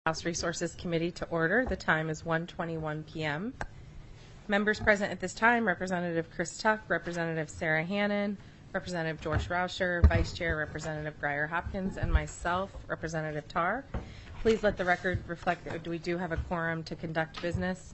House Resources Committee to order. The time is 1:21 p.m. Members present at this time: Representative Chris Tuck, Representative Sarah Hannon, Representative George Rauscher, Vice Chair Representative Grier Hopkins, and myself, Representative Tarr. Please let the record reflect that we do have a quorum to conduct business.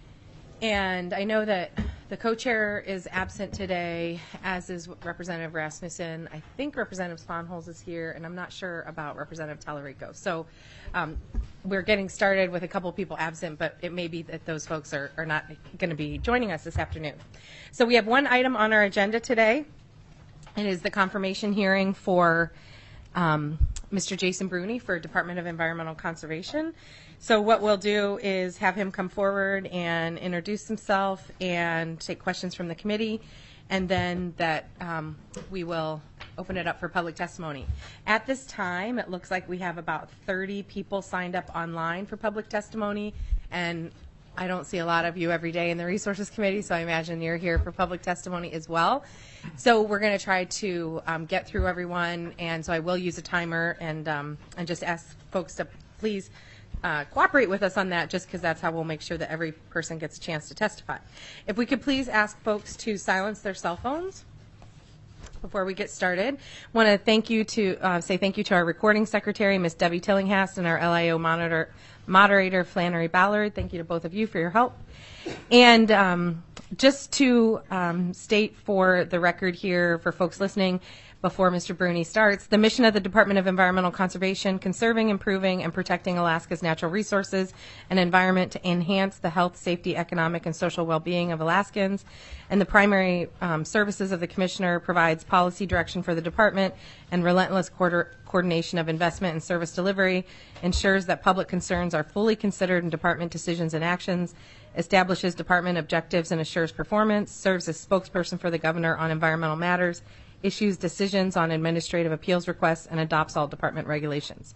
And I know that the co-chair is absent today, as is Representative Rasmussen. I think Representative Sponholz is here, and I'm not sure about Representative Tallarico. So we're getting started with a couple people absent, but it may be that those folks are not going to be joining us this afternoon. So we have one item on our agenda today. It is the confirmation hearing for Mr. Jason Bruni for Department of Environmental Conservation. So what we'll do is have him come forward and introduce himself and take questions from the committee, and then that we will open it up for public testimony. At this time, it looks like we have about 30 people signed up online for public testimony, and I don't see a lot of you every day in the Resources Committee, so I imagine you're here for public testimony as well. So we're going to try to get through everyone, and so I will use a timer and just ask folks to please cooperate with us on that, just because that's how we'll make sure that every person gets a chance to testify. If we could please ask folks to silence their cell phones before we get started. I want to say thank you to our recording secretary, Ms. Debbie Tillinghast, and our LIO moderator, Flannery Ballard. Thank you to both of you for your help. And just to state for the record here for folks listening, before Mr. Bruni starts, the mission of the Department of Environmental Conservation: conserving, improving, and protecting Alaska's natural resources and environment to enhance the health, safety, economic, and social well-being of Alaskans. And the primary services of the Commissioner provides policy direction for the Department and relentless coordination of investment and service delivery, ensures that public concerns are fully considered in Department decisions and actions, establishes Department objectives and assures performance, serves as spokesperson for the Governor on environmental matters, issues decisions on administrative appeals requests, and adopts all Department regulations.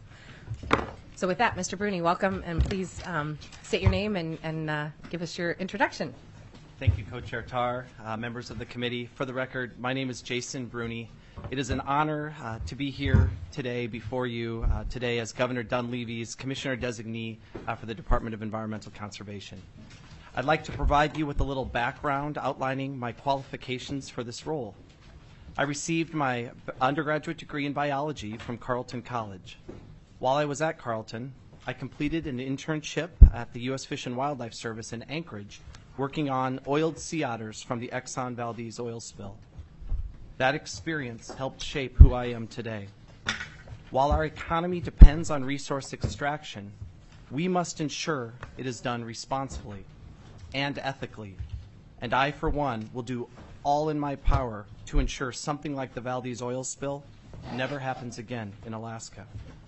So with that, Mr. Bruni, welcome, and please state your name and give us your introduction. Thank you, Co-Chair Tarr, members of the committee. For the record, my name is Jason Bruni. It is an honor to be here today before you today as Governor Dunleavy's Commissioner Designee for the Department of Environmental Conservation. I'd like to provide you with a little background outlining my qualifications for this role. I received my undergraduate degree in biology from Carleton College. While I was at Carleton, I completed an internship at the U.S. Fish and Wildlife Service in Anchorage, working on oiled sea otters from the Exxon Valdez oil spill. That experience helped shape who I am today. While our economy depends on resource extraction, we must ensure it is done responsibly and ethically. And I, for one, will do all in my power to ensure something like the Valdez oil spill never happens again in Alaska.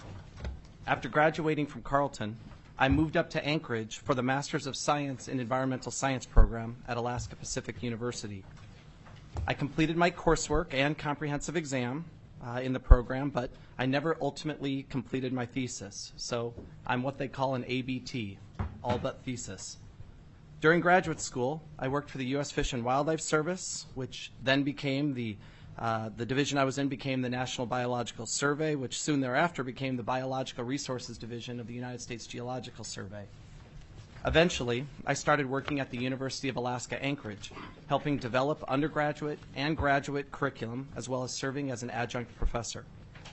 After graduating from Carleton, I moved up to Anchorage for the Masters of Science in Environmental Science program at Alaska Pacific University. I completed my coursework and comprehensive exam in the program, but I never ultimately completed my thesis. So I'm what they call an ABT, all but thesis. During graduate school, I worked for the U.S. Fish and Wildlife Service, which then became the division I was in became the National Biological Survey, which soon thereafter became the Biological Resources Division of the United States Geological Survey. Eventually, I started working at the University of Alaska Anchorage, helping develop undergraduate and graduate curriculum, as well as serving as an adjunct professor.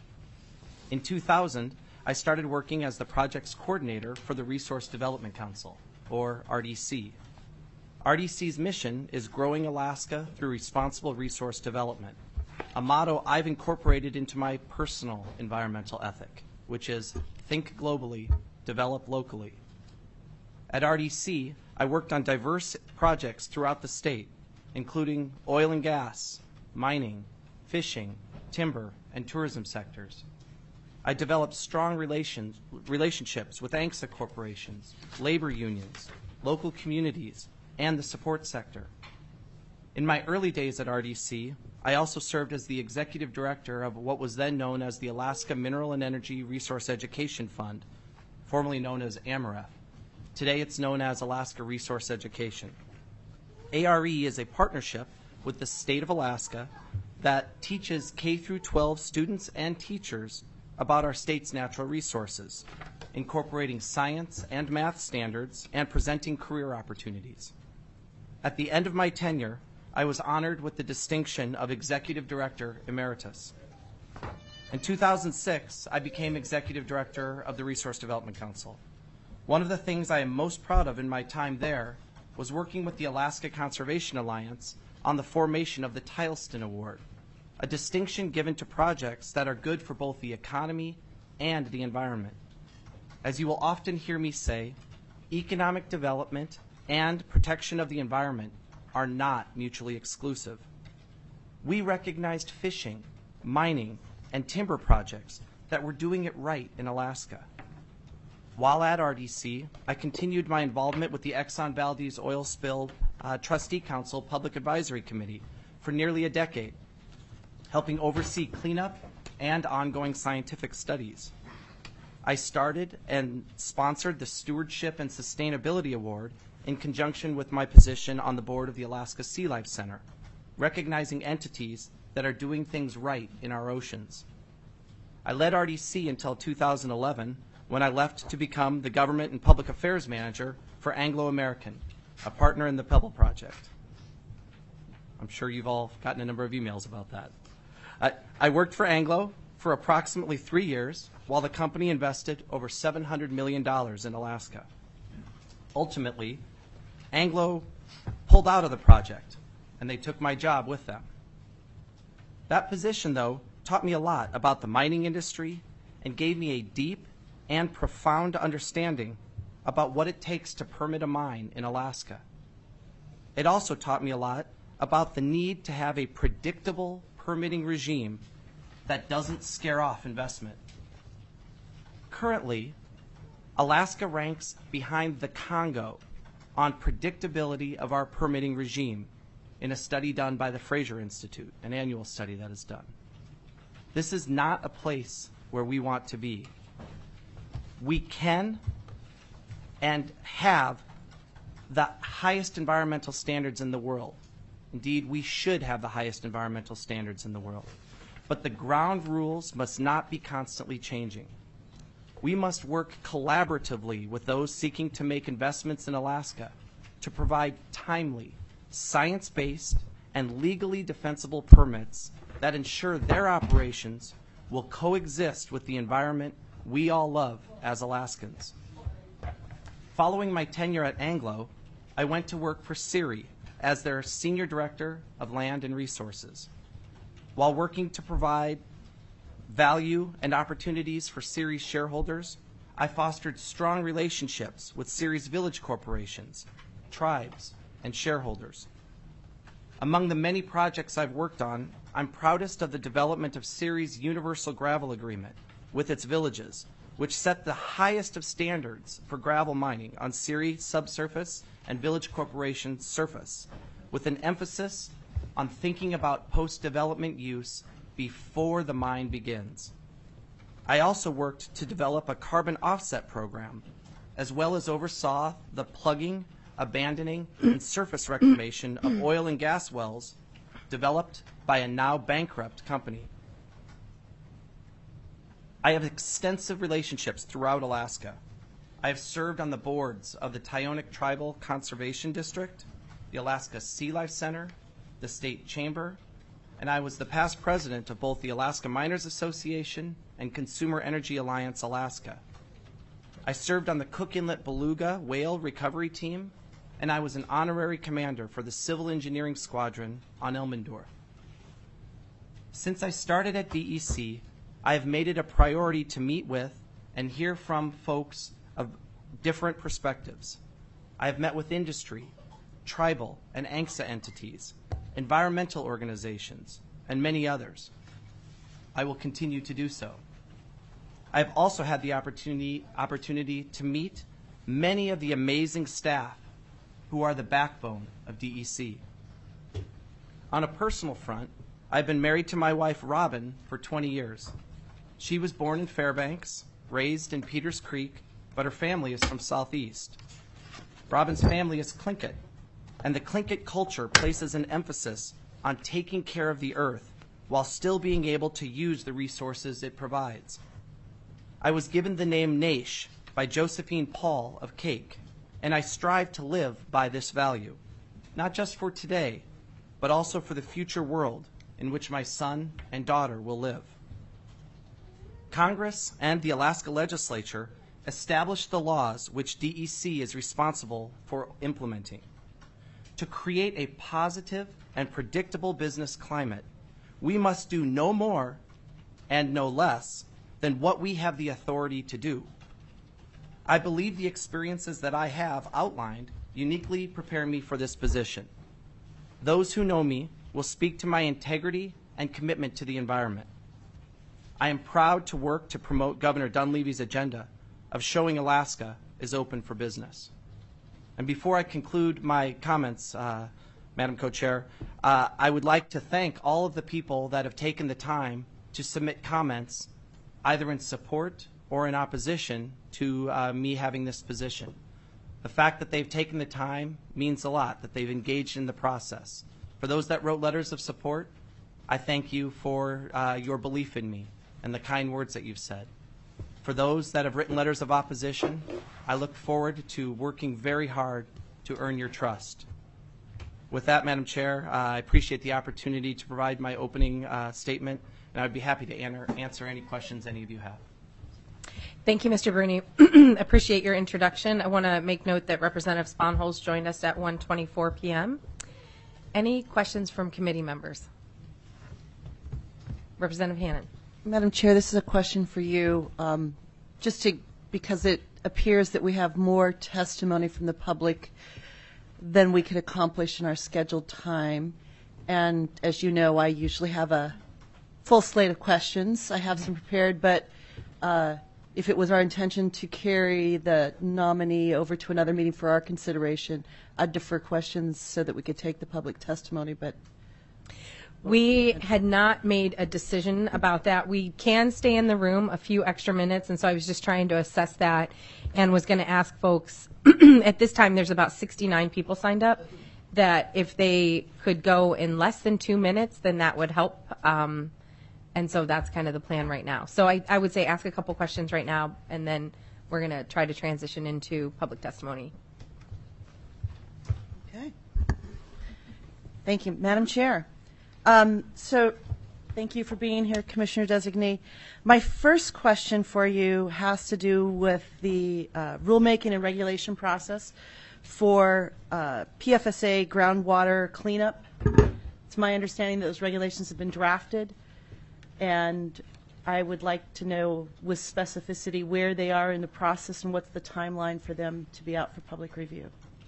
In 2000, I started working as the project's coordinator for the Resource Development Council, or RDC. RDC's mission is growing Alaska through responsible resource development, a motto I've incorporated into my personal environmental ethic, which is think globally, develop locally. At RDC, I worked on diverse projects throughout the state, including oil and gas, mining, fishing, timber, and tourism sectors. I developed strong relationships with ANCSA corporations, labor unions, local communities, and the support sector. In my early days at RDC, I also served as the executive director of what was then known as the Alaska Mineral and Energy Resource Education Fund, formerly known as AMREF. Today it's known as Alaska Resource Education. ARE is a partnership with the state of Alaska that teaches K through 12 students and teachers about our state's natural resources. incorporating science and math standards and presenting career opportunities. At the end of my tenure, I was honored with the distinction of Executive Director Emeritus. In 2006, I became Executive Director of the Resource Development Council. One of the things I am most proud of in my time there was working with the Alaska Conservation Alliance on the formation of the Tileston Award, a distinction given to projects that are good for both the economy and the environment. As you will often hear me say, economic development and protection of the environment are not mutually exclusive. We recognized fishing, mining, and timber projects that were doing it right in Alaska. While at RDC, I continued my involvement with the Exxon Valdez Oil Spill Trustee Council Public Advisory Committee for nearly a decade, helping oversee cleanup and ongoing scientific studies. I started and sponsored the Stewardship and Sustainability Award in conjunction with my position on the board of the Alaska Sea Life Center, recognizing entities that are doing things right in our oceans. I led RDC until 2011, when I left to become the Government and Public Affairs Manager for Anglo American, a partner in the Pebble Project. I'm sure you've all gotten a number of emails about that. I worked for Anglo for approximately 3 years, while the company invested over $700 million in Alaska. Ultimately, Anglo pulled out of the project, and they took my job with them. That position, though, taught me a lot about the mining industry and gave me a deep and profound understanding about what it takes to permit a mine in Alaska. It also taught me a lot about the need to have a predictable permitting regime that doesn't scare off investment. Currently, Alaska ranks behind the Congo on predictability of our permitting regime in a study done by the Fraser Institute, an annual study that is done. This is not a place where we want to be. We can and have the highest environmental standards in the world. Indeed, we should have the highest environmental standards in the world. But the ground rules must not be constantly changing. We must work collaboratively with those seeking to make investments in Alaska to provide timely, science-based, and legally defensible permits that ensure their operations will coexist with the environment we all love as Alaskans. Following my tenure at Anglo, I went to work for CIRI as their Senior Director of Land and Resources. While working to provide value and opportunities for CIRI's shareholders, I fostered strong relationships with CIRI's village corporations, tribes, and shareholders. Among the many projects I've worked on, I'm proudest of the development of CIRI's Universal Gravel Agreement with its villages, which set the highest of standards for gravel mining on CIRI subsurface and village corporation surface, with an emphasis on thinking about post-development use before the mine begins. I also worked to develop a carbon offset program, as well as oversaw the plugging, abandoning, and surface reclamation of oil and gas wells developed by a now bankrupt company. I have extensive relationships throughout Alaska. I have served on the boards of the Tyonek Tribal Conservation District, the Alaska Sea Life Center, the State Chamber, and I was the past president of both the Alaska Miners Association and Consumer Energy Alliance Alaska. I served on the Cook Inlet Beluga Whale Recovery Team, and I was an honorary commander for the Civil Engineering Squadron on Elmendorf. Since I started at DEC, I have made it a priority to meet with and hear from folks of different perspectives. I have met with industry, tribal and ANCSA entities, environmental organizations, and many others. I will continue to do so. I have also had the opportunity to meet many of the amazing staff who are the backbone of DEC. On a personal front, I've been married to my wife, Robin, for 20 years. She was born in Fairbanks, raised in Peters Creek, but her family is from Southeast. Robin's family is Tlingit, and the Tlingit culture places an emphasis on taking care of the earth while still being able to use the resources it provides. I was given the name Naish by Josephine Paul of Cake, and I strive to live by this value, not just for today, but also for the future world in which my son and daughter will live. Congress and the Alaska Legislature established the laws which DEC is responsible for implementing. To create a positive and predictable business climate, we must do no more and no less than what we have the authority to do. I believe the experiences that I have outlined uniquely prepare me for this position. Those who know me will speak to my integrity and commitment to the environment. I am proud to work to promote Governor Dunleavy's agenda of showing Alaska is open for business. And before I conclude my comments, Madam Co-Chair, I would like to thank all of the people that have taken the time to submit comments either in support or in opposition to me having this position. The fact that they've taken the time means a lot, that they've engaged in the process. For those that wrote letters of support, I thank you for your belief in me and the kind words that you've said. For those that have written letters of opposition, I look forward to working very hard to earn your trust. With that, Madam Chair, I appreciate the opportunity to provide my opening statement, and I'd be happy to answer any questions any of you have. Thank you, Mr. Bruni. Appreciate your introduction. I want to make note that Representative Sponholz joined us at 1:24 p.m. Any questions from committee members? Representative Hannan. Madam Chair, this is a question for you, because it appears that we have more testimony from the public than we could accomplish in our scheduled time. And as you know, I usually have a full slate of questions. I have some prepared, but if it was our intention to carry the nominee over to another meeting for our consideration, I'd defer questions so that we could take the public testimony. But we had not made a decision about that. We can stay in the room a few extra minutes, and so I was just trying to assess that and was going to ask folks, at this time there's about 69 people signed up, that if they could go in less than 2 minutes, then that would help. And so that's kind of the plan right now. So I would say ask a couple questions right now, and then we're going to try to transition into public testimony. okay. Thank you, Madam Chair. So thank you for being here, Commissioner Designee. My first question for you has to do with the rulemaking and regulation process for PFSA groundwater cleanup. It's my understanding that those regulations have been drafted, and I would like to know with specificity where they are in the process and what's the timeline for them to be out for public review.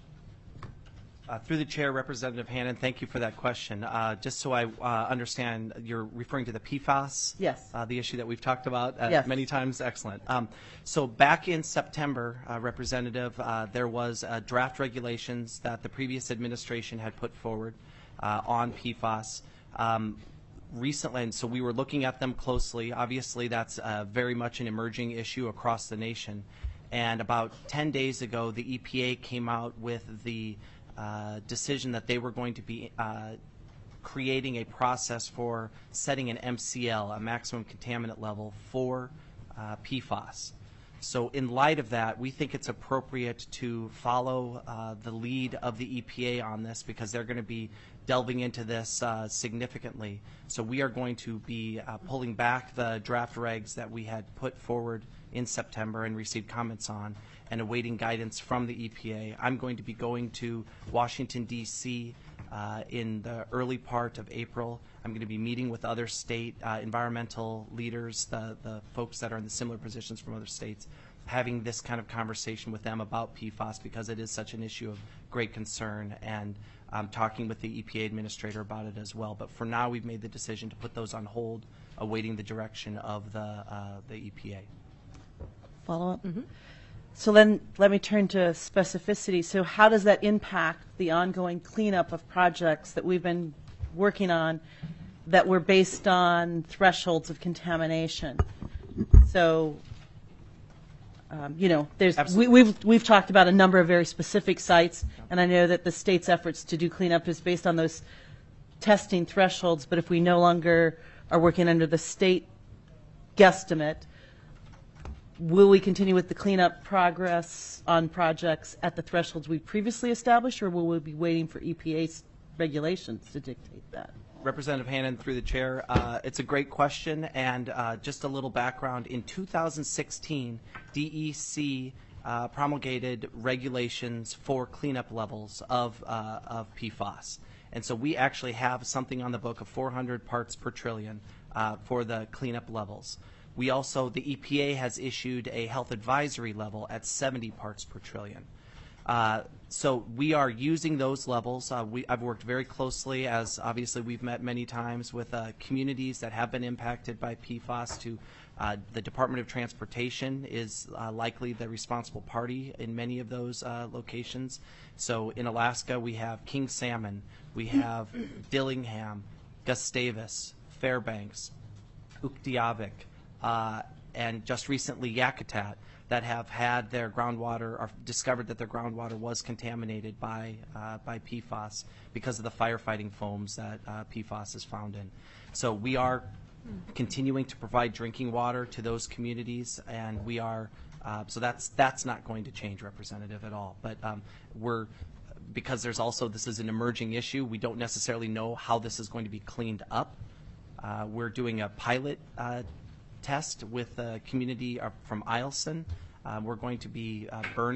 Through the chair, Representative Hannan, thank you for that question. Just so I understand, you're referring to the PFAS? Yes. The issue that we've talked about Yes. many times. Excellent. So back in September, Representative, there was draft regulations that the previous administration had put forward on PFAS. Recently, and so we were looking at them closely. Obviously, that's very much an emerging issue across the nation. And about 10 days ago, the EPA came out with the decision that they were going to be creating a process for setting an MCL, a maximum contaminant level, for PFAS. So in light of that, we think it's appropriate to follow the lead of the EPA on this, because they're going to be delving into this significantly. So we are going to be pulling back the draft regs that we had put forward in September and received comments on, and awaiting guidance from the EPA. I'm going to be going to Washington, D.C. In the early part of April. I'm going to be meeting with other state environmental leaders, the folks that are in the similar positions from other states, having this kind of conversation with them about PFAS, because it is such an issue of great concern, and talking with the EPA administrator about it as well. But for now, we've made the decision to put those on hold, awaiting the direction of the EPA. Follow up? Mm-hmm. So then let me turn to specificity. So how does that impact the ongoing cleanup of projects that we've been working on that were based on thresholds of contamination? So, we've talked about a number of very specific sites, and I know that the state's efforts to do cleanup is based on those testing thresholds, but if we no longer are working under the state guesstimate, will we continue with the cleanup progress on projects at the thresholds we previously established, or will we be waiting for EPA regulations to dictate that? Representative Hannon, through the chair, it's a great question, and just a little background. In 2016, DEC promulgated regulations for cleanup levels of PFAS. And so we actually have something on the book of 400 parts per trillion for the cleanup levels. We also, the EPA has issued a health advisory level at 70 parts per trillion. So we are using those levels. I've worked very closely, as obviously we've met many times, with communities that have been impacted by PFAS. The Department of Transportation is likely the responsible party in many of those locations. So in Alaska, we have King Salmon, we have Dillingham, Gustavus, Fairbanks, Uktiavik, and just recently Yakutat, that have had their groundwater, or discovered that their groundwater was contaminated by PFAS because of the firefighting foams that PFAS is found in. So we are continuing to provide drinking water to those communities, and we are, so that's not going to change, Representative, at all. But because there's also, this is an emerging issue, we don't necessarily know how this is going to be cleaned up. We're doing a pilot test with a community from Eielson. We're going to be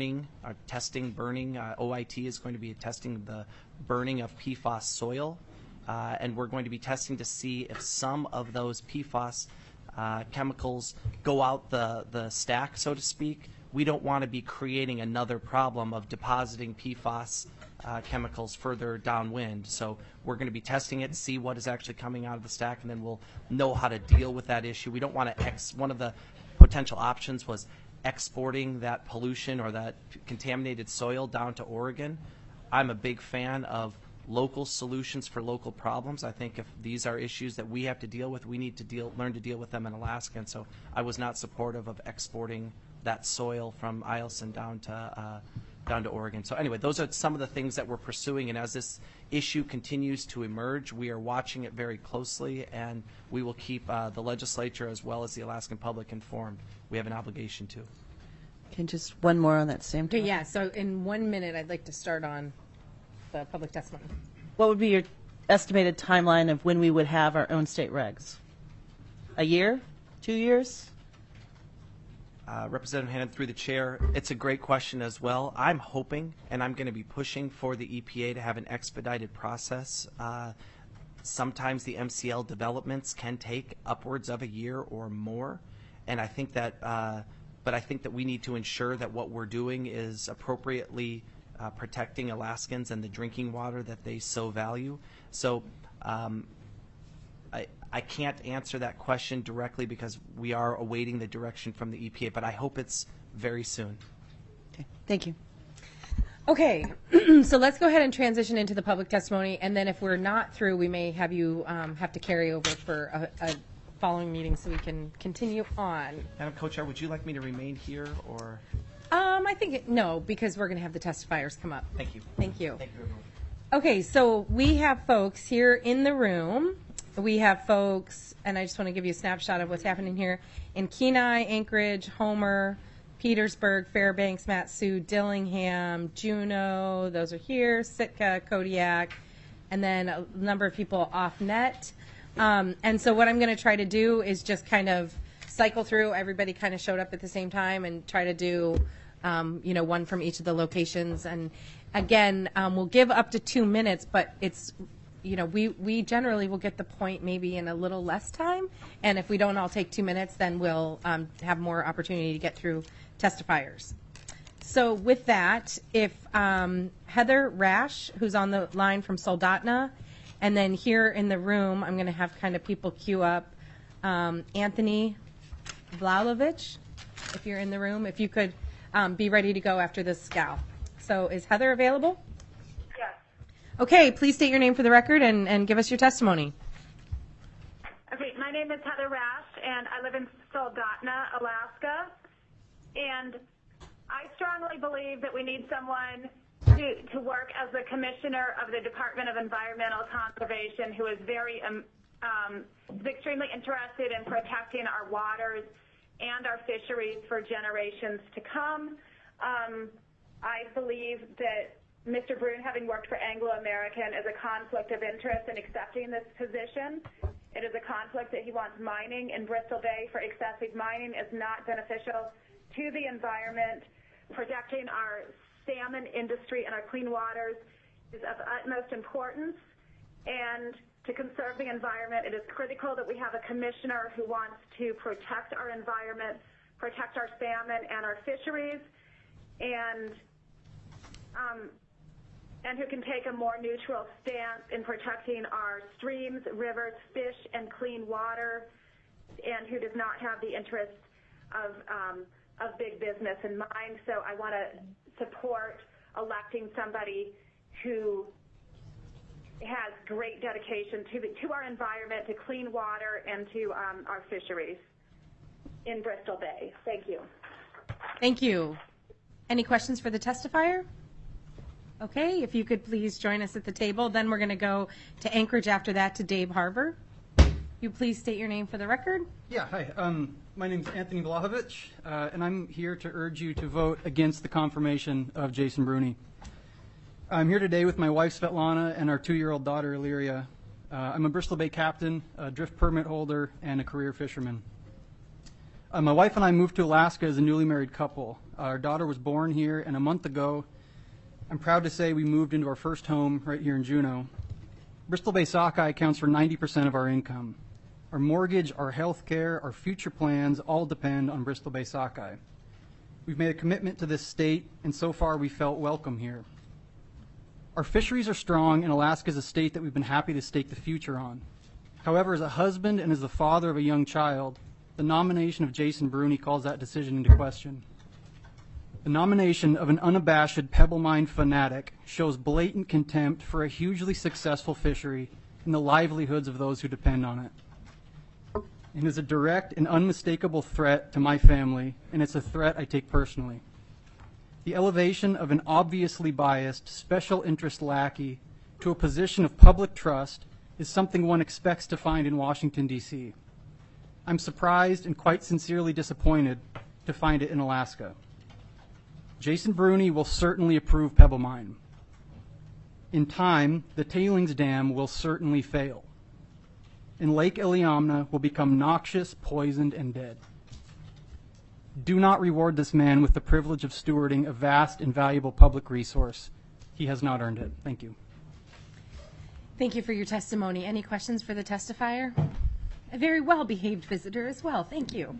testing burning. OIT is going to be testing the burning of PFAS soil, and we're going to be testing to see if some of those PFAS chemicals go out the stack, so to speak. We don't want to be creating another problem of depositing PFAS chemicals further downwind. So we're going to be testing it, see what is actually coming out of the stack, and then we'll know how to deal with that issue. We don't want to one of the potential options was exporting that pollution or that contaminated soil down to Oregon. I'm a big fan of local solutions for local problems. I think if these are issues that we have to deal with, we need to learn to deal with them in Alaska. And so I was not supportive of exporting that soil from Eielson down to Oregon. So anyway, those are some of the things that we're pursuing, and as this issue continues to emerge, we are watching it very closely, and we will keep the legislature as well as the Alaskan public informed. We have an obligation to. Okay, just one more on that same topic. Yeah, so in 1 minute, I'd like to start on the public testimony. What would be your estimated timeline of when we would have our own state regs? A year? 2 years? Representative Hannon, through the chair, it's a great question as well. I'm hoping, and I'm going to be pushing for the EPA to have an expedited process. Sometimes the MCL developments can take upwards of a year or more, and I think that, but I think that we need to ensure that what we're doing is appropriately protecting Alaskans and the drinking water that they so value. So I can't answer that question directly because we are awaiting the direction from the EPA, but I hope it's very soon. Okay, thank you. Okay, so let's go ahead and transition into the public testimony, and then if we're not through, we may have you have to carry over for a following meeting so we can continue on. Madam Co-Chair, would you like me to remain here, or? I think no, because we're going to have the testifiers come up. Thank you. Thank you. Thank you, everyone. Okay, so we have folks here in the room. We have folks, and I just want to give you a snapshot of what's happening here, in Kenai, Anchorage, Homer, Petersburg, Fairbanks, Mat-Su, Dillingham, Juneau, those are here, Sitka, Kodiak, and then a number of people off net. And so what I'm going to try to do is just kind of cycle through. Everybody kind of showed up at the same time and try to do, one from each of the locations. And again, we'll give up to 2 minutes, but it's, we generally will get the point maybe in a little less time. And if we don't all take 2 minutes, then we'll have more opportunity to get through testifiers. So with that, if Heather Rash, who's on the line from Soldotna, and then here in the room, I'm going to have kind of people queue up. Anthony Vlalovich, if you're in the room, if you could be ready to go after this gal. So is Heather available? Yes. Okay, please state your name for the record and give us your testimony. Okay, my name is Heather Rash, and I live in Soldotna, Alaska. And I strongly believe that we need someone to work as the commissioner of the Department of Environmental Conservation, who is very extremely interested in protecting our waters and our fisheries for generations to come. I believe that Mr. Brune, having worked for Anglo American, is a conflict of interest in accepting this position. It is a conflict that he wants mining in Bristol Bay for excessive mining is not beneficial to the environment. Protecting our salmon industry and our clean waters is of utmost importance. And to conserve the environment, it is critical that we have a commissioner who wants to protect our environment, protect our salmon and our fisheries, and who can take a more neutral stance in protecting our streams, rivers, fish, and clean water, and who does not have the interests of big business in mind. So I want to support electing somebody who has great dedication to our environment, to clean water, and to our fisheries in Bristol Bay. Thank you. Thank you. Any questions for the testifier? Okay, if you could please join us at the table. Then we're going to go to Anchorage after that to Dave Harbour. You please state your name for the record. Yeah, hi. My name is Anthony Vlahovic, and I'm here to urge you to vote against the confirmation of Jason Brune. I'm here today with my wife Svetlana and our 2-year-old daughter Illyria. I'm a Bristol Bay captain, a drift permit holder, and a career fisherman. My wife and I moved to Alaska as a newly married couple. Our daughter was born here, and a month ago, I'm proud to say we moved into our first home right here in Juneau. Bristol Bay Sockeye accounts for 90% of our income. Our mortgage, our health care, our future plans all depend on Bristol Bay Sockeye. We've made a commitment to this state, and so far we felt welcome here. Our fisheries are strong, and Alaska is a state that we've been happy to stake the future on. However, as a husband and as the father of a young child, the nomination of Jason Brune calls that decision into question. The nomination of an unabashed pebble mine fanatic shows blatant contempt for a hugely successful fishery and the livelihoods of those who depend on it. It is a direct and unmistakable threat to my family, and it's a threat I take personally. The elevation of an obviously biased special interest lackey to a position of public trust is something one expects to find in Washington, D.C. I'm surprised and quite sincerely disappointed to find it in Alaska. Jason Brune will certainly approve Pebble Mine. In time, the tailings dam will certainly fail, and Lake Iliamna will become noxious, poisoned, and dead. Do not reward this man with the privilege of stewarding a vast and valuable public resource. He has not earned it. Thank you. Thank you for your testimony. Any questions for the testifier? A very well-behaved visitor as well. Thank you.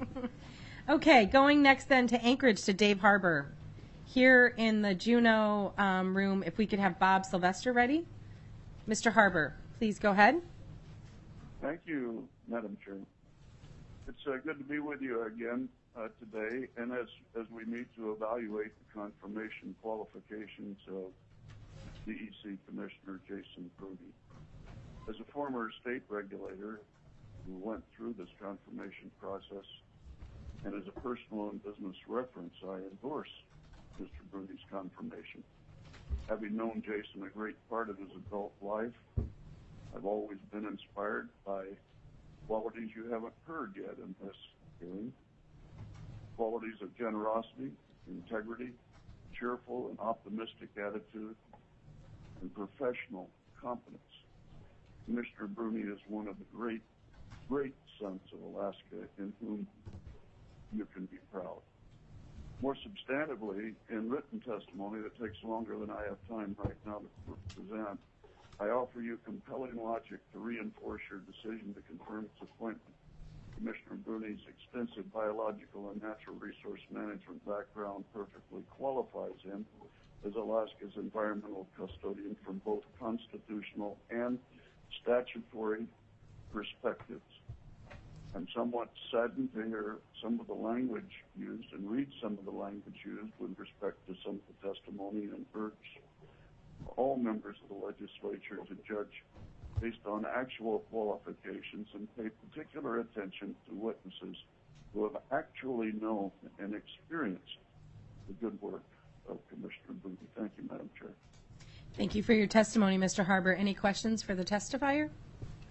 Okay, going next then to Anchorage to Dave Harbour. Here in the Juneau room, if we could have Bob Sylvester ready. Mr. Harbour, please go ahead. Thank you, Madam Chair. It's good to be with you again today, and as we meet to evaluate the confirmation qualifications of DEC Commissioner Jason Brune. As a former state regulator who went through this confirmation process, and as a personal and business reference, I endorse Mr. Brune's confirmation. Having known Jason a great part of his adult life, I've always been inspired by qualities you haven't heard yet in this hearing. Qualities of generosity, integrity, cheerful and optimistic attitude, and professional competence. Commissioner Brune is one of the great sons of Alaska in whom you can be proud. More substantively, in written testimony that takes longer than I have time right now to present, I offer you compelling logic to reinforce your decision to confirm its appointment. Commissioner Brune's extensive biological and natural resource management background perfectly qualifies him as Alaska's environmental custodian from both constitutional and statutory perspectives. I'm somewhat saddened to hear some of the language used and read some of the language used with respect to some of the testimony, and urge all members of the legislature to judge based on actual qualifications and pay particular attention to witnesses who have actually known and experienced the good work of Commissioner Brune. Thank you, Madam Chair. Thank you for your testimony, Mr. Harbour. Any questions for the testifier?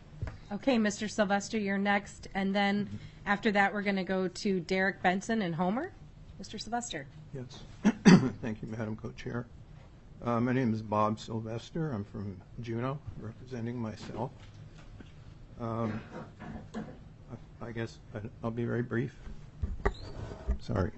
Okay, Mr. Sylvester, you're next, and then after that, we're going to go to Derek Benson and Homer. Mr. Sylvester. Yes. Thank you, Madam Co-Chair. My name is Bob Sylvester. I'm from Juneau, representing myself. I guess I'll be very brief. Sorry.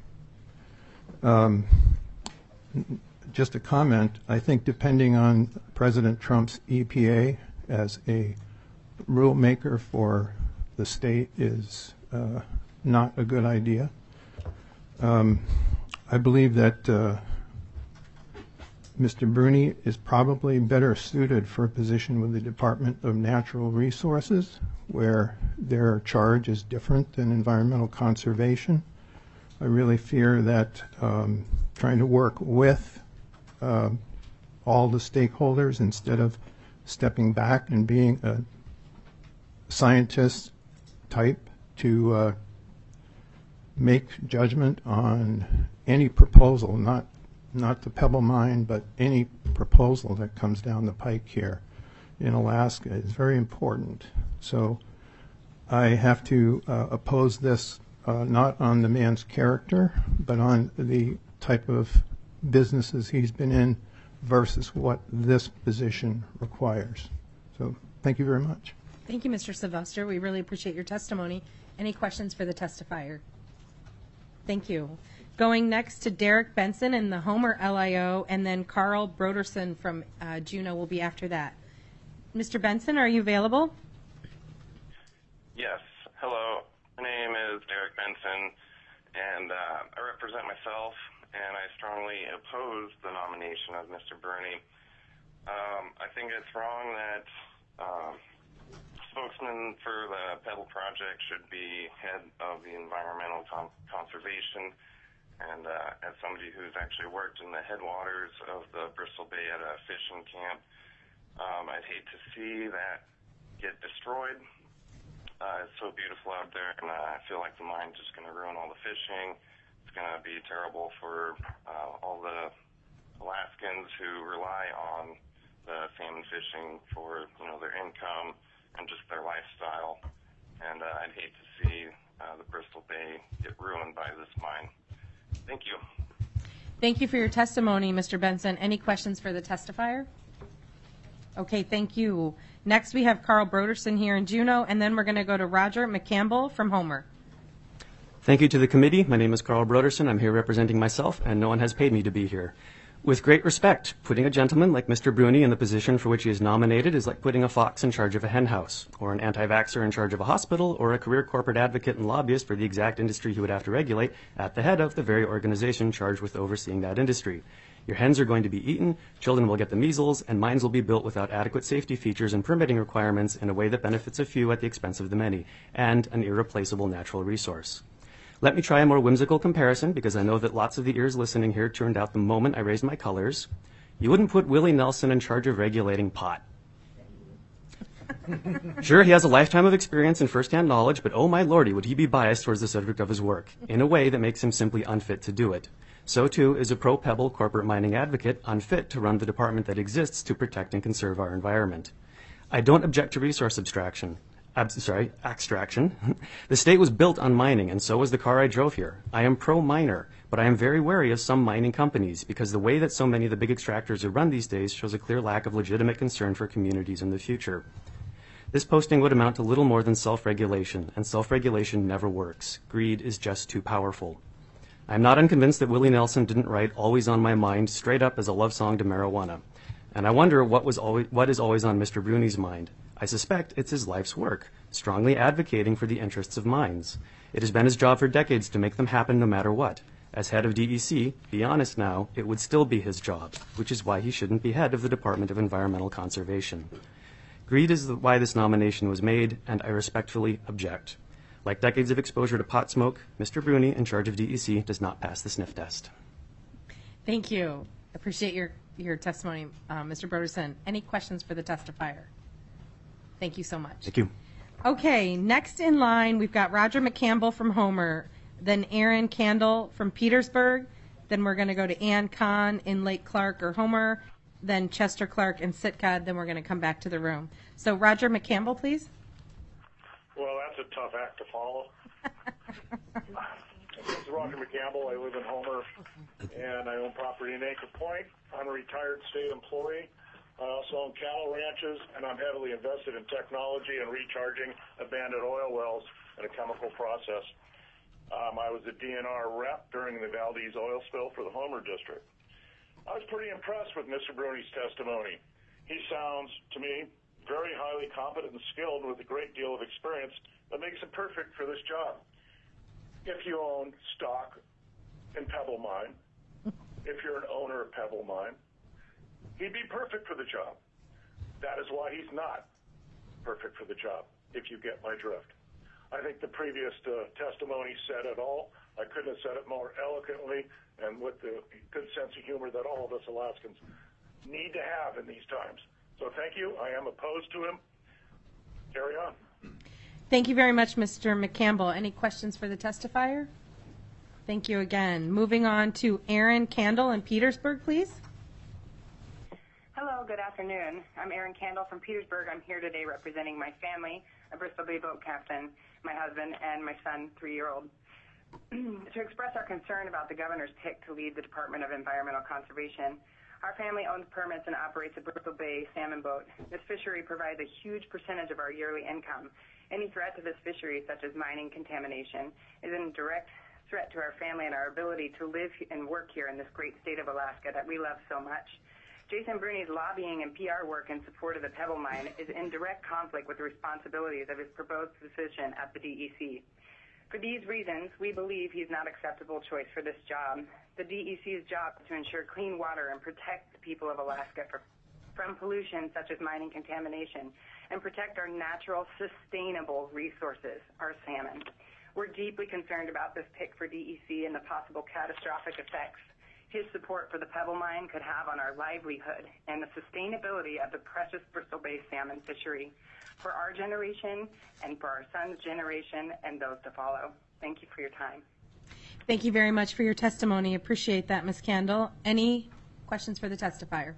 Just a comment. I think depending on President Trump's EPA as a rule maker for the state is not a good idea. I believe that Mr. Bruni is probably better suited for a position with the Department of Natural Resources, where their charge is different than environmental conservation. I really fear that trying to work with all the stakeholders instead of stepping back and being a scientist type to make judgment on any proposal, not the Pebble Mine, but any proposal that comes down the pike here in Alaska is very important. So I have to oppose this not on the man's character, but on the type of businesses he's been in versus what this position requires. So thank you very much. Thank you, Mr. Sylvester. We really appreciate your testimony. Any questions for the testifier? Thank you. Going next to Derek Benson and the Homer LIO, and then Carl Broderson from Juneau will be after that. Mr. Benson, are you available? Yes. Hello. My name is Derek Benson, and I represent myself, and I strongly oppose the nomination of Mr. Bruni. I think it's wrong that spokesman for the Pebble Project should be head of the environmental conservation. And as somebody who's actually worked in the headwaters of the Bristol Bay at a fishing camp, I'd hate to see that get destroyed. It's so beautiful out there, and I feel like the mine's just going to ruin all the fishing. It's going to be terrible for all the Alaskans who rely on the salmon fishing for their income and just their lifestyle. And I'd hate to see the Bristol Bay get ruined by this mine. Thank you. Thank you for your testimony, Mr. Benson. Any questions for the testifier? Okay, thank you. Next, we have Carl Broderson here in Juneau, and then we're going to go to Roger McCampbell from Homer. Thank you to the committee. My name is Carl Broderson. I'm here representing myself, and no one has paid me to be here. With great respect, putting a gentleman like Mr. Bruni in the position for which he is nominated is like putting a fox in charge of a hen house, or an anti-vaxxer in charge of a hospital, or a career corporate advocate and lobbyist for the exact industry he would have to regulate at the head of the very organization charged with overseeing that industry. Your hens are going to be eaten, children will get the measles, and mines will be built without adequate safety features and permitting requirements in a way that benefits a few at the expense of the many, and an irreplaceable natural resource. Let me try a more whimsical comparison, because I know that lots of the ears listening here turned out the moment I raised my colors. You wouldn't put Willie Nelson in charge of regulating pot. Sure, he has a lifetime of experience and first-hand knowledge, but oh my lordy, would he be biased towards the subject of his work, in a way that makes him simply unfit to do it. So too is a pro-Pebble corporate mining advocate unfit to run the department that exists to protect and conserve our environment. I don't object to resource extraction. The state was built on mining, and so was the car I drove here. I am pro-miner, but I am very wary of some mining companies because the way that so many of the big extractors are run these days shows a clear lack of legitimate concern for communities in the future. This posting would amount to little more than self-regulation, and self-regulation never works. Greed is just too powerful. I am not unconvinced that Willie Nelson didn't write Always on My Mind straight up as a love song to marijuana. And I wonder what is always on Mr. Bruni's mind. I suspect it's his life's work, strongly advocating for the interests of mines. It has been his job for decades to make them happen no matter what. As head of DEC, be honest now, it would still be his job, which is why he shouldn't be head of the Department of Environmental Conservation. Greed is why this nomination was made, and I respectfully object. Like decades of exposure to pot smoke, Mr. Bruni, in charge of DEC, does not pass the sniff test. Thank you. Appreciate your testimony, Mr. Broderson. Any questions for the testifier? Thank you so much. Thank you. Okay, next in line, we've got Roger McCampbell from Homer, then Aaron Candle from Petersburg, then we're going to go to Ann Kahn in Lake Clark or Homer, then Chester Clark in Sitka, then we're going to come back to the room. So Roger McCampbell, please. Well, that's a tough act to follow. This is Roger McCampbell. I live in Homer, and I own property in Anchor Point. I'm a retired state employee. I also own cattle ranches, and I'm heavily invested in technology and recharging abandoned oil wells in a chemical process. I was a DNR rep during the Valdez oil spill for the Homer district. I was pretty impressed with Mr. Bruni's testimony. He sounds, to me, very highly competent and skilled with a great deal of experience that makes him perfect for this job. If you own stock in Pebble Mine, if you're an owner of Pebble Mine, he'd be perfect for the job. That is why he's not perfect for the job, if you get my drift. I think the previous testimony said it all. I couldn't have said it more eloquently and with the good sense of humor that all of us Alaskans need to have in these times. So thank you. I am opposed to him. Carry on. Thank you very much, Mr. McCampbell. Any questions for the testifier? Thank you again. Moving on to Erin Candle in Petersburg, please. Hello, good afternoon. I'm Erin Candle from Petersburg. I'm here today representing my family, a Bristol Bay boat captain, my husband, and my son, 3-year-old. To express our concern about the governor's pick to lead the Department of Environmental Conservation, our family owns permits and operates a Bristol Bay salmon boat. This fishery provides a huge percentage of our yearly income. Any threat to this fishery, such as mining contamination, is a direct threat to our family and our ability to live and work here in this great state of Alaska that we love so much. Jason Bruni's lobbying and PR work in support of the Pebble Mine is in direct conflict with the responsibilities of his proposed position at the DEC. For these reasons, we believe he's not an acceptable choice for this job. The DEC's job is to ensure clean water and protect the people of Alaska from pollution such as mining contamination and protect our natural, sustainable resources, our salmon. We're deeply concerned about this pick for DEC and the possible catastrophic effects his support for the Pebble Mine could have on our livelihood and the sustainability of the precious Bristol Bay salmon fishery for our generation and for our son's generation and those to follow. Thank you for your time. Thank you very much for your testimony. Appreciate that, Ms. Candle. Any questions for the testifier?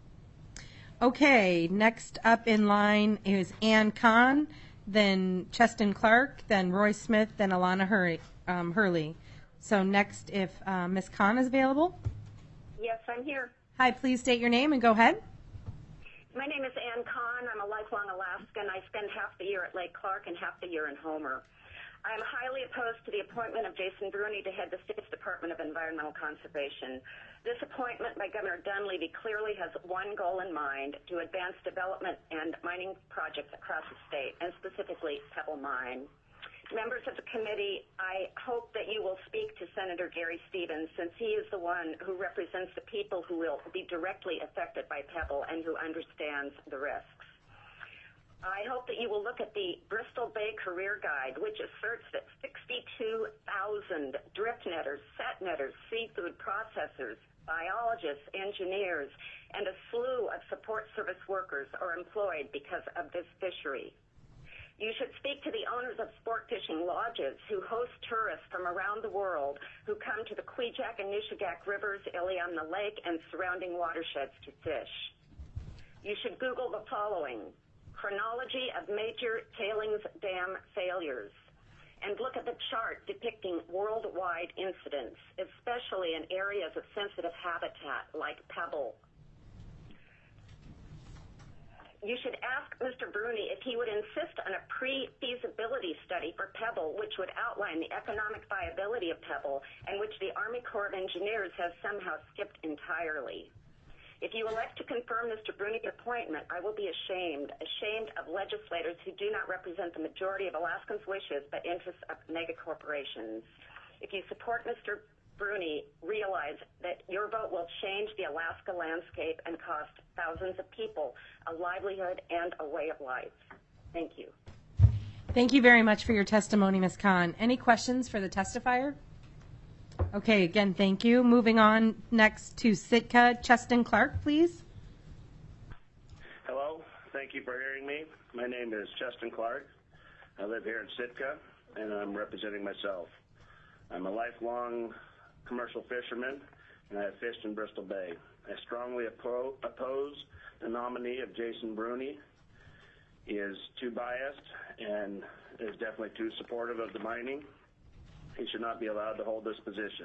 Okay, next up in line is Ann Kahn, then Cheston Clark, then Roy Smith, then Alana Hurley. So next, if Ms. Kahn is available. Yes, I'm here. Hi, please state your name and go ahead. My name is Ann Kahn. I'm a lifelong Alaskan. I spend half the year at Lake Clark and half the year in Homer. I am highly opposed to the appointment of Jason Bruni to head the state's Department of Environmental Conservation. This appointment by Governor Dunleavy clearly has one goal in mind: to advance development and mining projects across the state, and specifically Pebble Mine. Members of the committee, I hope that you will speak to Senator Gary Stevens, since he is the one who represents the people who will be directly affected by Pebble and who understands the risks. I hope that you will look at the Bristol Bay Career Guide, which asserts that 62,000 drift netters, set netters, seafood processors, biologists, engineers, and a slew of support service workers are employed because of this fishery. You should speak to the owners of sport fishing lodges who host tourists from around the world who come to the Kvichak and Nushagak rivers, Iliamna Lake, and surrounding watersheds to fish. You should Google the following: chronology of major tailings dam failures, and look at the chart depicting worldwide incidents, especially in areas of sensitive habitat like Pebble. You should ask Mr. Bruni if he would insist on a pre-feasibility study for Pebble, which would outline the economic viability of Pebble, and which the Army Corps of Engineers has somehow skipped entirely. If you elect to confirm Mr. Bruni's appointment, I will be ashamed of legislators who do not represent the majority of Alaskans' wishes, but interests of mega corporations. If you support Mr. Bruni, realize that your vote will change the Alaska landscape and cost thousands of people a livelihood and a way of life. Thank you. Thank you very much for your testimony, Ms. Kahn. Any questions for the testifier? Okay, again, thank you. Moving on next to Sitka. Cheston Clark, please. Hello. Thank you for hearing me. My name is Cheston Clark. I live here in Sitka, and I'm representing myself. I'm a lifelong commercial fisherman, and I have fished in Bristol Bay. I strongly oppose the nominee of Jason Bruni. He is too biased and is definitely too supportive of the mining. He should not be allowed to hold this position.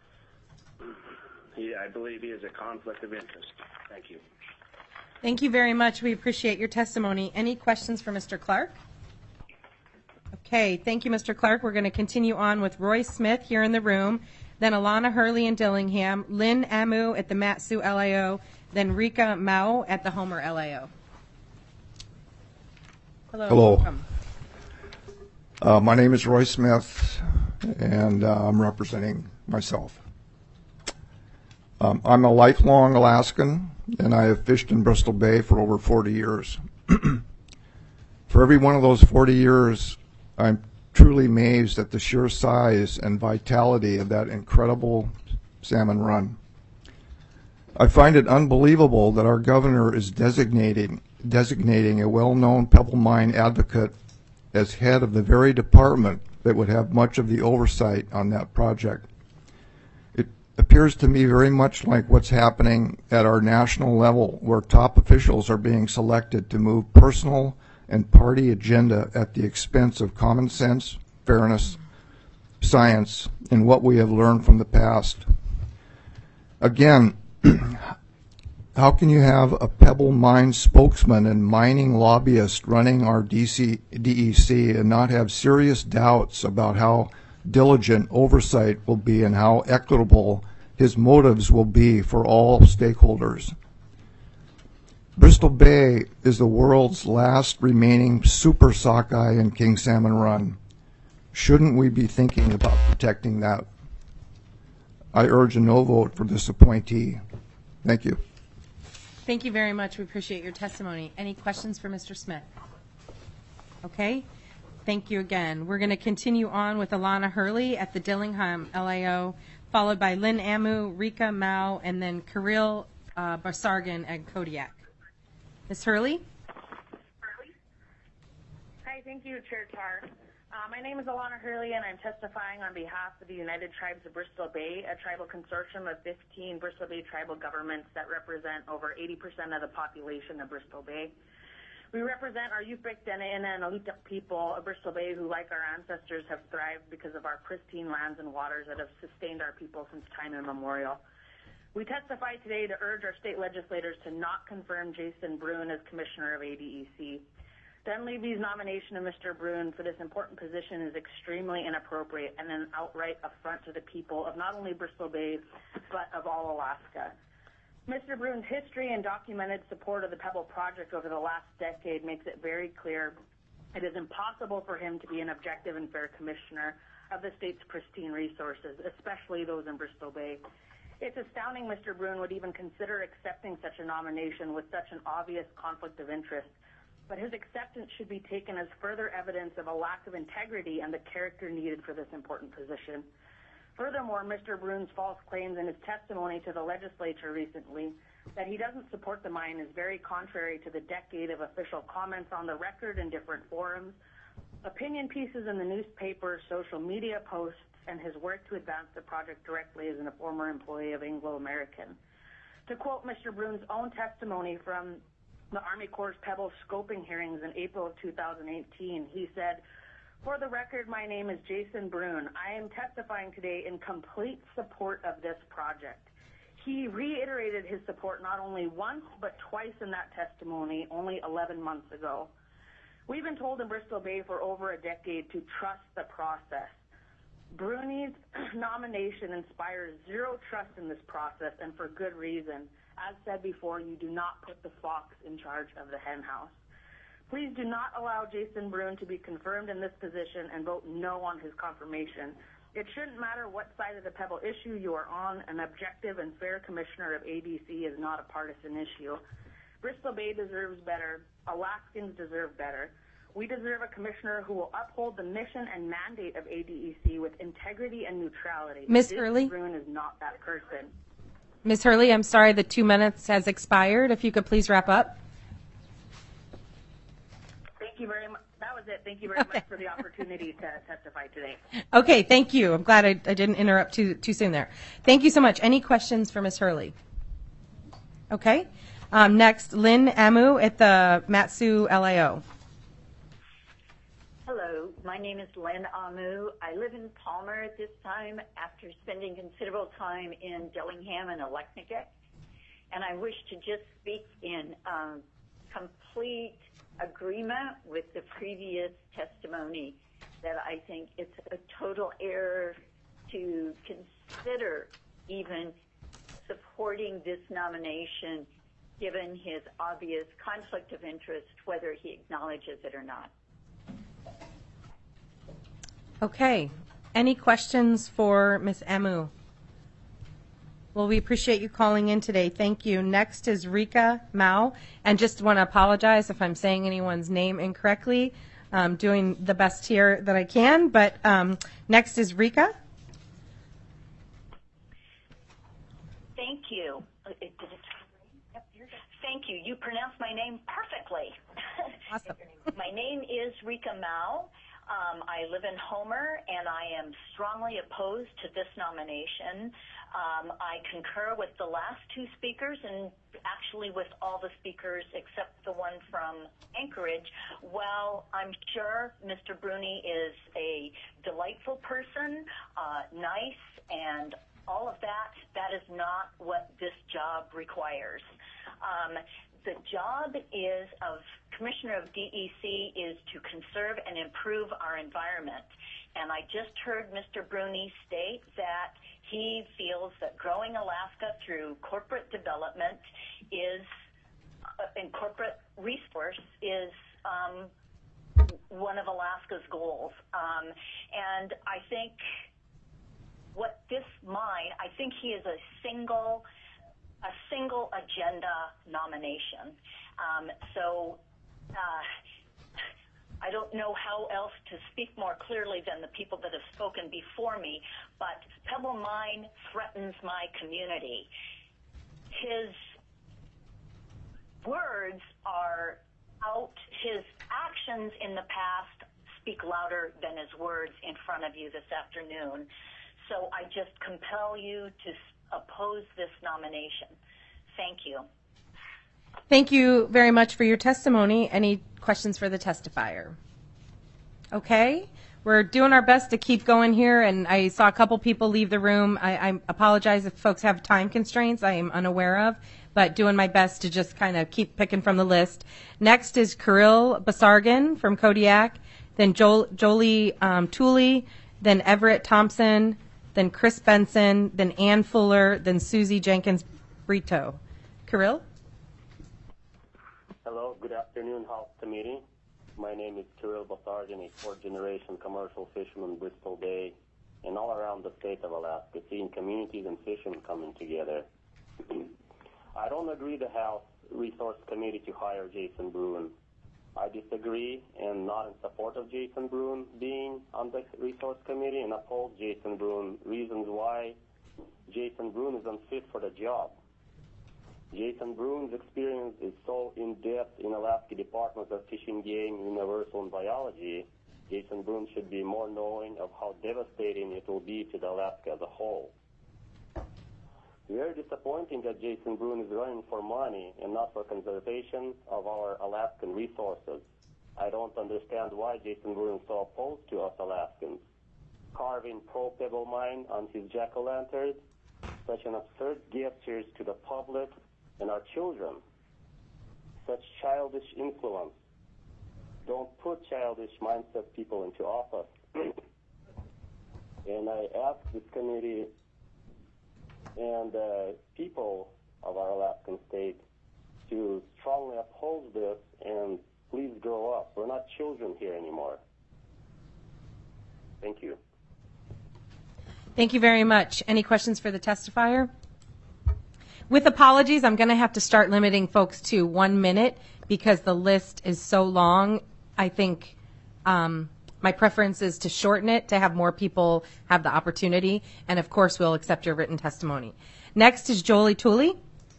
I believe he is a conflict of interest. Thank you. Thank you very much. We appreciate your testimony. Any questions for Mr. Clark? Okay, thank you, Mr. Clark. We're going to continue on with Roy Smith here in the room, then Alana Hurley in Dillingham, Lynn Amu at the Mat-Su LAO, then Rika Mao at the Homer LAO. Hello. Welcome. My name is Roy Smith, and I'm representing myself. I'm a lifelong Alaskan, and I have fished in Bristol Bay for over 40 years. For every one of those 40 years, I'm truly amazed at the sheer size and vitality of that incredible salmon run. I find it unbelievable that our governor is designating a well-known Pebble Mine advocate as head of the very department that would have much of the oversight on that project. It appears to me very much like what's happening at our national level, where top officials are being selected to move personal and party agenda at the expense of common sense, fairness, science, and what we have learned from the past. Again, how can you have a Pebble Mine spokesman and mining lobbyist running our DEC and not have serious doubts about how diligent oversight will be and how equitable his motives will be for all stakeholders? Bristol Bay is the world's last remaining super sockeye in king salmon run. Shouldn't we be thinking about protecting that? I urge a no vote for this appointee. Thank you. Thank you very much. We appreciate your testimony. Any questions for Mr. Smith? Okay. Thank you again. We're going to continue on with Alana Hurley at the Dillingham LAO, followed by Lynn Amu, Rika Mao, and then Kirill Barsargan at Kodiak. Ms. Hurley? Hi, thank you, Chair Tar. My name is Alana Hurley, and I'm testifying on behalf of the United Tribes of Bristol Bay, a tribal consortium of 15 Bristol Bay tribal governments that represent over 80% of the population of Bristol Bay. We represent our Yupik, Dene, and Alutiiq people of Bristol Bay who, like our ancestors, have thrived because of our pristine lands and waters that have sustained our people since time immemorial. We testify today to urge our state legislators to not confirm Jason Bruhn as Commissioner of ADEC. Dunleavy's nomination of Mr. Bruhn for this important position is extremely inappropriate and an outright affront to the people of not only Bristol Bay, but of all Alaska. Mr. Bruhn's history and documented support of the Pebble Project over the last decade makes it very clear it is impossible for him to be an objective and fair commissioner of the state's pristine resources, especially those in Bristol Bay. It's astounding Mr. Bruhn would even consider accepting such a nomination with such an obvious conflict of interest. But his acceptance should be taken as further evidence of a lack of integrity and the character needed for this important position. Furthermore, Mr. Bruhn's false claims in his testimony to the legislature recently that he doesn't support the mine is very contrary to the decade of official comments on the record in different forums, opinion pieces in the newspaper, social media posts, and his work to advance the project directly as a former employee of Anglo American. To quote Mr. Bruhn's own testimony from the Army Corps' Pebble scoping hearings in April of 2018, he said, "For the record, my name is Jason Bruhn. I am testifying today in complete support of this project." He reiterated his support not only once, but twice in that testimony only 11 months ago. We've been told in Bristol Bay for over a decade to trust the process. Bruni's nomination inspires zero trust in this process, and for good reason. As said before, you do not put the fox in charge of the hen house. Please do not allow Jason Bruhn to be confirmed in this position and vote no on his confirmation. It shouldn't matter what side of the Pebble issue you are on. An objective and fair commissioner of ADC is not a partisan issue. Bristol Bay deserves better. Alaskans deserve better. We deserve a commissioner who will uphold the mission and mandate of ADEC with integrity and neutrality. Ms. Hurley? Bruhn is not that person. Ms. Hurley, I'm sorry the 2 minutes has expired. If you could please wrap up. Thank you very much. That was it. Thank you very much for the opportunity to testify today. Okay, thank you. I'm glad I didn't interrupt too soon there. Thank you so much. Any questions for Ms. Hurley? Okay. Next, Lynn Amu at the Mat-Su LAO. My name is Len Amu. I live in Palmer at this time after spending considerable time in Dillingham and Aleknagik. And I wish to just speak in complete agreement with the previous testimony that I think it's a total error to consider even supporting this nomination given his obvious conflict of interest, whether he acknowledges it or not. Okay. Any questions for Ms. Amu? Well, we appreciate you calling in today. Thank you. Next is Rika Mao. And just want to apologize if I'm saying anyone's name incorrectly. I'm doing the best here that I can. But next is Rika. Thank you. Thank you. You pronounced my name perfectly. Awesome. My name is Rika Mao. I live in Homer, and I am strongly opposed to this nomination. I concur with the last two speakers and actually with all the speakers except the one from Anchorage. While I'm sure Mr. Bruni is a delightful person, nice, and all of that, that is not what this job requires. The job is of Commissioner of DEC is to conserve and improve our environment. And I just heard Mr. Bruni state that he feels that growing Alaska through corporate development is, and corporate resource is one of Alaska's goals. And I think what this mine, I think he is a single agenda nomination. I don't know how else to speak more clearly than the people that have spoken before me, but Pebble Mine threatens my community. His words are out, his actions in the past speak louder than his words in front of you this afternoon. So I just compel you to oppose this nomination. Thank you. Thank you very much for your testimony. Any questions for the testifier? Okay. We're doing our best to keep going here, and I saw a couple people leave the room. I apologize if folks have time constraints I am unaware of, but doing my best to just kind of keep picking from the list. Next is Kirill Basargin from Kodiak, then Jolie Tooley, then Everett Thompson, then Chris Benson, then Ann Fuller, then Susie Jenkins Brito. Kirill? Hello, good afternoon, House Committee. My name is Kirill Basargin, a fourth-generation commercial fisherman in Bristol Bay and all around the state of Alaska, seeing communities and fishermen coming together. I don't agree the House Resource Committee to hire Jason Bruin. I disagree and not in support of Jason Bruin being on the Resource Committee and oppose Jason Bruin. Reasons why Jason Bruin is unfit for the job. Jason Bruin's experience is so in-depth in Alaska Department of Fish and Game, Universal, and Biology. Jason Bruin should be more knowing of how devastating it will be to the Alaska as a whole. Very disappointing that Jason Bruin is running for money and not for conservation of our Alaskan resources. I don't understand why Jason Bruin is so opposed to us Alaskans. Carving pro-Pebble Mine on his jack-o'-lanterns, such an absurd gestures to the public and our children. Such childish influence. Don't put childish mindset people into office. And I ask this committee and people of our Alaskan state to strongly oppose this and please grow up. We're not children here anymore. Thank you. Thank you very much. Any questions for the testifier? With apologies, I'm going to have to start limiting folks to 1 minute because the list is so long. I think my preference is to shorten it to have more people have the opportunity. And of course, we'll accept your written testimony. Next is Jolie Tooley.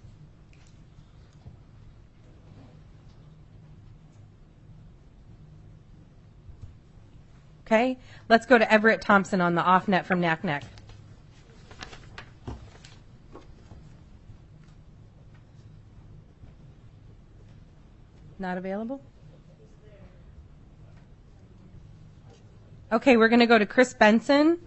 Okay, let's go to Everett Thompson on the off net from Naknek. Not available? Okay, we're going to go to Chris Benson.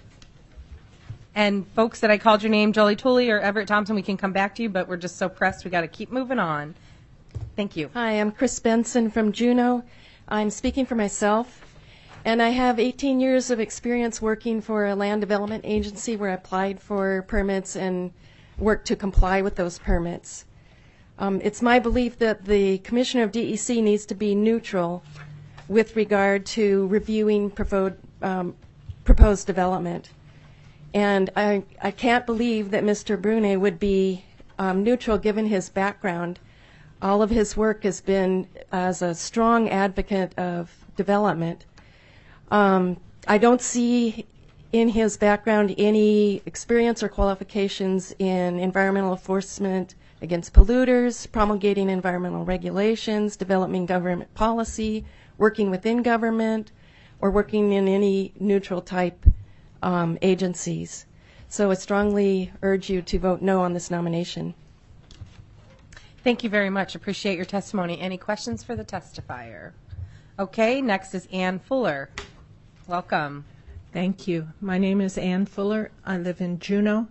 And folks that I called your name, Jolie Tooley or Everett Thompson, we can come back to you, but we're just so pressed. We got to keep moving on. Thank you. Hi, I'm Chris Benson from Juneau. I'm speaking for myself, and I have 18 years of experience working for a land development agency where I applied for permits and worked to comply with those permits. It's my belief that the Commissioner of DEC needs to be neutral with regard to reviewing proposed development. And I can't believe that Mr. Brune would be neutral given his background. All of his work has been as a strong advocate of development. I don't see in his background any experience or qualifications in environmental enforcement against polluters, promulgating environmental regulations, developing government policy, working within government, or working in any neutral type agencies. So I strongly urge you to vote no on this nomination. Thank you very much. Appreciate your testimony. Any questions for the testifier? Okay, next is Ann Fuller. Welcome. Thank you. My name is Ann Fuller. I live in Juneau.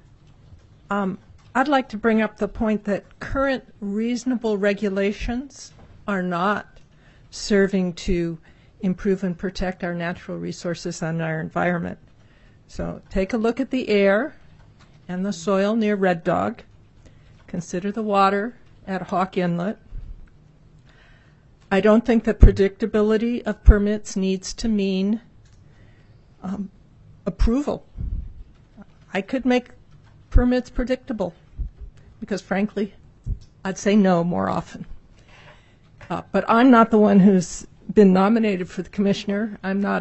I'd like to bring up the point that current reasonable regulations are not serving to improve and protect our natural resources and our environment. So take a look at the air and the soil near Red Dog. Consider the water at Hawk Inlet. I don't think that predictability of permits needs to mean approval. I could make permits predictable because, frankly, I'd say no more often. But I'm not the one who's been nominated for the commissioner.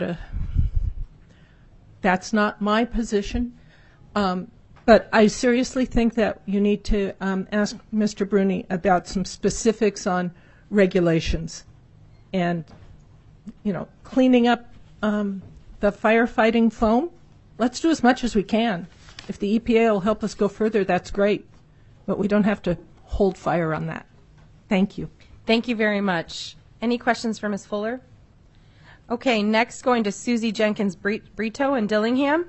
That's not my position. But I seriously think that you need to ask Mr. Brune about some specifics on regulations and, cleaning up the firefighting foam. Let's do as much as we can. If the EPA will help us go further, that's great. But we don't have to hold fire on that. Thank you. Thank you very much. Any questions for Ms. Fuller? Okay, next going to Susie Jenkins Brito in Dillingham.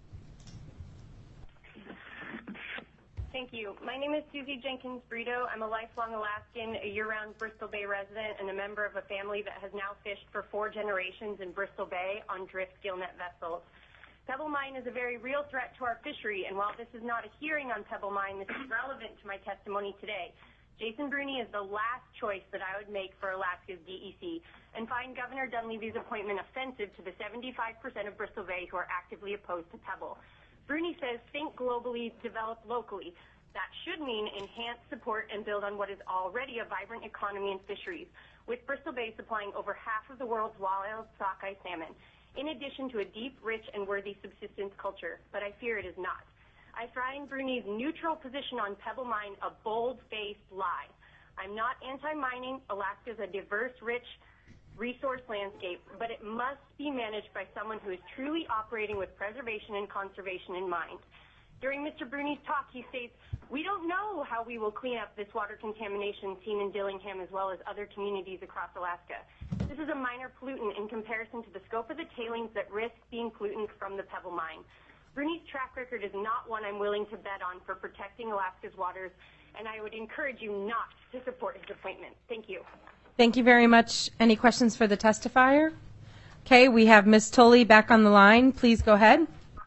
Thank you. My name is Susie Jenkins Brito. I'm a lifelong Alaskan, a year-round Bristol Bay resident, and a member of a family that has now fished for 4 generations in Bristol Bay on drift gillnet vessels. Pebble Mine is a very real threat to our fishery, and while this is not a hearing on Pebble Mine, this is relevant to my testimony today. Jason Brune is the last choice that I would make for Alaska's DEC, and find Governor Dunleavy's appointment offensive to the 75% of Bristol Bay who are actively opposed to Pebble. Brune says, think globally, develop locally. That should mean enhance, support, and build on what is already a vibrant economy in fisheries, with Bristol Bay supplying over half of the world's wild sockeye salmon, in addition to a deep, rich, and worthy subsistence culture, but I fear it is not. I find Brune's neutral position on Pebble Mine a bold-faced lie. I'm not anti-mining. Alaska is a diverse, rich resource landscape, but it must be managed by someone who is truly operating with preservation and conservation in mind. During Mr. Brune's talk, he states, we don't know how we will clean up this water contamination seen in Dillingham as well as other communities across Alaska. This is a minor pollutant in comparison to the scope of the tailings that risk being pollutants from the Pebble Mine. Brune's track record is not one I'm willing to bet on for protecting Alaska's waters, and I would encourage you not to support his appointment. Thank you. Thank you very much. Any questions for the testifier? Okay, we have Ms. Tully back on the line. Please go ahead.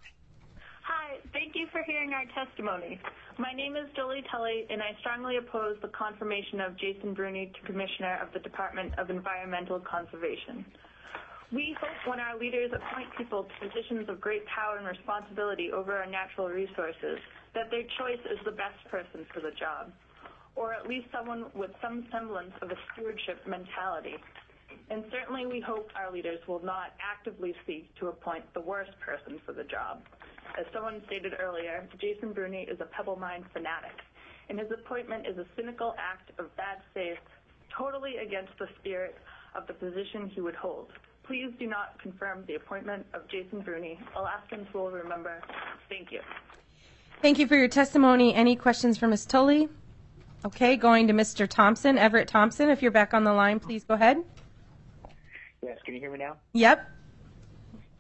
Hi, thank you for hearing our testimony. My name is Jolie Tully, and I strongly oppose the confirmation of Jason Brune to Commissioner of the Department of Environmental Conservation. We hope when our leaders appoint people to positions of great power and responsibility over our natural resources, that their choice is the best person for the job, or at least someone with some semblance of a stewardship mentality. And certainly we hope our leaders will not actively seek to appoint the worst person for the job. As someone stated earlier, Jason Brune is a Pebble Mine fanatic, and his appointment is a cynical act of bad faith, totally against the spirit of the position he would hold. Please do not confirm the appointment of Jason Brune. Alaskans will remember. Thank you. Thank you for your testimony. Any questions for Ms. Tully? Okay, going to Mr. Thompson, Everett Thompson. If you're back on the line, please go ahead. Yes, can you hear me now? Yep.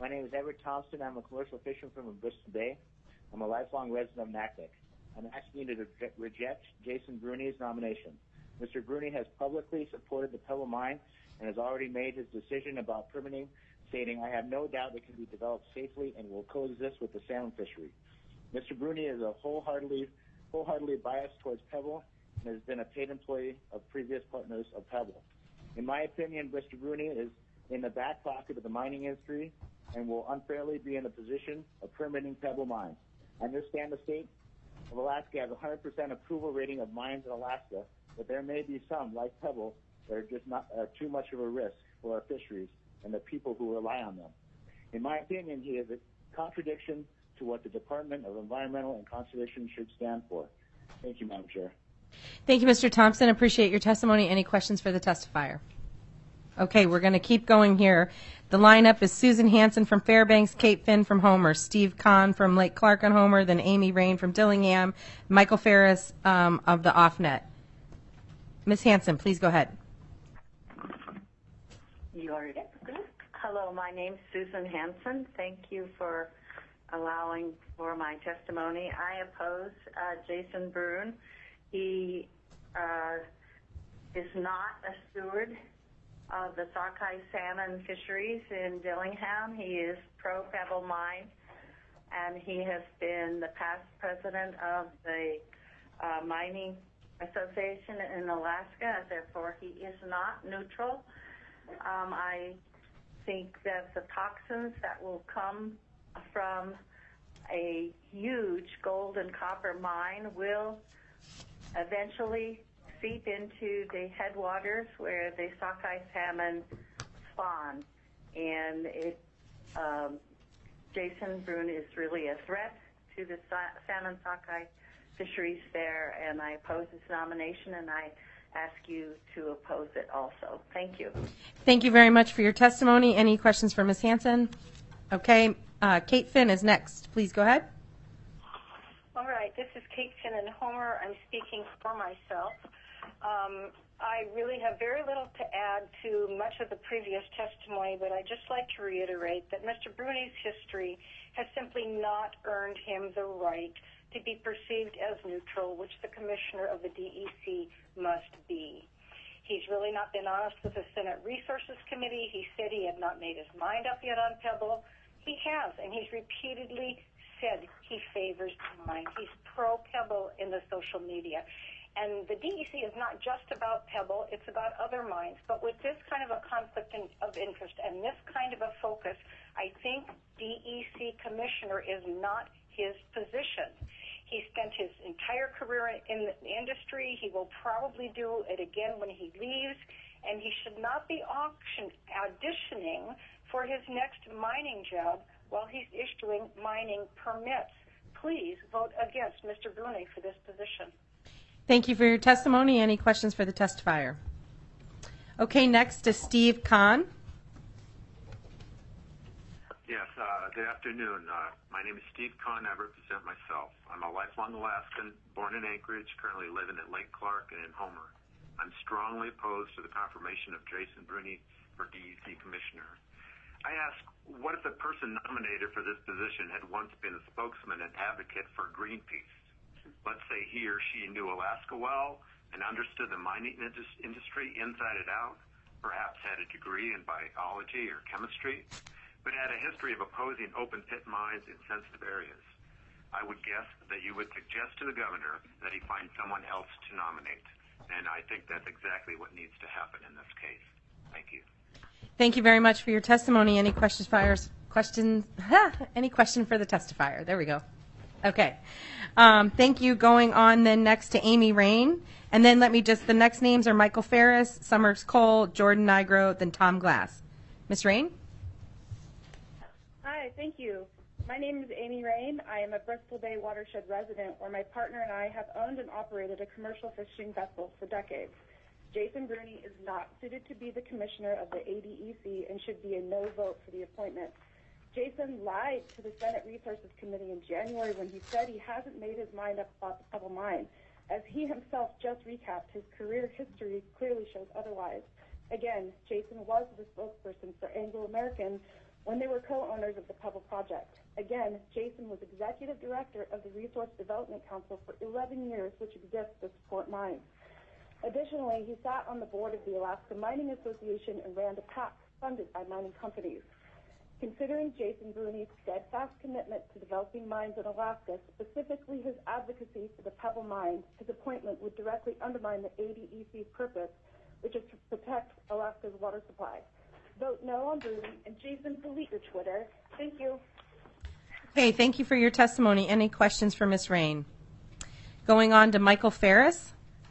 My name is Everett Thompson. I'm a commercial fisherman from Bristol Bay. I'm a lifelong resident of Naknek. I'm asking you to reject Jason Bruni's nomination. Mr. Bruni has publicly supported the Pebble Mine and has already made his decision about permitting, stating, "I have no doubt it can be developed safely and will coexist with the salmon fishery." Mr. Bruni is a wholeheartedly biased towards Pebble and has been a paid employee of previous partners of Pebble. In my opinion, Mr. Bruni is in the back pocket of the mining industry and will unfairly be in a position of permitting Pebble mines. I understand the state of Alaska has a 100% approval rating of mines in Alaska, but there may be some, like Pebble, that are just not too much of a risk for our fisheries and the people who rely on them. In my opinion, he is a contradiction to what the Department of Environmental and Conservation should stand for. Thank you, Madam Chair. Thank you, Mr. Thompson. Appreciate your testimony. Any questions for the testifier? Okay, we're going to keep going here. The lineup is Susan Hansen from Fairbanks, Kate Finn from Homer, Steve Kahn from Lake Clark on Homer, then Amy Rain from Dillingham, Michael Ferris of the OffNet. Ms. Hansen, please go ahead. Hello, my name's Susan Hansen. Thank you for allowing for my testimony. I oppose Jason Brune. He is not a steward of the sockeye salmon fisheries in Dillingham. He is pro-Pebble Mine, and he has been the past president of the Mining Association in Alaska. Therefore, he is not neutral. I think that the toxins that will come from a huge gold and copper mine will eventually seep into the headwaters where the sockeye salmon spawn. And Jason Brune is really a threat to the salmon sockeye fisheries there, and I oppose his nomination, and I ask you to oppose it also. Thank you. Thank you very much for your testimony. Any questions for Ms. Hansen? Okay, Kate Finn is next. Please go ahead. All right, this is Kate Finn in Homer. I'm speaking for myself. I really have very little to add to much of the previous testimony, but I'd just like to reiterate that Mr. Bruni's history has simply not earned him the right to be perceived as neutral, which the commissioner of the DEC must be. He's really not been honest with the Senate Resources Committee. He said he had not made his mind up yet on Pebble. He has, and he's repeatedly said he favors the mine. He's pro-Pebble in the social media. And the DEC is not just about Pebble, it's about other mines. But with this kind of a conflict of interest and this kind of a focus, I think DEC commissioner is not his position. He spent his entire career in the industry. He will probably do it again when he leaves. And he should not be auditioning for his next mining job while he's issuing mining permits. Please vote against Mr. Brune for this position. Thank you for your testimony. Any questions for the testifier? Okay, next is Steve Kahn. Yes, good afternoon. My name is Steve Kahn. I represent myself. I'm a lifelong Alaskan, born in Anchorage, currently living at Lake Clark and in Homer. I'm strongly opposed to the confirmation of Jason Brune for DEC commissioner. I ask, what if the person nominated for this position had once been a spokesman and advocate for Greenpeace? Let's say he or she knew Alaska well and understood the mining industry inside and out, perhaps had a degree in biology or chemistry, but had a history of opposing open-pit mines in sensitive areas. I would guess that you would suggest to the governor that he find someone else to nominate, and I think that's exactly what needs to happen in this case. Thank you. Thank you very much for your testimony. Any questions? Any question for the testifier? There we go. Okay. Thank you. Going on then next to Amy Rain. And then the next names are Michael Ferris, Summers Cole, Jordan Nigro, then Tom Glass. Ms. Rain? Hi, thank you. My name is Amy Rain. I am a Bristol Bay watershed resident where my partner and I have owned and operated a commercial fishing vessel for decades. Jason Brune is not suited to be the commissioner of the ADEC and should be a no vote for the appointment. Jason lied to the Senate Resources Committee in January when he said he hasn't made his mind up about the Pebble Mine. As he himself just recapped, his career history clearly shows otherwise. Again, Jason was the spokesperson for Anglo American when they were co-owners of the Pebble Project. Again, Jason was executive director of the Resource Development Council for 11 years, which exists to support mines. Additionally, he sat on the board of the Alaska Mining Association and ran a PAC funded by mining companies. Considering Jason Bruni's steadfast commitment to developing mines in Alaska, specifically his advocacy for the Pebble mine, his appointment would directly undermine the ADEC's purpose, which is to protect Alaska's water supply. Vote no on Bruni, and Jason, delete your Twitter. Thank you. Okay, thank you for your testimony. Any questions for Ms. Rain? Going on to Michael Ferris.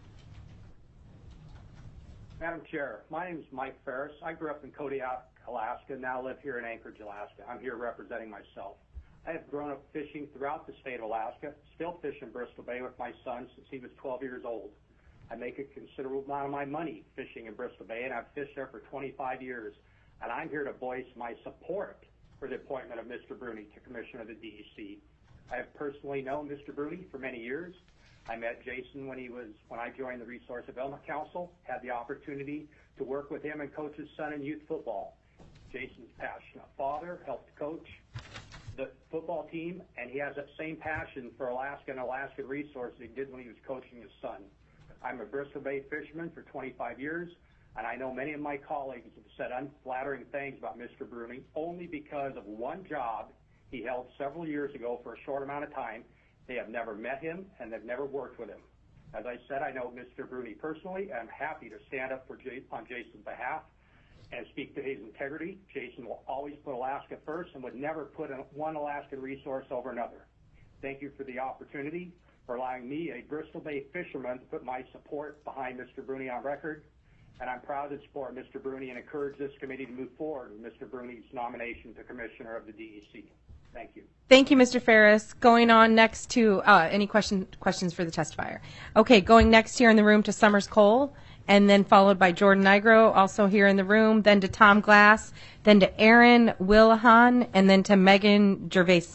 Madam Chair, my name is Mike Ferris. I grew up in Kodiak, Alaska, now live here in Anchorage, Alaska. I'm here representing myself. I have grown up fishing throughout the state of Alaska, still fish in Bristol Bay with my son since he was 12 years old. I make a considerable amount of my money fishing in Bristol Bay, and I've fished there for 25 years. And I'm here to voice my support for the appointment of Mr. Bruni to Commissioner of the DEC. I have personally known Mr. Bruni for many years. I met Jason when I joined the Resource Development Council, had the opportunity to work with him and coach his son in youth football. Jason's a passionate father, helped coach the football team, and he has that same passion for Alaska and Alaskan resources he did when he was coaching his son. I'm a Bristol Bay fisherman for 25 years, and I know many of my colleagues have said unflattering things about Mr. Bruni only because of one job he held several years ago for a short amount of time. They have never met him, and they've never worked with him. As I said, I know Mr. Bruni personally, and I'm happy to stand up on Jason's behalf and speak to his integrity. Jason will always put Alaska first and would never put one Alaskan resource over another. Thank you for the opportunity for allowing me, a Bristol Bay fisherman, to put my support behind Mr. Bruni on record. And I'm proud to support Mr. Bruni and encourage this committee to move forward with Mr. Bruni's nomination to Commissioner of the DEC. Thank you. Thank you, Mr. Ferris. Going on next to any questions for the testifier. Okay, going next here in the room to Summers Cole, and then followed by Jordan Nigro, also here in the room, then to Tom Glass, then to Aaron Willahan, and then to Megan Gervais.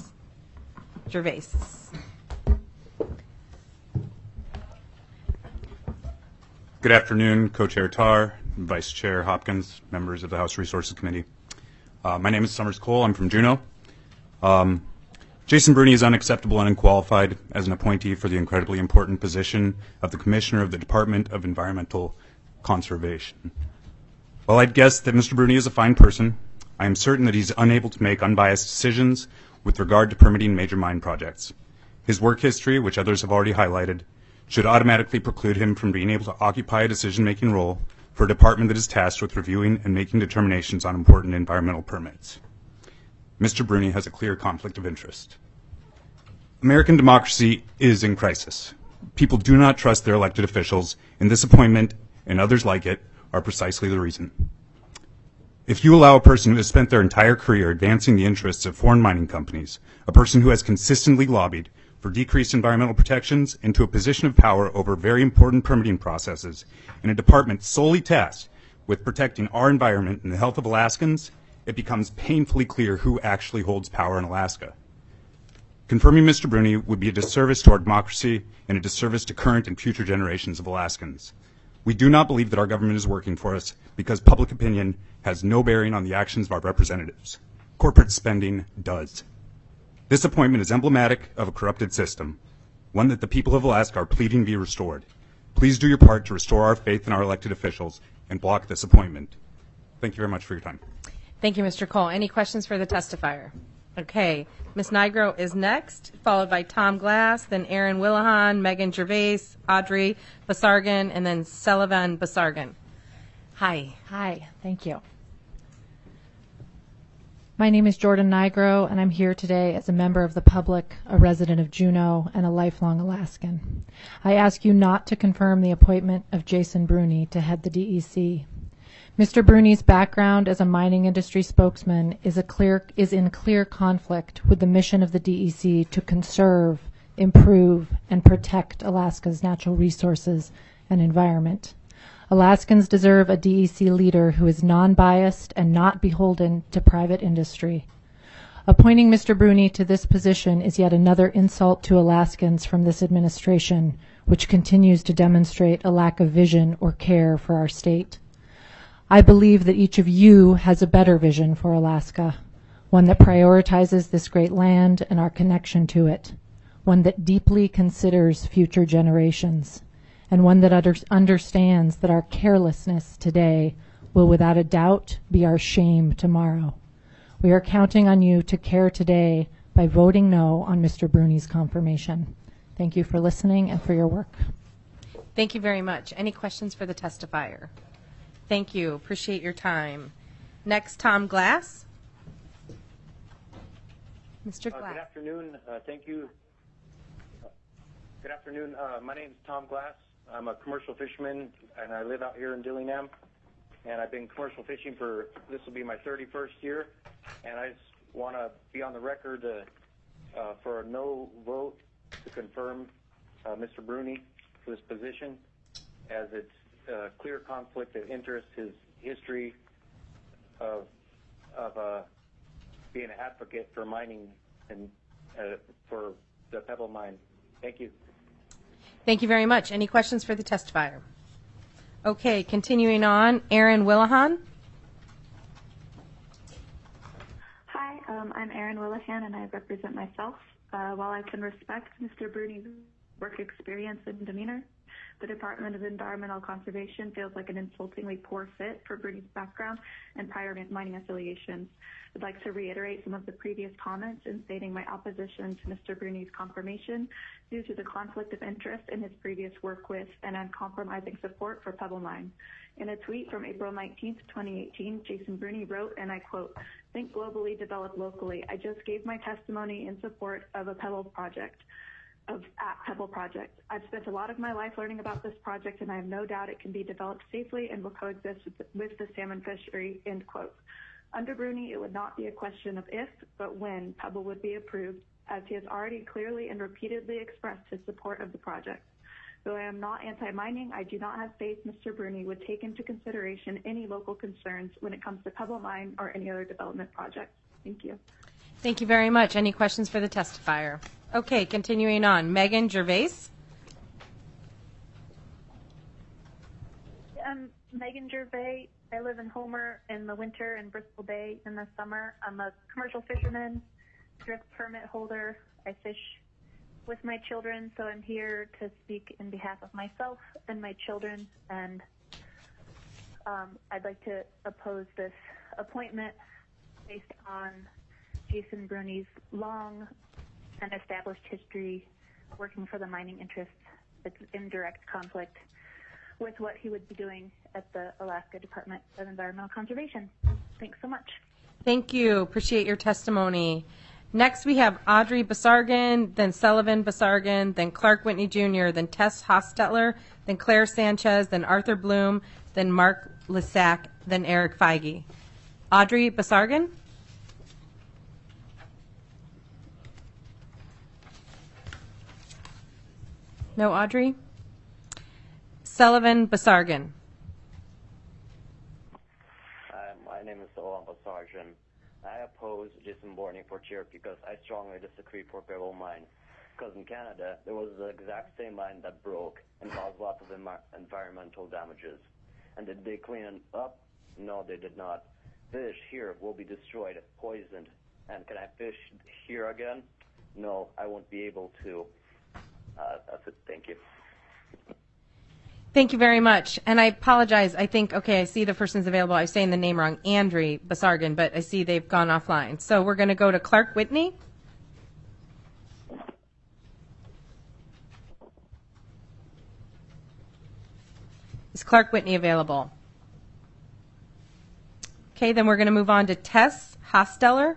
Good afternoon, Co-Chair Tarr, Vice Chair Hopkins, members of the House Resources Committee. My name is Summers Cole. I'm from Juneau. Jason Bruni is unacceptable and unqualified as an appointee for the incredibly important position of the Commissioner of the Department of Environmental Conservation. While I'd guess that Mr. Bruni is a fine person, I am certain that he's unable to make unbiased decisions with regard to permitting major mine projects. His work history, which others have already highlighted, should automatically preclude him from being able to occupy a decision-making role for a department that is tasked with reviewing and making determinations on important environmental permits. Mr. Bruni has a clear conflict of interest. American democracy is in crisis. People do not trust their elected officials, and this appointment and others like it are precisely the reason. If you allow a person who has spent their entire career advancing the interests of foreign mining companies, a person who has consistently lobbied for decreased environmental protections, into a position of power over very important permitting processes in a department solely tasked with protecting our environment and the health of Alaskans, it becomes painfully clear who actually holds power in Alaska. Confirming Mr. Bruni would be a disservice to our democracy and a disservice to current and future generations of Alaskans. We do not believe that our government is working for us because public opinion has no bearing on the actions of our representatives. Corporate spending does. This appointment is emblematic of a corrupted system, one that the people of Alaska are pleading be restored. Please do your part to restore our faith in our elected officials and block this appointment. Thank you very much for your time. Thank you, Mr. Cole. Any questions for the testifier? Okay, Ms. Nigro is next, followed by Tom Glass, then Aaron Willahan, Megan Gervais, Audrey Basargan, and then Sullivan Basargan. Hi. Hi, thank you. My name is Jordan Nigro, and I'm here today as a member of the public, a resident of Juneau, and a lifelong Alaskan. I ask you not to confirm the appointment of Jason Bruni to head the DEC. Mr. Bruni's background as a mining industry spokesman is in clear conflict with the mission of the DEC to conserve, improve, and protect Alaska's natural resources and environment. Alaskans deserve a DEC leader who is non-biased and not beholden to private industry. Appointing Mr. Bruni to this position is yet another insult to Alaskans from this administration, which continues to demonstrate a lack of vision or care for our state. I believe that each of you has a better vision for Alaska. one that prioritizes this great land and our connection to it, one that deeply considers future generations, and one that understands that our carelessness today will without a doubt be our shame tomorrow. We are counting on you to care today by voting no on Mr. Bruni's confirmation. Thank you for listening and for your work. Thank you very much. Any questions for the testifier? Thank you. Appreciate your time. Next, Tom Glass. Mr. Glass. Good afternoon. Thank you. Good afternoon. My name is Tom Glass. I'm a commercial fisherman, and I live out here in Dillingham. And I've been commercial fishing this will be my 31st year. And I just want to be on the record for a no vote to confirm Mr. Bruni for this position, as it's a clear conflict of interest, his history of being an advocate for mining and for the Pebble Mine. Thank you. Thank you very much. Any questions for the testifier? Okay, continuing on, Erin Willahan. Hi, I'm Erin Willahan, and I represent myself. While I can respect Mr. Bruni's work experience and demeanor, the Department of Environmental Conservation feels like an insultingly poor fit for Bruni's background and prior mining affiliations. I'd like to reiterate some of the previous comments in stating my opposition to Mr. Bruni's confirmation due to the conflict of interest in his previous work with and uncompromising support for Pebble Mine. In a tweet from April 19, 2018, Jason Bruni wrote, and I quote, "Think globally, develop locally. I just gave my testimony in support of a Pebble project. I've spent a lot of my life learning about this project, and I have no doubt it can be developed safely and will coexist with the salmon fishery," end quote. Under Bruni, it would not be a question of if, but when Pebble would be approved, as he has already clearly and repeatedly expressed his support of the project. Though I am not anti-mining, I do not have faith Mr. Bruni would take into consideration any local concerns when it comes to Pebble Mine or any other development projects. Thank you. Thank you very much. Any questions for the testifier? Okay, continuing on. Megan Gervais. I'm Megan Gervais. I live in Homer in the winter and Bristol Bay in the summer. I'm a commercial fisherman, drift permit holder. I fish with my children, so I'm here to speak in behalf of myself and my children, and I'd like to oppose this appointment based on Jason Bruni's long and established history working for the mining interests. It's in direct conflict with what he would be doing at the Alaska Department of Environmental Conservation. Thanks so much. Thank you. Appreciate your testimony. Next, we have Audrey Basargan, then Sullivan Basargan, then Clark Whitney Jr., then Tess Hostetler, then Claire Sanchez, then Arthur Bloom, then Mark Lissac, then Eric Feige. Audrey Basargan? No, Audrey? Sullivan Basargan. My name is Sullivan Basargan. I oppose Jason Bruni for chair because I strongly disagree for Pebble Mine. Because in Canada, there was the exact same mine that broke and caused lots of environmental damages. And did they clean it up? No, they did not. Fish here will be destroyed, poisoned. And can I fish here again? No, I won't be able to. That's it. Thank you. Thank you very much. And I apologize. I think, okay, I see the person's available. I was saying the name wrong, Andrew Basargan, but I see they've gone offline. So we're going to go to Clark Whitney. Is Clark Whitney available? Okay, then we're going to move on to Tess Hostetler.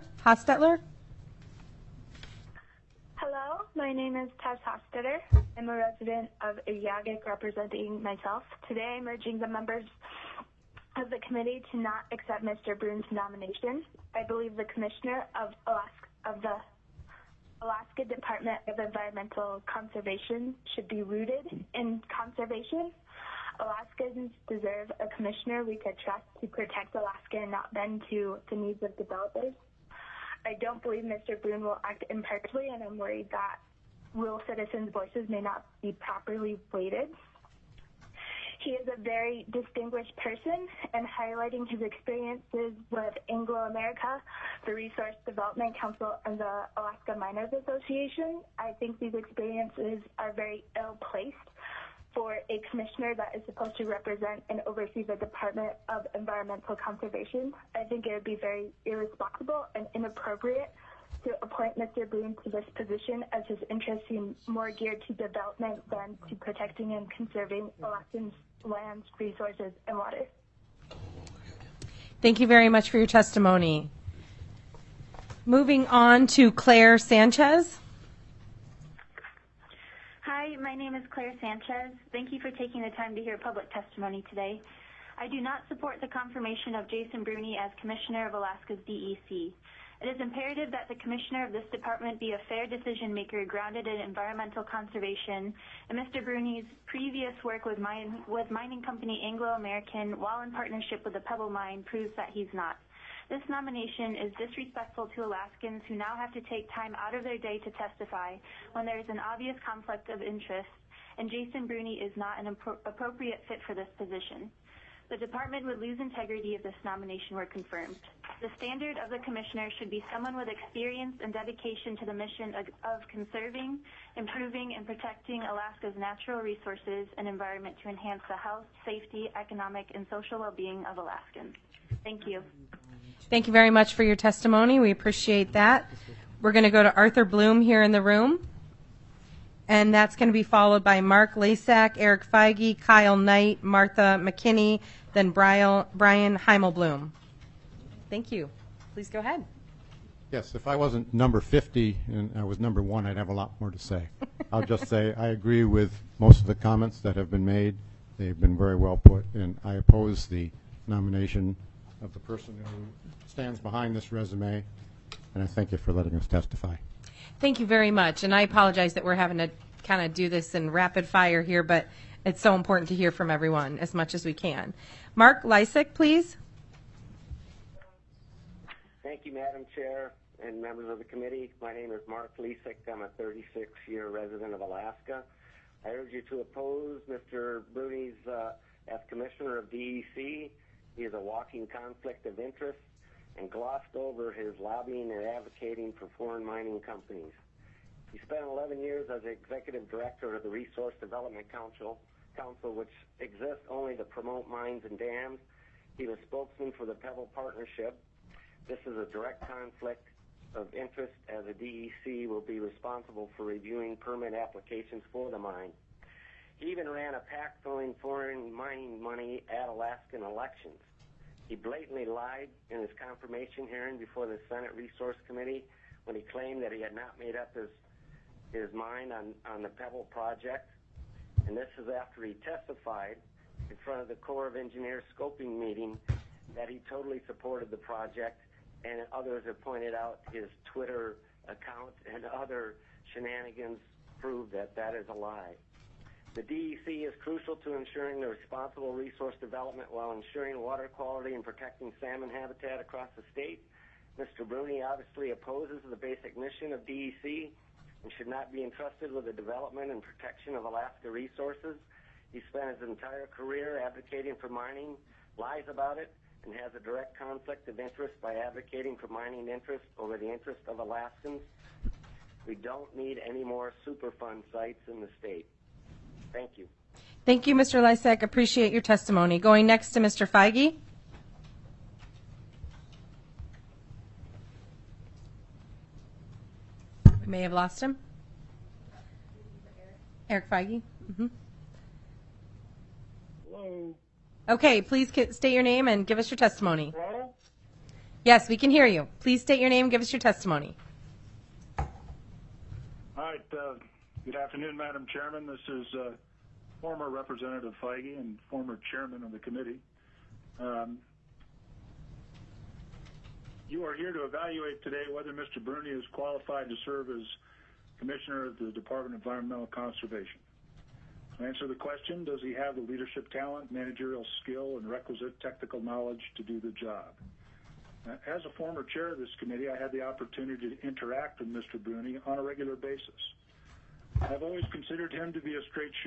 Hello, my name is Tess Hostetler. I'm a resident of Yagik representing myself. Today I'm urging the members of the committee to not accept Mr. Bruni's nomination. I believe the Commissioner of the Alaska Department of Environmental Conservation should be rooted in conservation. Alaskans deserve a commissioner we could trust to protect Alaska and not bend to the needs of developers. I don't believe Mr. Bruni will act impartially, and I'm worried that rural citizens' voices may not be properly weighted. He is a very distinguished person, and highlighting his experiences with Anglo America, the Resource Development Council, and the Alaska Miners Association, I think these experiences are very ill-placed for a commissioner that is supposed to represent and oversee the Department of Environmental Conservation. I think it would be very irresponsible and inappropriate to appoint Mr. Boone to this position, as his interests seem more geared to development than to protecting and conserving Alaskans' lands, resources, and water. Thank you very much for your testimony. Moving on to Claire Sanchez. Hi, my name is Claire Sanchez. Thank you for taking the time to hear public testimony today. I do not support the confirmation of Jason Bruni as Commissioner of Alaska's DEC. It is imperative that the Commissioner of this department be a fair decision maker grounded in environmental conservation, and Mr. Bruni's previous work with mining company Anglo American while in partnership with the Pebble Mine proves that he's not. This nomination is disrespectful to Alaskans who now have to take time out of their day to testify when there is an obvious conflict of interest, and Jason Bruni is not an appropriate fit for this position. The department would lose integrity if this nomination were confirmed. The standard of the commissioner should be someone with experience and dedication to the mission of conserving, improving, and protecting Alaska's natural resources and environment to enhance the health, safety, economic, and social well-being of Alaskans. Thank you. Thank you very much for your testimony. We appreciate that. We're going to go to Arthur Bloom here in the room. And that's going to be followed by Mark Lasak, Eric Feige, Kyle Knight, Martha McKinney, then Brian Heimelblum. Thank you. Please go ahead. Yes, if I wasn't number 50 and I was number 1, I'd have a lot more to say. I'll just say I agree with most of the comments that have been made. They've been very well put, and I oppose the nomination of the person who stands behind this resume, and I thank you for letting us testify. Thank you very much, and I apologize that we're having to kind of do this in rapid fire here, but it's so important to hear from everyone as much as we can. Mark Lysick, please. Thank you, Madam Chair and members of the committee. My name is Mark Lysick. I'm a 36-year resident of Alaska. I urge you to oppose Mr. Bruni's as Commissioner of DEC. He is a walking conflict of interest and glossed over his lobbying and advocating for foreign mining companies. He spent 11 years as Executive Director of the Resource Development Council, which exists only to promote mines and dams. He was spokesman for the Pebble Partnership. This is a direct conflict of interest, as a DEC will be responsible for reviewing permit applications for the mine. He even ran a PAC throwing foreign mining money at Alaskan elections. He blatantly lied in his confirmation hearing before the Senate Resource Committee when he claimed that he had not made up his mind on the Pebble project. And this is after he testified in front of the Corps of Engineers scoping meeting that he totally supported the project, and others have pointed out his Twitter account and other shenanigans prove that that is a lie. The DEC is crucial to ensuring the responsible resource development while ensuring water quality and protecting salmon habitat across the state. Mr. Bruni obviously opposes the basic mission of DEC and should not be entrusted with the development and protection of Alaska resources. He spent his entire career advocating for mining, lies about it, and has a direct conflict of interest by advocating for mining interests over the interests of Alaskans. We don't need any more Superfund sites in the state. Thank you. Thank you, Mr. Lysak. Appreciate your testimony. Going next to Mr. Feige. We may have lost him. Eric Feige. Mm-hmm. Hello. Okay, please state your name and give us your testimony. Hello? Yes, we can hear you. Please state your name and give us your testimony. All right. Good afternoon, Madam Chairman. This is former Representative Feige and former Chairman of the committee. You are here to evaluate today whether Mr. Bruni is qualified to serve as Commissioner of the Department of Environmental Conservation. To answer the question, does he have the leadership talent, managerial skill, and requisite technical knowledge to do the job? As a former chair of this committee, I had the opportunity to interact with Mr. Bruni on a regular basis. I've always considered him to be a straight shooter,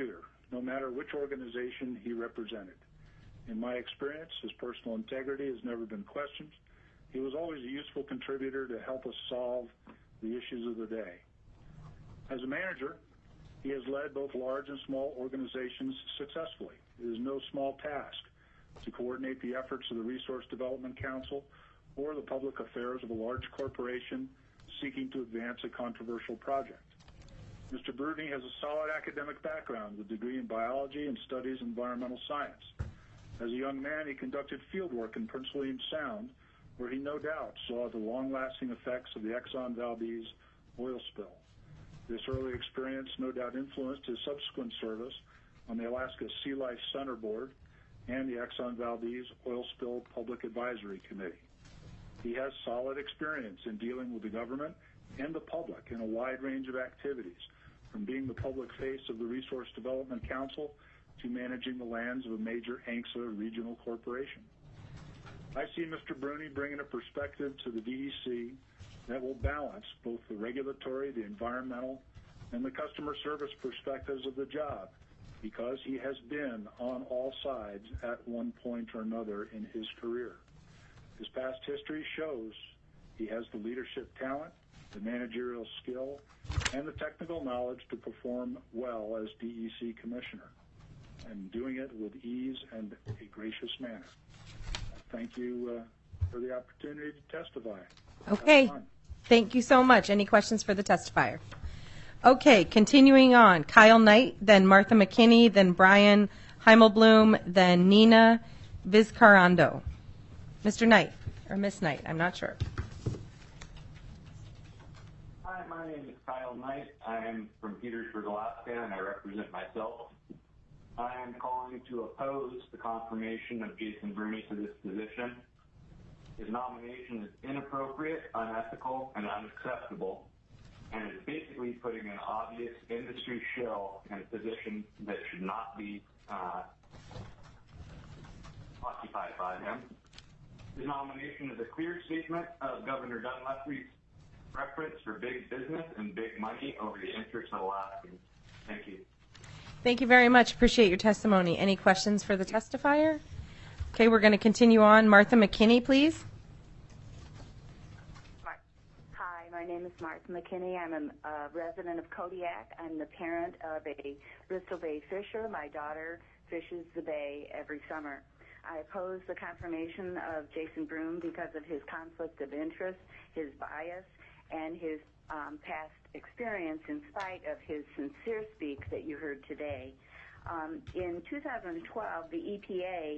no matter which organization he represented. In my experience, his personal integrity has never been questioned. He was always a useful contributor to help us solve the issues of the day. As a manager, he has led both large and small organizations successfully. It is no small task to coordinate the efforts of the Resource Development Council or the public affairs of a large corporation seeking to advance a controversial project. Mr. Bruni has a solid academic background with a degree in biology and studies environmental science. As a young man, he conducted field work in Prince William Sound, where he no doubt saw the long-lasting effects of the Exxon Valdez oil spill. This early experience no doubt influenced his subsequent service on the Alaska Sea Life Center Board and the Exxon Valdez Oil Spill Public Advisory Committee. He has solid experience in dealing with the government and the public in a wide range of activities, from being the public face of the Resource Development Council to managing the lands of a major ANCSA regional corporation. I see Mr. Bruni bringing a perspective to the DEC that will balance both the regulatory, the environmental, and the customer service perspectives of the job, because he has been on all sides at one point or another in his career. His past history shows he has the leadership talent, the managerial skill, and the technical knowledge to perform well as DEC Commissioner, and doing it with ease and a gracious manner. Thank you for the opportunity to testify. Okay. Thank you so much. Any questions for the testifier? Okay, continuing on. Kyle Knight, then Martha McKinney, then Brian Heimelblum, then Nina Vizcarrondo. Mr. Knight, or Miss Knight, I'm not sure. Hi, my name is Kyle Knight. I am from Petersburg, Alaska, and I represent myself. I am calling to oppose the confirmation of Jason Bruni to this position. His nomination is inappropriate, unethical, and unacceptable, and is basically putting an obvious industry shill in a position that should not be occupied by him. His nomination is a clear statement of Governor Dunleavy's preference for big business and big money over the interests of Alaskans. Thank you. Thank you very much. Appreciate your testimony. Any questions for the testifier? Okay, we're going to continue on. Martha McKinney, please. Hi, my name is Martha McKinney. I'm a resident of Kodiak. I'm the parent of a Bristol Bay fisher. My daughter fishes the bay every summer. I oppose the confirmation of Jason Bruni because of his conflict of interest, his bias, and his past experience, in spite of his sincere speak that you heard today. In 2012, the EPA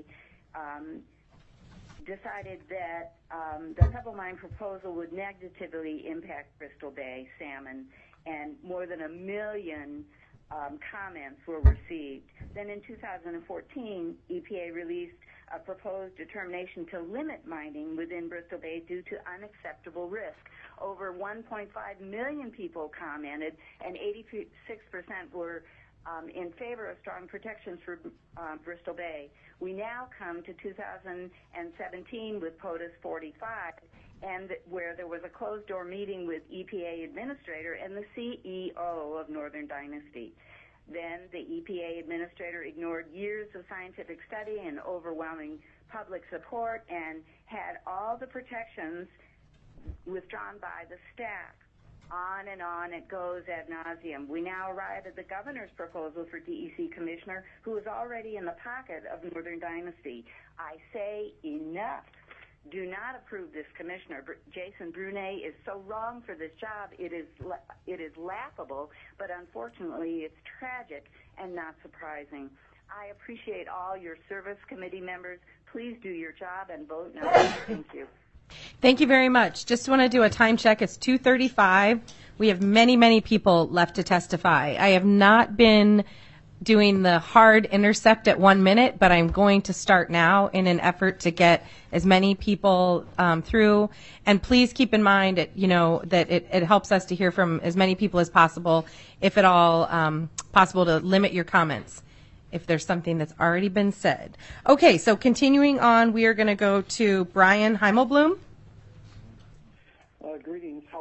decided that the Pebble Mine proposal would negatively impact Bristol Bay salmon, and more than 1 million comments were received. Then in 2014, EPA released a proposed determination to limit mining within Bristol Bay due to unacceptable risk. Over 1.5 million people commented, and 86% were in favor of strong protections for Bristol Bay. We now come to 2017 with POTUS 45, and where there was a closed-door meeting with EPA Administrator and the CEO of Northern Dynasty. Then the EPA Administrator ignored years of scientific study and overwhelming public support and had all the protections withdrawn by the staff. On and on it goes ad nauseum. We now arrive at the governor's proposal for DEC commissioner, who is already in the pocket of Northern Dynasty. I say enough. Do not approve this commissioner. Jason Bruni is so wrong for this job. It is laughable, but unfortunately it's tragic and not surprising. I appreciate all your service committee members. Please do your job and vote no. Thank you. Thank you very much. Just want to do a time check. It's 2:35. We have many, many people left to testify. I have not been doing the hard intercept at 1 minute, but I'm going to start now in an effort to get as many people through. And please keep in mind, that it helps us to hear from as many people as possible, if at all possible, to limit your comments if there's something that's already been said. Okay, so continuing on, we are going to go to Brian Heimelblum. Greetings, House.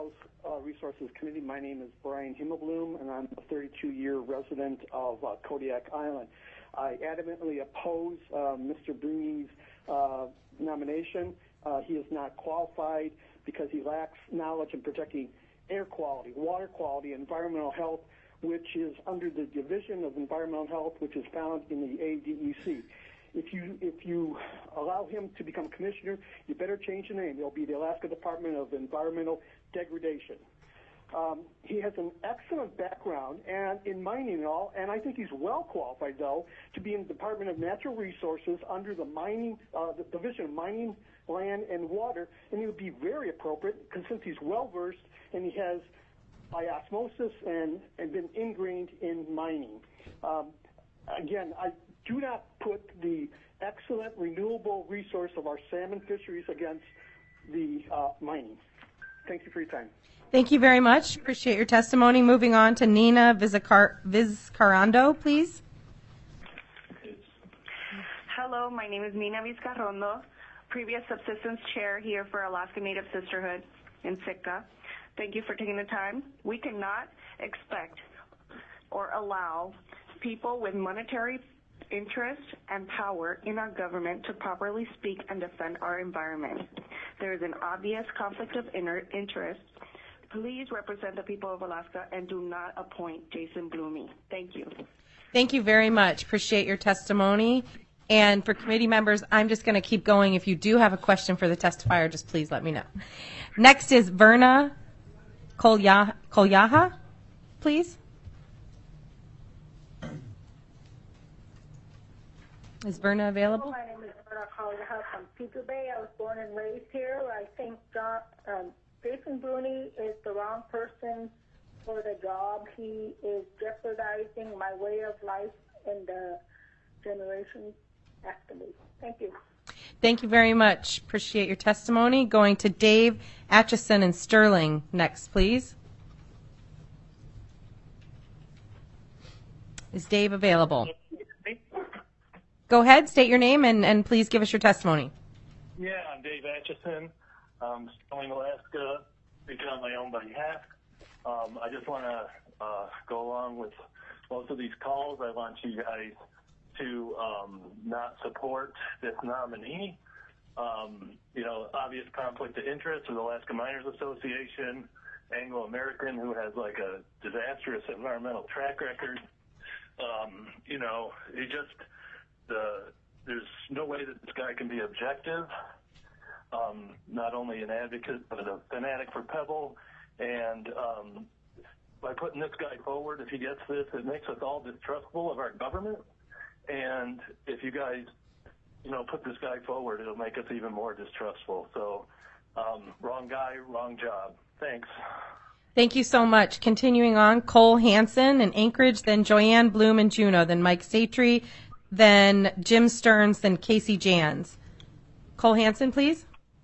Resources Committee. My name is Brian Himmelblum, and I'm a 32-year resident of Kodiak Island. I adamantly oppose Mr. Bruni's nomination. He is not qualified because he lacks knowledge in protecting air quality, water quality, environmental health, which is under the Division of Environmental Health, which is found in the ADEC. If you allow him to become commissioner, you better change the name. It'll be the Alaska Department of Environmental Degradation. He has an excellent background and in mining and all, and I think he's well qualified, though, to be in the Department of Natural Resources under the the Division of Mining, Land, and Water, and it would be very appropriate because since he's well-versed and he has by osmosis and been ingrained in mining. Again, I do not put the excellent renewable resource of our salmon fisheries against the mining. Thank you for your time. Thank you very much. Appreciate your testimony. Moving on to Nina Vizcarrondo, please. Hello, my name is Nina Vizcarrondo, previous subsistence chair here for Alaska Native Sisterhood in Sitka. Thank you for taking the time. We cannot expect or allow people with monetary interest and power in our government to properly speak and defend our environment. There is an obvious conflict of interest. Please represent the people of Alaska and do not appoint Jason Blumey. Thank you. Thank you very much. Appreciate your testimony. And for committee members, I'm just going to keep going. If you do have a question for the testifier, just please let me know. Next is Verna Kolyaha, please. Is Verna available? My name is Verna Kolyaha from Peter Bay. I was born and raised here. I think Jason Bruni is the wrong person for the job. He is jeopardizing my way of life and the generations after me. Thank you. Thank you very much. Appreciate your testimony. Going to Dave Atchison and Sterling next, please. Is Dave available? Go ahead, state your name, and please give us your testimony. Yeah, I'm Dave Atchison, Sterling, Alaska, speaking on my own behalf. I just want to go along with most of these calls. I want you guys to not support this nominee. Obvious conflict of interest with Alaska Miners Association, Anglo-American, who has like a disastrous environmental track record. There's no way that this guy can be objective. Not only an advocate, but a fanatic for Pebble. And by putting this guy forward, if he gets this, it makes us all distrustful of our government. And if you guys, put this guy forward, it'll make us even more distrustful. So, wrong guy, wrong job. Thanks. Thank you so much. Continuing on, Cole Hansen in Anchorage, then Joanne Bloom in Juneau, then Mike Satry, then Jim Stearns, then Casey Jans. Cole Hansen, please.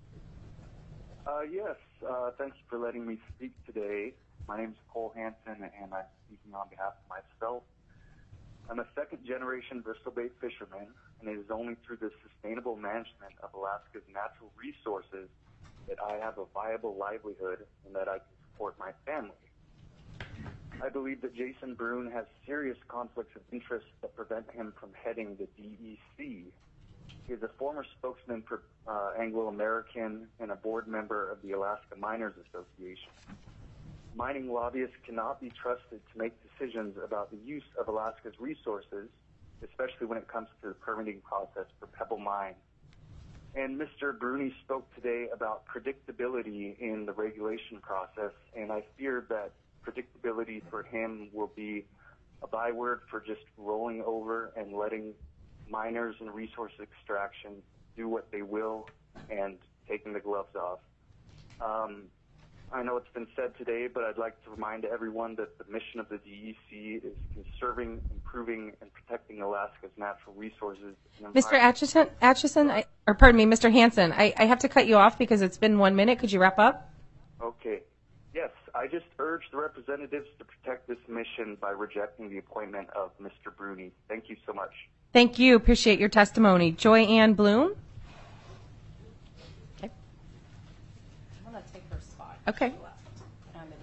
Yes, thank you for letting me speak today. My name is Cole Hansen, and I'm speaking on behalf of myself. I'm a second-generation Bristol Bay fisherman, and it is only through the sustainable management of Alaska's natural resources that I have a viable livelihood and that I can support my family. I believe that Jason Brune has serious conflicts of interest that prevent him from heading the DEC. He is a former spokesman for Anglo-American and a board member of the Alaska Miners Association. Mining lobbyists cannot be trusted to make decisions about the use of Alaska's resources, especially when it comes to the permitting process for Pebble Mine. And Mr. Bruni spoke today about predictability in the regulation process, and I fear that predictability for him will be a byword for just rolling over and letting miners and resource extraction do what they will and taking the gloves off. I know it's been said today, but I'd like to remind everyone that the mission of the DEC is conserving, improving, and protecting Alaska's natural resources. Mr. Mr. Hansen, I have to cut you off because it's been 1 minute. Could you wrap up? Okay. Yes, I just urge the representatives to protect this mission by rejecting the appointment of Mr. Bruni. Thank you so much. Thank you. Appreciate your testimony. Joy Ann Bloom. Okay. I'm going to take her spot. Okay.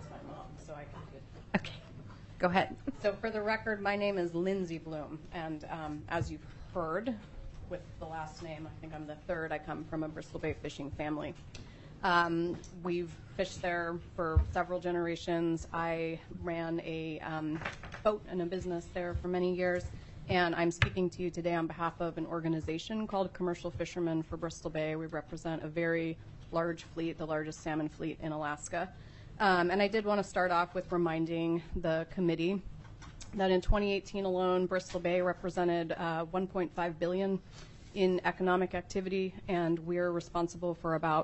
Go ahead. So for the record, my name is Lindsay Bloom, and as you've heard with the last name, I think I'm the third. I come from a Bristol Bay fishing family. We've fished there for several generations. I ran a boat and a business there for many years, and I'm speaking to you today on behalf of an organization called Commercial Fishermen for Bristol Bay. We represent a very large fleet, the largest salmon fleet in Alaska. And I did want to start off with reminding the committee that in 2018 alone, Bristol Bay represented $1.5 billion in economic activity, and we're responsible for about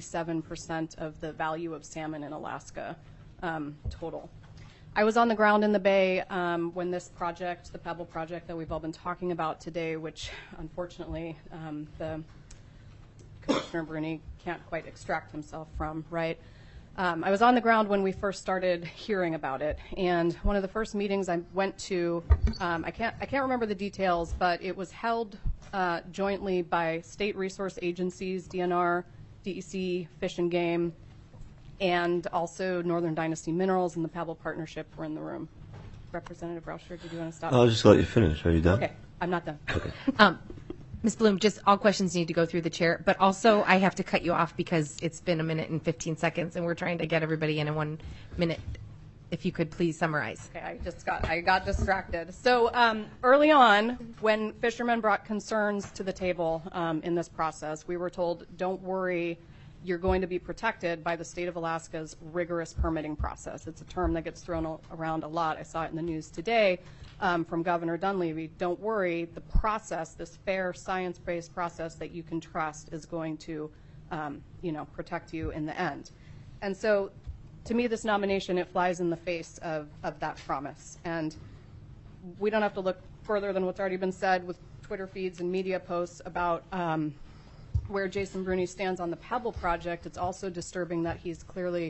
47% of the value of salmon in Alaska total. I was on the ground in the Bay when this project, the Pebble project that we've all been talking about today, which unfortunately the Commissioner Bruni can't quite extract himself from, right? I was on the ground when we first started hearing about it, and one of the first meetings I went to, I can't remember the details, but it was held jointly by state resource agencies, DNR, DEC, Fish and Game, and also Northern Dynasty Minerals and the Pebble Partnership were in the room. Representative Rauscher, did you want to stop? I'll just let you finish. Are you done? Okay, I'm not done. Okay. Ms. Bloom, just all questions need to go through the chair, but also I have to cut you off because it's been 1 minute and 15 seconds, and we're trying to get everybody in 1 minute. If you could please summarize. Okay, I got distracted. So early on, when fishermen brought concerns to the table in this process, we were told, don't worry, you're going to be protected by the state of Alaska's rigorous permitting process. It's a term that gets thrown around a lot. I saw it in the news today from Governor Dunleavy. Don't worry, the process, this fair science-based process that you can trust is going to protect you in the end. And so to me, this nomination, it flies in the face of that promise. And we don't have to look further than what's already been said with Twitter feeds and media posts about where Jason Bruni stands on the Pebble project. It's also disturbing that he's clearly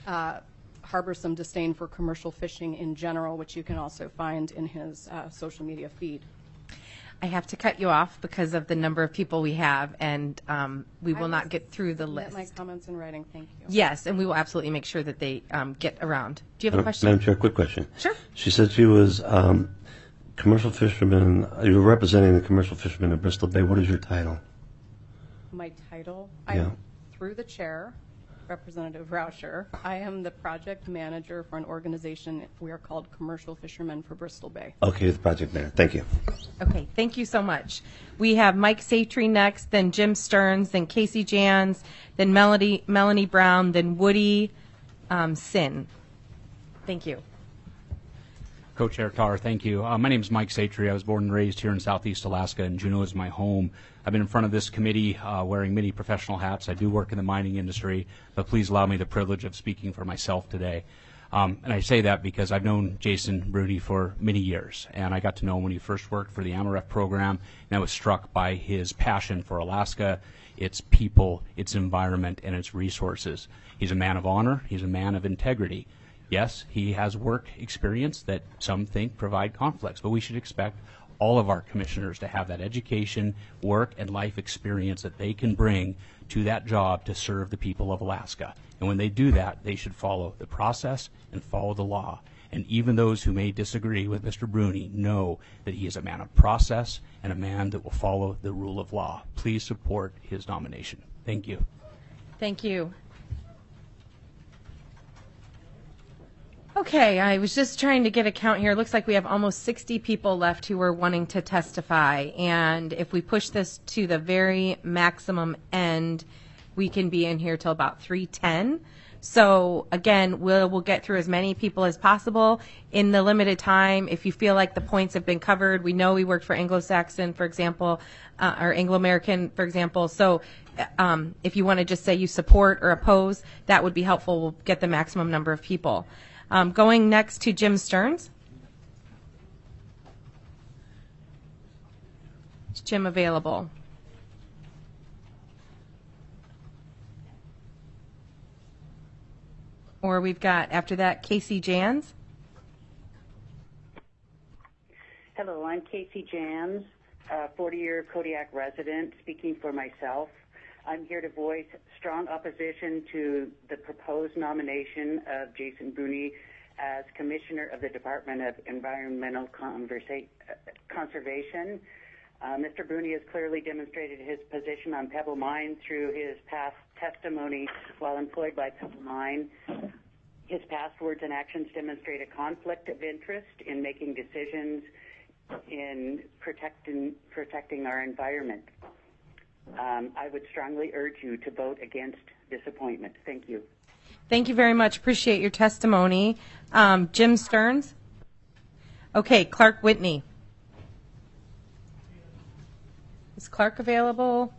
harbors some disdain for commercial fishing in general, which you can also find in his social media feed. I have to cut you off because of the number of people we have, and we will not get through the list. My comments in writing, thank you. Yes, and we will absolutely make sure that they get around. Do you have a question? Madam Chair, quick question. Sure. She said she was commercial fisherman. You're representing the commercial fishermen of Bristol Bay. What is your title? My title? Yeah. I'm through the chair, Representative Rauscher. I am the project manager for an organization. We are called Commercial Fishermen for Bristol Bay. Okay, the project manager. Thank you. Okay, thank you so much. We have Mike Satry next, then Jim Stearns, then Casey Jans, then Melanie Brown, then Woody Sin. Thank you. Co-Chair Carr, thank you. My name is Mike Satry. I was born and raised here in Southeast Alaska, and Juneau is my home. I've been in front of this committee wearing many professional hats. I do work in the mining industry, but please allow me the privilege of speaking for myself today. And I say that because I've known Jason Bruni for many years, and I got to know him when he first worked for the AMREF program, and I was struck by his passion for Alaska, its people, its environment, and its resources. He's a man of honor. He's a man of integrity. Yes, he has work experience that some think provide conflicts, but we should expect all of our commissioners to have that education, work, and life experience that they can bring to that job to serve the people of Alaska. And when they do that, they should follow the process and follow the law. And even those who may disagree with Mr. Bruni know that he is a man of process and a man that will follow the rule of law. Please support his nomination. Thank you. Thank you. Okay, I was just trying to get a count here. It looks like we have almost 60 people left who are wanting to testify. And if we push this to the very maximum end, we can be in here till about 3:10. So again, we'll get through as many people as possible in the limited time. If you feel like the points have been covered, we know we worked for Anglo-Saxon, for example, or Anglo-American, for example. So if you want to just say you support or oppose, that would be helpful. We'll get the maximum number of people. Going next to Jim Stearns. Is Jim available? Or we've got, after that, Casey Jans. Hello, I'm Casey Jans, 40-year Kodiak resident, speaking for myself. I'm here to voice strong opposition to the proposed nomination of Jason Bruni as Commissioner of the Department of Environmental Conservation. Mr. Bruni has clearly demonstrated his position on Pebble Mine through his past testimony while employed by Pebble Mine. His past words and actions demonstrate a conflict of interest in making decisions in protecting our environment. I would strongly urge you to vote against this appointment. Thank you. Thank you very much. Appreciate your testimony. Jim Stearns? Okay, Clark Whitney. Is Clark available?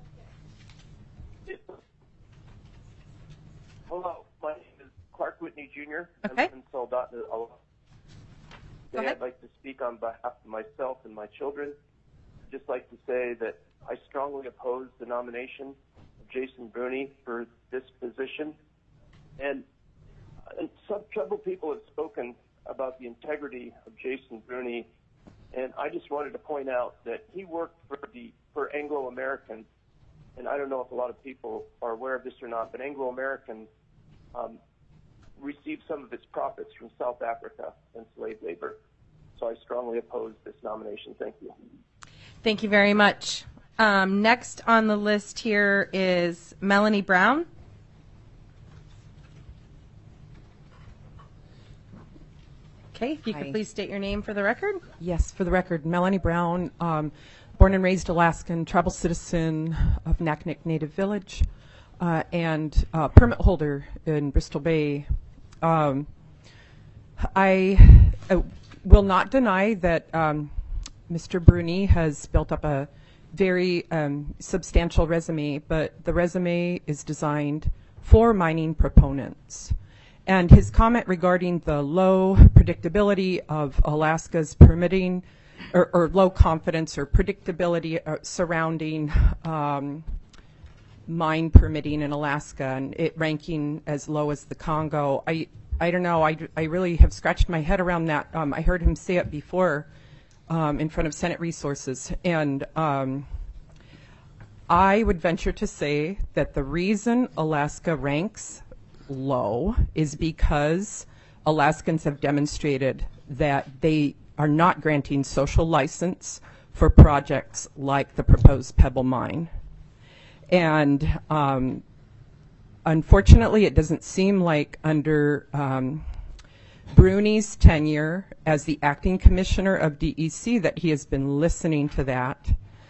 Hello, my name is Clark Whitney Jr. Okay. I live in Soldotna, Alaska. Today I'd like to speak on behalf of myself and my children. I'd just like to say that I strongly oppose the nomination of Jason Bruni for this position. And several people have spoken about the integrity of Jason Bruni, and I just wanted to point out that he worked for Anglo American, and I don't know if a lot of people are aware of this or not, but Anglo American received some of its profits from South Africa and slave labor. So I strongly oppose this nomination. Thank you. Thank you very much. Next on the list here is Melanie Brown. Okay, if you could please state your name for the record. Yes, for the record, Melanie Brown, born and raised Alaskan, tribal citizen of Naknek Native Village, and permit holder in Bristol Bay. I will not deny that Mr. Bruni has built up a very substantial resume, but the resume is designed for mining proponents. And his comment regarding the low predictability of Alaska's permitting, or low confidence or predictability surrounding mine permitting in Alaska, and it ranking as low as the Congo, I don't know, I really have scratched my head around that. I heard him say it before in front of Senate Resources, and I would venture to say that the reason Alaska ranks low is because Alaskans have demonstrated that they are not granting social license for projects like the proposed Pebble Mine. And unfortunately, it doesn't seem like under Bruni's tenure as the acting commissioner of DEC that he has been listening to that.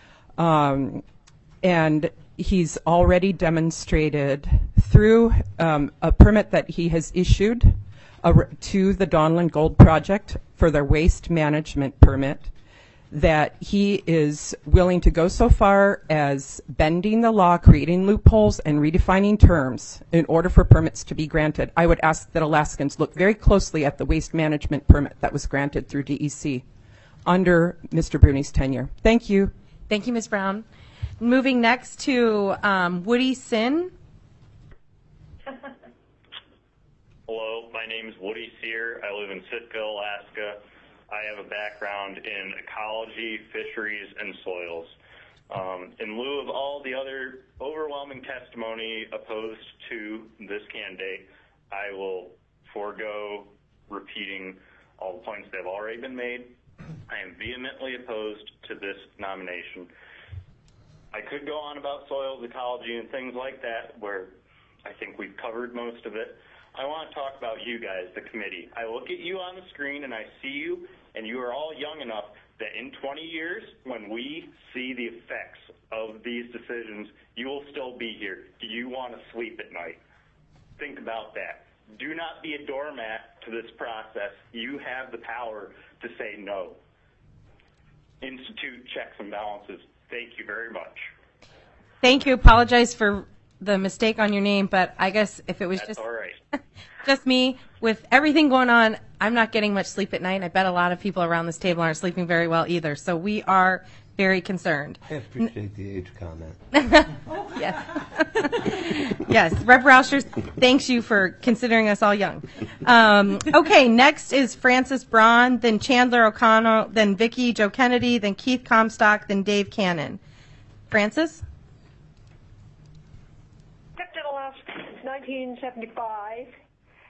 And he's already demonstrated through a permit that he has issued to the Donlin Gold Project for their waste management permit that he is willing to go so far as bending the law, creating loopholes, and redefining terms in order for permits to be granted. I would ask that Alaskans look very closely at the waste management permit that was granted through DEC under Mr. Bruni's tenure. Thank you. Thank you, Ms. Brown. Moving next to Woody Sin. Hello, my name is Woody Sear. I live in Sitka, Alaska. I have a background in ecology, fisheries, and soils. In lieu of all the other overwhelming testimony opposed to this candidate, I will forego repeating all the points that have already been made. I am vehemently opposed to this nomination. I could go on about soils, ecology, and things like that, where I think we've covered most of it. I want to talk about you guys, the committee. I look at you on the screen and I see you, and you are all young enough that in 20 years, when we see the effects of these decisions, you will still be here. Do you want to sleep at night? Think about that. Do not be a doormat to this process. You have the power to say no. Institute checks and balances. Thank you very much. Thank you. Apologize for the mistake on your name, but I guess if it was That's all right. just me, with everything going on, I'm not getting much sleep at night. I bet a lot of people around this table aren't sleeping very well either. So we are very concerned. I appreciate the age comment. Yes. Yes. Rep. Rauscher thanks you for considering us all young. Okay, next is Francis Braun, then Chandler O'Connell, then Vicki Joe Kennedy, then Keith Comstock, then Dave Cannon. Francis? Kept in Alaska since 1975.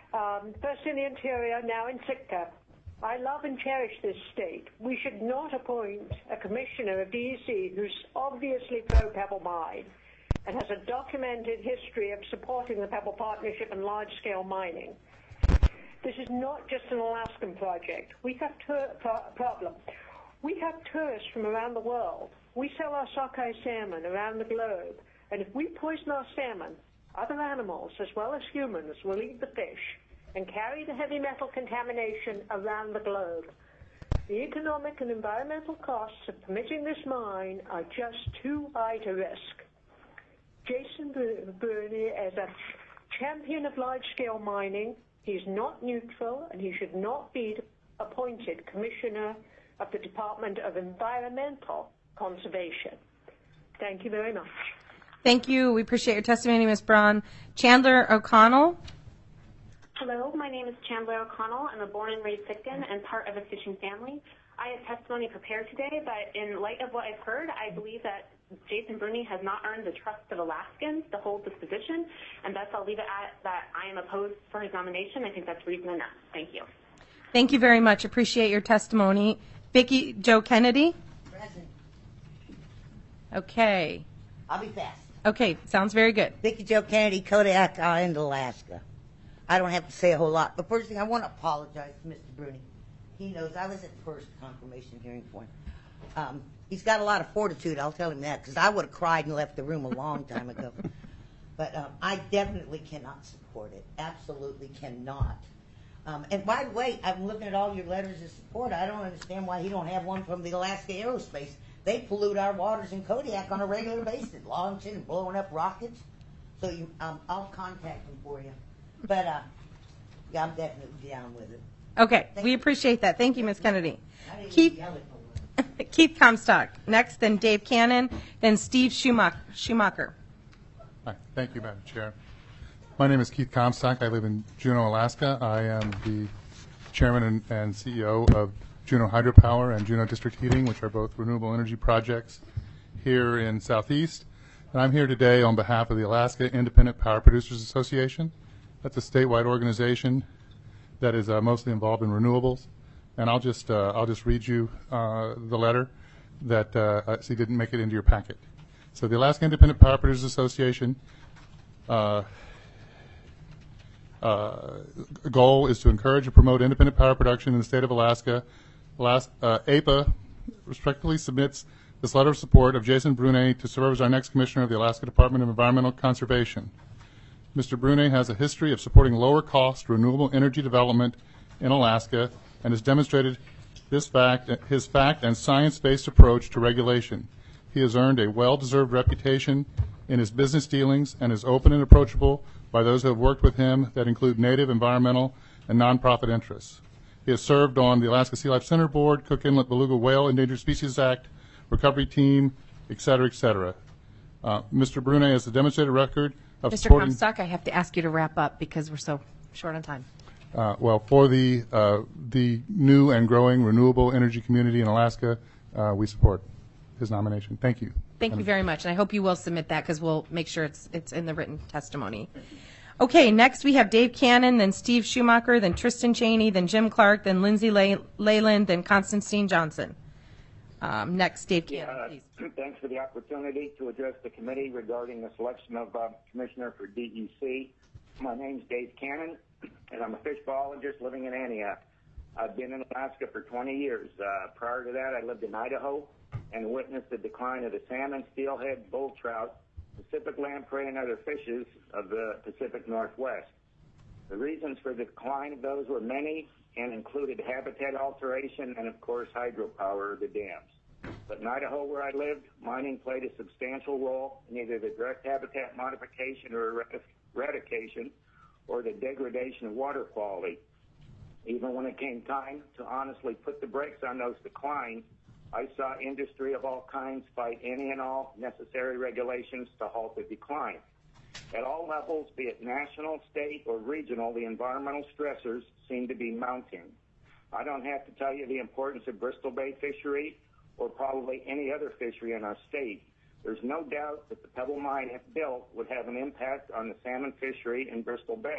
First in the interior, now in Sitka. I love and cherish this state. We should not appoint a commissioner of DEC who's obviously pro-Pebble Mine and has a documented history of supporting the Pebble Partnership and large-scale mining. This is not just an Alaskan project. We have problem. We have tourists from around the world. We sell our sockeye salmon around the globe, and if we poison our salmon, other animals as well as humans will eat the fish and carry the heavy metal contamination around the globe. The economic and environmental costs of permitting this mine are just too high to risk. Jason Bruni, as a champion of large-scale mining, he's not neutral and he should not be appointed Commissioner of the Department of Environmental Conservation. Thank you very much. Thank you. We appreciate your testimony, Ms. Braun. Chandler O'Connell. Hello, my name is Chandler O'Connell. I'm a born and raised Sitkan and part of a fishing family. I have testimony prepared today, but in light of what I've heard, I believe that Jason Bruni has not earned the trust of Alaskans to hold this position, and thus I'll leave it at that. I am opposed for his nomination. I think that's reason enough. Thank you. Thank you very much. Appreciate your testimony. Vicki Jo Kennedy. Present. Okay. I'll be fast. Okay, sounds very good. Vicki Jo Kennedy, Kodiak Island, Alaska. I don't have to say a whole lot, but first thing, I want to apologize to Mr. Bruni. He knows I was at the first confirmation hearing for him. He's got a lot of fortitude, I'll tell him that, because I would have cried and left the room a long time ago. But I definitely cannot support it. Absolutely cannot. And by the way, I'm looking at all your letters of support. I don't understand why he don't have one from the Alaska Aerospace. They pollute our waters in Kodiak on a regular basis, launching and blowing up rockets. So I'll contact them for you. But yeah, I'm definitely down with it. Okay, we appreciate that. Thank you, Ms. Kennedy. Keith Comstock. Next, then Dave Cannon, then Steve Schumacher. Hi, thank you, Madam Chair. My name is Keith Comstock. I live in Juneau, Alaska. I am the chairman and CEO of Juneau Hydropower and Juneau District Heating, which are both renewable energy projects here in Southeast. And I'm here today on behalf of the Alaska Independent Power Producers Association. That's a statewide organization that is mostly involved in renewables. And I'll just read you the letter that so you didn't make it into your packet. So the Alaska Independent Power Producers Association goal is to encourage and promote independent power production in the state of Alaska. APA respectfully submits this letter of support of Jason Bruni to serve as our next commissioner of the Alaska Department of Environmental Conservation. Mr. Bruni has a history of supporting lower-cost renewable energy development in Alaska and has demonstrated his fact and science-based approach to regulation. He has earned a well-deserved reputation in his business dealings and is open and approachable by those who have worked with him that include native, environmental, and nonprofit interests. He has served on the Alaska Sea Life Center Board, Cook Inlet Beluga Whale Endangered Species Act, Recovery Team, et cetera, et cetera. Mr. Bruni has a demonstrated record of Mr. supporting... Comstock, I have to ask you to wrap up because we're so short on time. Well, for the new and growing renewable energy community in Alaska, we support his nomination. Thank you. Thank you very much, and I hope you will submit that because we'll make sure it's in the written testimony. Okay, next we have Dave Cannon, then Steve Schumacher, then Tristan Cheney, then Jim Clark, then Lindsay Leyland, then Constantine Johnson. Next, Dave Cannon, please. Thanks for the opportunity to address the committee regarding the selection of Commissioner for DEC. My name's Dave Cannon, and I'm a fish biologist living in Antioch. I've been in Alaska for 20 years. Prior to that, I lived in Idaho and witnessed the decline of the salmon, steelhead, bull trout, Pacific lamprey, and other fishes of the Pacific Northwest. The reasons for the decline of those were many and included habitat alteration and, of course, hydropower of the dams. But in Idaho, where I lived, mining played a substantial role in either the direct habitat modification or eradication or the degradation of water quality. Even when it came time to honestly put the brakes on those declines, I saw industry of all kinds fight any and all necessary regulations to halt the decline. At all levels, be it national, state, or regional, the environmental stressors seem to be mounting. I don't have to tell you the importance of Bristol Bay fishery or probably any other fishery in our state. There's no doubt that the Pebble Mine, if built, would have an impact on the salmon fishery in Bristol Bay.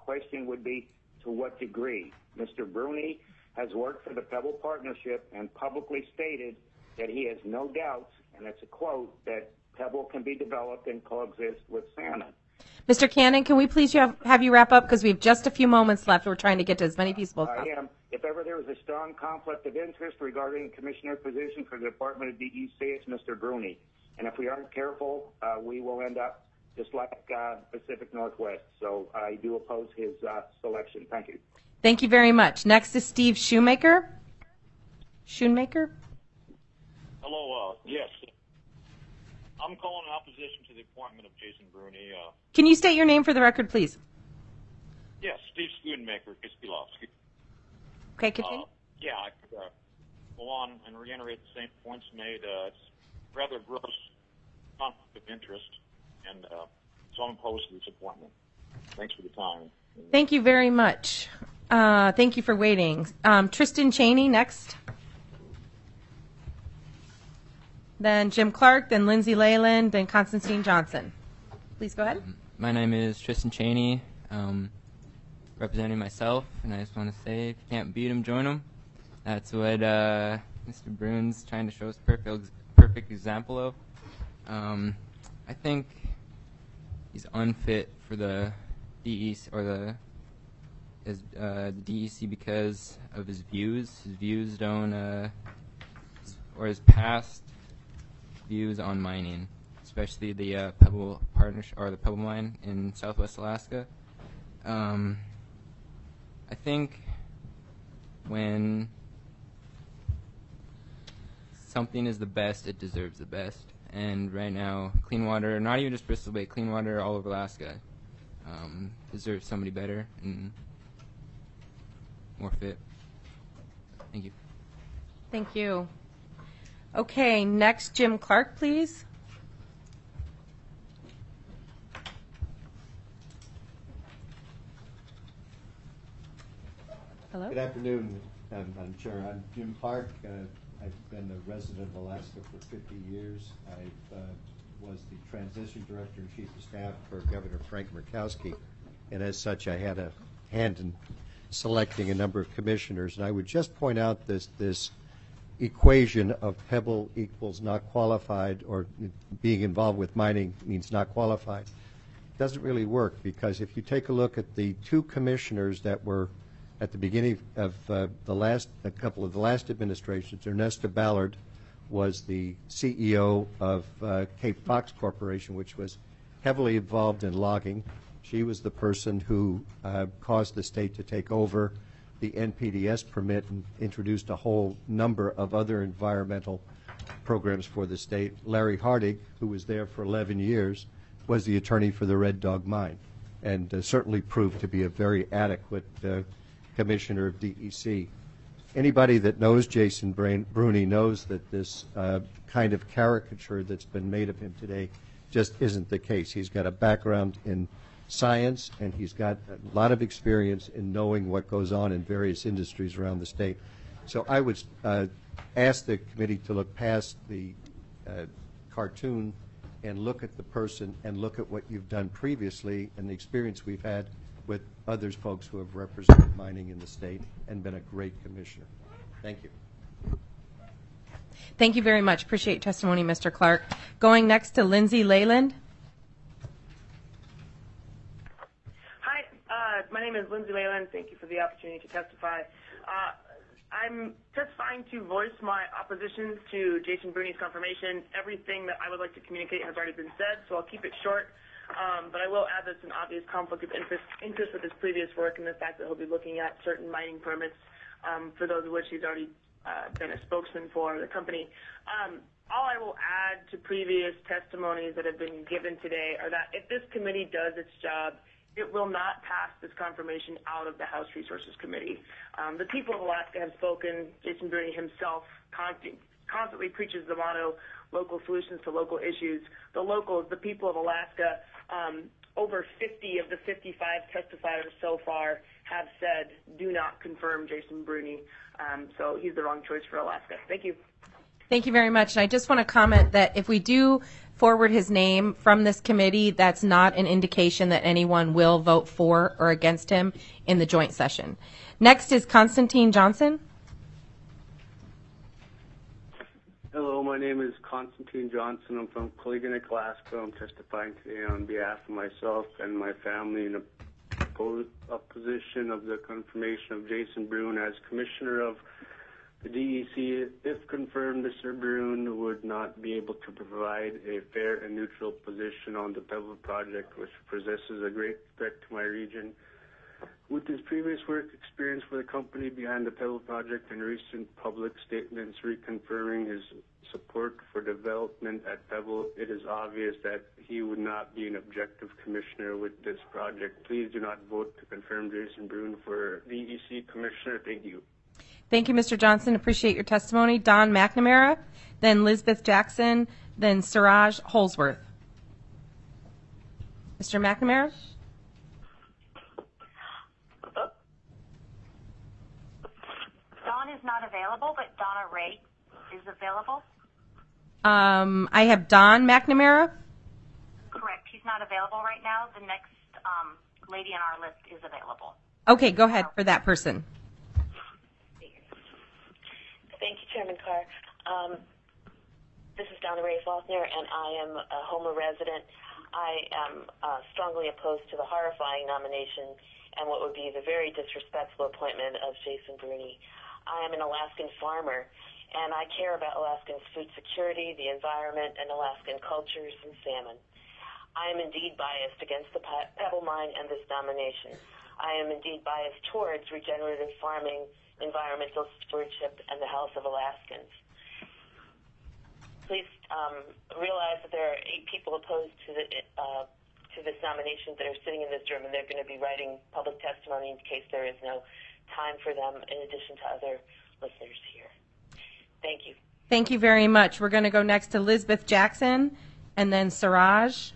question would be, to what degree? Mr. Bruni has worked for the Pebble Partnership and publicly stated that he has no doubts, and it's a quote, that Pebble can be developed and coexist with salmon. Mr. Cannon, can we please have you wrap up because we have just a few moments left. We're trying to get to as many people as possible. I am. If ever there was a strong conflict of interest regarding commissioner position for the Department of DEC, it's Mr. Bruni. And if we aren't careful, we will end up just like Pacific Northwest. So I do oppose his selection. Thank you. Thank you very much. Next is Steve Schoonmaker. Schoonmaker? Hello. Yes. I'm calling in opposition to the appointment of Jason Bruni. Can you state your name for the record, please? Yes, Steve Schoonmaker, Kispilovsky. Okay, continue. Yeah, I could go on and reiterate the same points made. It's rather gross conflict of interest, and so I'm opposed to this appointment. Thanks for the time. Thank you very much. Thank you for waiting. Tristan Cheney next. Then Jim Clark, then Lindsay Leyland, then Constantine Johnson. Please go ahead. My name is Tristan Cheney, representing myself, and I just want to say, if you can't beat him, join him. That's what Mr. Brune's trying to show us perfect example of. I think he's unfit for the DEC or the DEC because of his views. His views don't, or his past views on mining, especially the Pebble Partnership or the Pebble Mine in Southwest Alaska. I think when something is the best, it deserves the best. And right now, clean water, not even just Bristol Bay, clean water all over Alaska deserves somebody better and more fit. Thank you. Thank you. Okay, next, Jim Clark, please. Hello. Good afternoon, Madam Chair. I'm Jim Clark. I've been a resident of Alaska for 50 years. I was the transition director and chief of staff for Governor Frank Murkowski, and as such, I had a hand in selecting a number of commissioners. And I would just point out this equation of Pebble equals not qualified, or being involved with mining means not qualified. It doesn't really work, because if you take a look at the two commissioners that were at the beginning of a couple of the last administrations, Ernesta Ballard was the CEO of Cape Fox Corporation, which was heavily involved in logging. She was the person who caused the state to take over the NPDES permit and introduced a whole number of other environmental programs for the state. Larry Hardig, who was there for 11 years, was the attorney for the Red Dog Mine, and certainly proved to be a very adequate commissioner of DEC. Anybody that knows Jason Bruni knows that this kind of caricature that's been made of him today just isn't the case. He's got a background in science, and he's got a lot of experience in knowing what goes on in various industries around the state. So I would ask the committee to look past the cartoon and look at the person and look at what you've done previously and the experience we've had with others folks who have represented mining in the state and been a great commissioner. Thank you. Thank you very much. Appreciate your testimony, Mr. Clark. Going next to Lindsay Leyland. Hi, my name is Lindsay Leyland. Thank you for the opportunity to testify. I'm testifying to voice my opposition to Jason Bruni's confirmation. Everything that I would like to communicate has already been said, so I'll keep it short. But I will add there's an obvious conflict of interest with his previous work and the fact that he'll be looking at certain mining permits, for those of which he's already been a spokesman for the company. All I will add to previous testimonies that have been given today are that if this committee does its job, it will not pass this confirmation out of the House Resources Committee. The people of Alaska have spoken. Jason Bruni himself constantly preaches the motto, local solutions to local issues. The locals, the people of Alaska, over 50 of the 55 testifiers so far have said, do not confirm Jason Bruni. So he's the wrong choice for Alaska. Thank you. Thank you very much. And I just want to comment that if we do forward his name from this committee, that's not an indication that anyone will vote for or against him in the joint session. Next is Constantine Johnson. Hello, my name is Constantine Johnson. I'm from Koliganek, Alaska. I'm testifying today on behalf of myself and my family in opposition of the confirmation of Jason Brune as Commissioner of the DEC. If confirmed, Mr. Brune would not be able to provide a fair and neutral position on the Pebble project, which possesses a great threat to my region. With his previous work experience for the company behind the Pebble project and recent public statements reconfirming his support for development at Pebble, it is obvious that he would not be an objective commissioner with this project. Please do not vote to confirm Jason Brune for DEC Commissioner. Thank you. Thank you, Mr. Johnson. Appreciate your testimony. Don McNamara, then Lisbeth Jackson, then Siraj Holsworth. Mr. McNamara? Don is not available, but Donna Ray is available. I have Don McNamara. Correct. He's not available right now. The next lady on our list is available. Okay, go ahead for that person. Thank you, Chairman Carr. This is Donna Ray Faulkner, and I am a Homer resident. I am strongly opposed to the horrifying nomination and what would be the very disrespectful appointment of Jason Brune. I am an Alaskan farmer, and I care about Alaskans' food security, the environment, and Alaskan cultures and salmon. I am indeed biased against the Pebble Mine and this nomination. I am indeed biased towards regenerative farming, environmental stewardship, and the health of Alaskans. Please realize that there are 8 people opposed to this nomination that are sitting in this room, and they're going to be writing public testimony in case there is no time for them, in addition to other listeners here. Thank you. Thank you very much. We're going to go next to Lisbeth Jackson and then Siraj.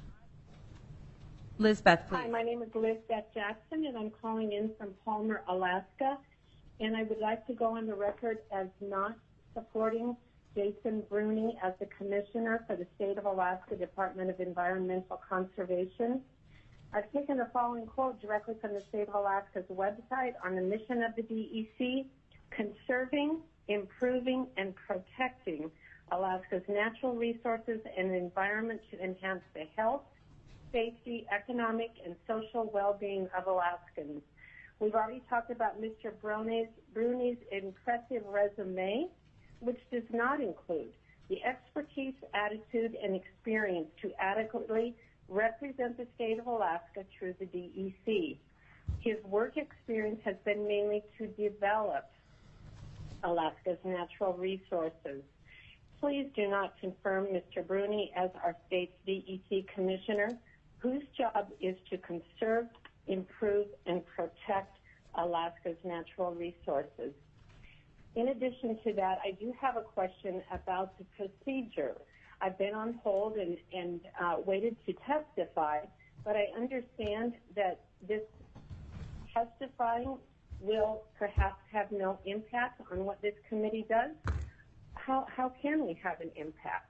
Lisbeth, please. Hi, my name is Lisbeth Jackson, and I'm calling in from Palmer, Alaska. And I would like to go on the record as not supporting Jason Brune as the Commissioner for the State of Alaska Department of Environmental Conservation. I've taken the following quote directly from the State of Alaska's website on the mission of the DEC: conserving, improving, and protecting Alaska's natural resources and environment to enhance the health, safety, economic, and social well-being of Alaskans. We've already talked about Mr. Brune's impressive resume, which does not include the expertise, attitude, and experience to adequately represent the state of Alaska through the DEC. His work experience has been mainly to develop Alaska's natural resources. Please do not confirm Mr. Brune as our state's DEC Commissioner, whose job is to conserve, improve, and protect Alaska's natural resources. In addition to that, I do have a question about the procedure. I've been on hold and waited to testify, but I understand that this testifying will perhaps have no impact on what this committee does. How can we have an impact?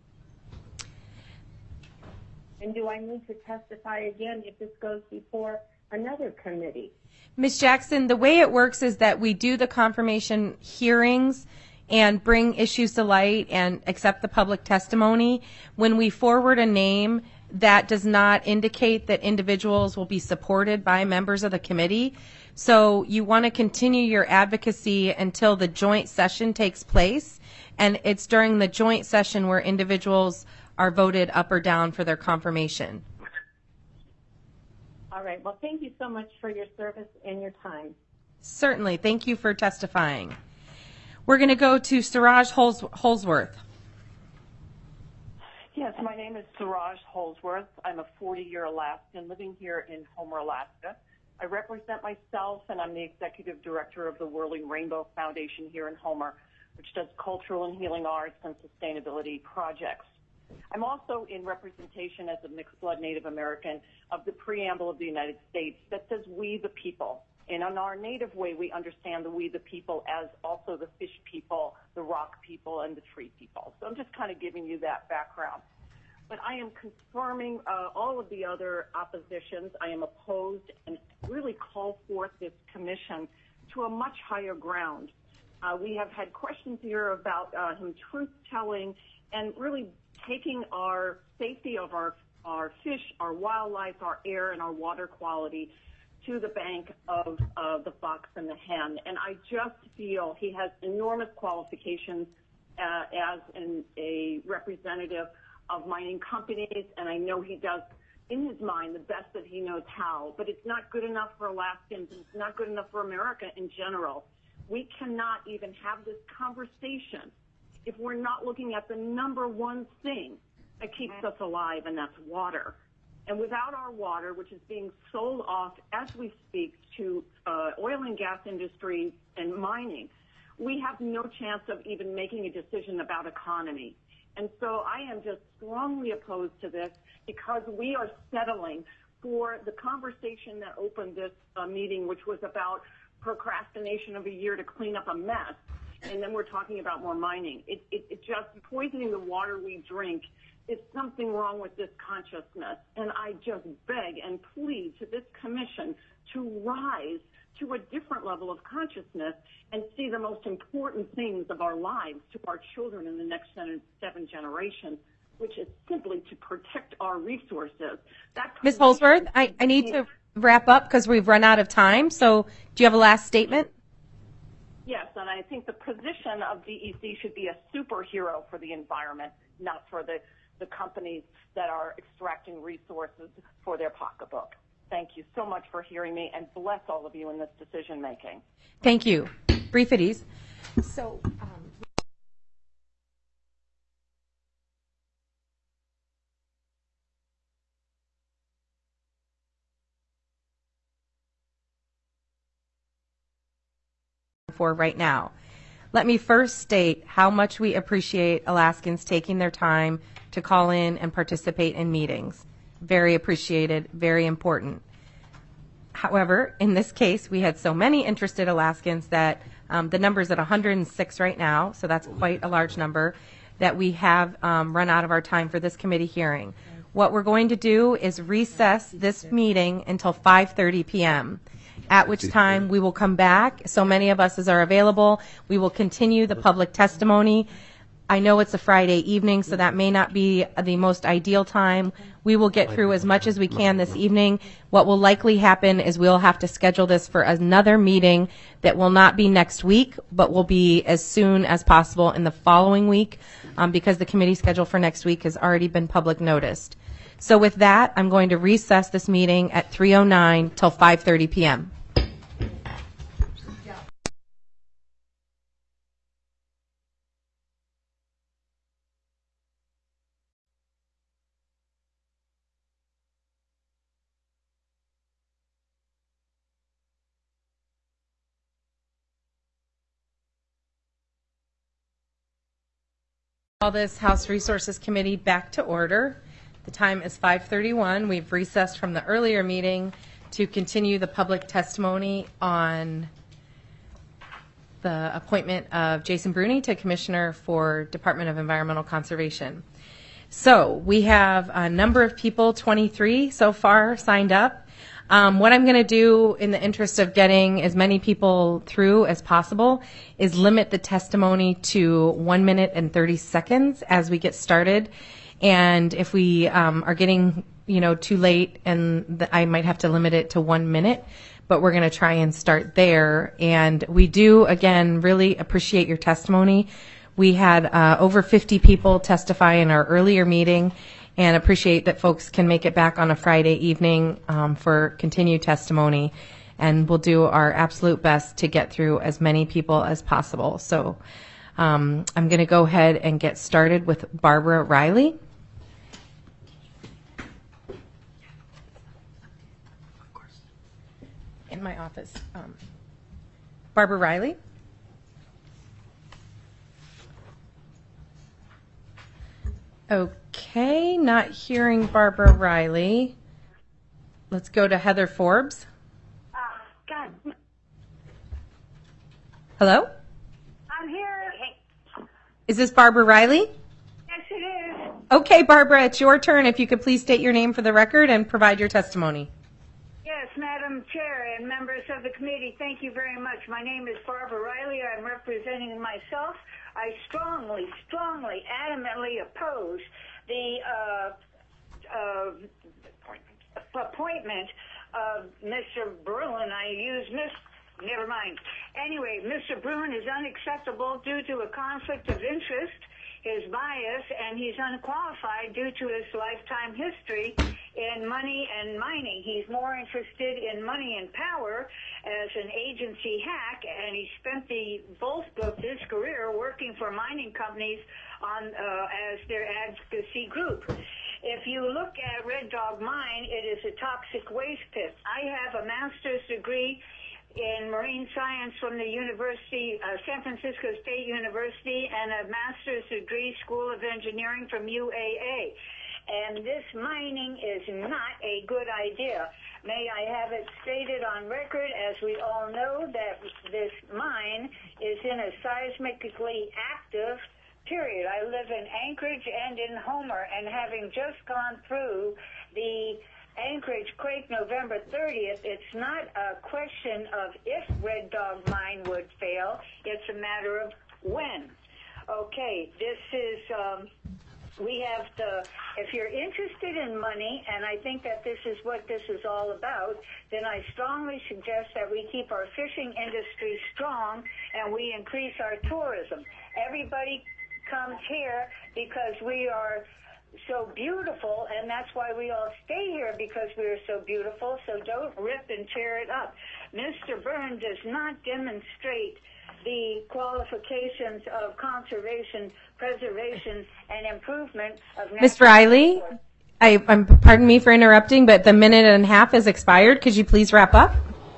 And do I need to testify again if this goes before another committee? Ms. Jackson, the way it works is that we do the confirmation hearings and bring issues to light and accept the public testimony. When we forward a name, that does not indicate that individuals will be supported by members of the committee. So you want to continue your advocacy until the joint session takes place, and it's during the joint session where individuals are voted up or down for their confirmation. All right. Well, thank you so much for your service and your time. Certainly. Thank you for testifying. We're going to go to Siraj Holsworth. Yes, my name is Siraj Holsworth. I'm a 40-year Alaskan living here in Homer, Alaska. I represent myself, and I'm the executive director of the Whirling Rainbow Foundation here in Homer, which does cultural and healing arts and sustainability projects. I'm also in representation as a mixed-blood Native American of the preamble of the United States that says we the people. And in our native way, we understand the we the people as also the fish people, the rock people, and the tree people. So I'm just kind of giving you that background. but I am confirming all of the other oppositions. I am opposed and really call forth this commission to a much higher ground. We have had questions here about him truth-telling and really taking our safety of our fish, our wildlife, our air, and our water quality to the bank of the fox and the hen. And I just feel he has enormous qualifications as a representative of mining companies, and I know he does, in his mind, the best that he knows how. But it's not good enough for Alaskans. It's not good enough for America in general. We cannot even have this conversation if we're not looking at the number one thing that keeps us alive, and that's water. And without our water, which is being sold off as we speak to oil and gas industries and mining, we have no chance of even making a decision about economy. And so I am just strongly opposed to this because we are settling for the conversation that opened this meeting, which was about procrastination of a year to clean up a mess. And then we're talking about more mining. It just poisoning the water we drink. Is something wrong with this consciousness. And I just beg and plead to this commission to rise to a different level of consciousness and see the most important things of our lives to our children in the next 7 generations, which is simply to protect our resources. Ms. Holsworth, I need to wrap up because we've run out of time. So do you have a last statement? Yes, and I think the position of DEC should be a superhero for the environment, not for the companies that are extracting resources for their pocketbook. Thank you so much for hearing me, and bless all of you in this decision making. Thank you. Brief at ease. So, for right now. Let me first state how much we appreciate Alaskans taking their time to call in and participate in meetings. Very appreciated, very important. However, in this case, we had so many interested Alaskans that the number's at 106 right now, so that's quite a large number, that we have run out of our time for this committee hearing. What we're going to do is recess this meeting until 5:30 p.m., at which time we will come back. So many of us as are available. We will continue the public testimony. I know it's a Friday evening, so that may not be the most ideal time. We will get through as much as we can this evening. What will likely happen is we'll have to schedule this for another meeting that will not be next week, but will be as soon as possible in the following week, because the committee schedule for next week has already been public noticed. So with that, I'm going to recess this meeting at 3:09 till 5:30 p.m. Call this House Resources Committee back to order. The time is 5:31. We've recessed from the earlier meeting to continue the public testimony on the appointment of Jason Bruni to Commissioner for Department of Environmental Conservation. So we have a number of people, 23 so far, signed up. What I'm going to do in the interest of getting as many people through as possible is limit the testimony to 1 minute and 30 seconds as we get started. And if we are getting, too late, and I might have to limit it to 1 minute, but we're going to try and start there. And we do, again, really appreciate your testimony. We had over 50 people testify in our earlier meeting, and appreciate that folks can make it back on a Friday evening for continued testimony. And we'll do our absolute best to get through as many people as possible. So I'm going to go ahead and get started with Barbara Riley. In my office. Barbara Riley. Okay, not hearing Barbara Riley. Let's go to Heather Forbes. God. Hello? I'm here. Is this Barbara Riley? Yes, it is. Okay, Barbara, it's your turn. If you could please state your name for the record and provide your testimony. Yes, Madam Chair and members of the committee, thank you very much. My name is Barbara Riley. I'm representing myself. I strongly, adamantly oppose the appointment of Mr. Bruin. Never mind. Anyway, Mr. Bruin is unacceptable due to a conflict of interest, his bias, and he's unqualified due to his lifetime history in money and mining. He's more interested in money and power as an agency hack, and he spent the bulk of his career working for mining companies as their advocacy group. If you look at Red Dog Mine, it is a toxic waste pit. I have a master's degree in marine science from the San Francisco State University, and a master's degree School of Engineering from UAA. And this mining is not a good idea. May I have it stated on record, as we all know, that this mine is in a seismically active period. I live in Anchorage and in Homer, and having just gone through the Anchorage quake November 30th, it's not a question of if Red Dog Mine would fail, it's a matter of when. Okay, this is, if you're interested in money, and I think that this is what this is all about, then I strongly suggest that we keep our fishing industry strong and we increase our tourism. Everybody comes here because we are so beautiful, and that's why we all stay here, because we are so beautiful, so don't rip and tear it up. Mr. Byrne does not demonstrate the qualifications of conservation, preservation, and improvement of natural. Ms. Riley, pardon me for interrupting, but the minute and a half has expired. Could you please wrap up?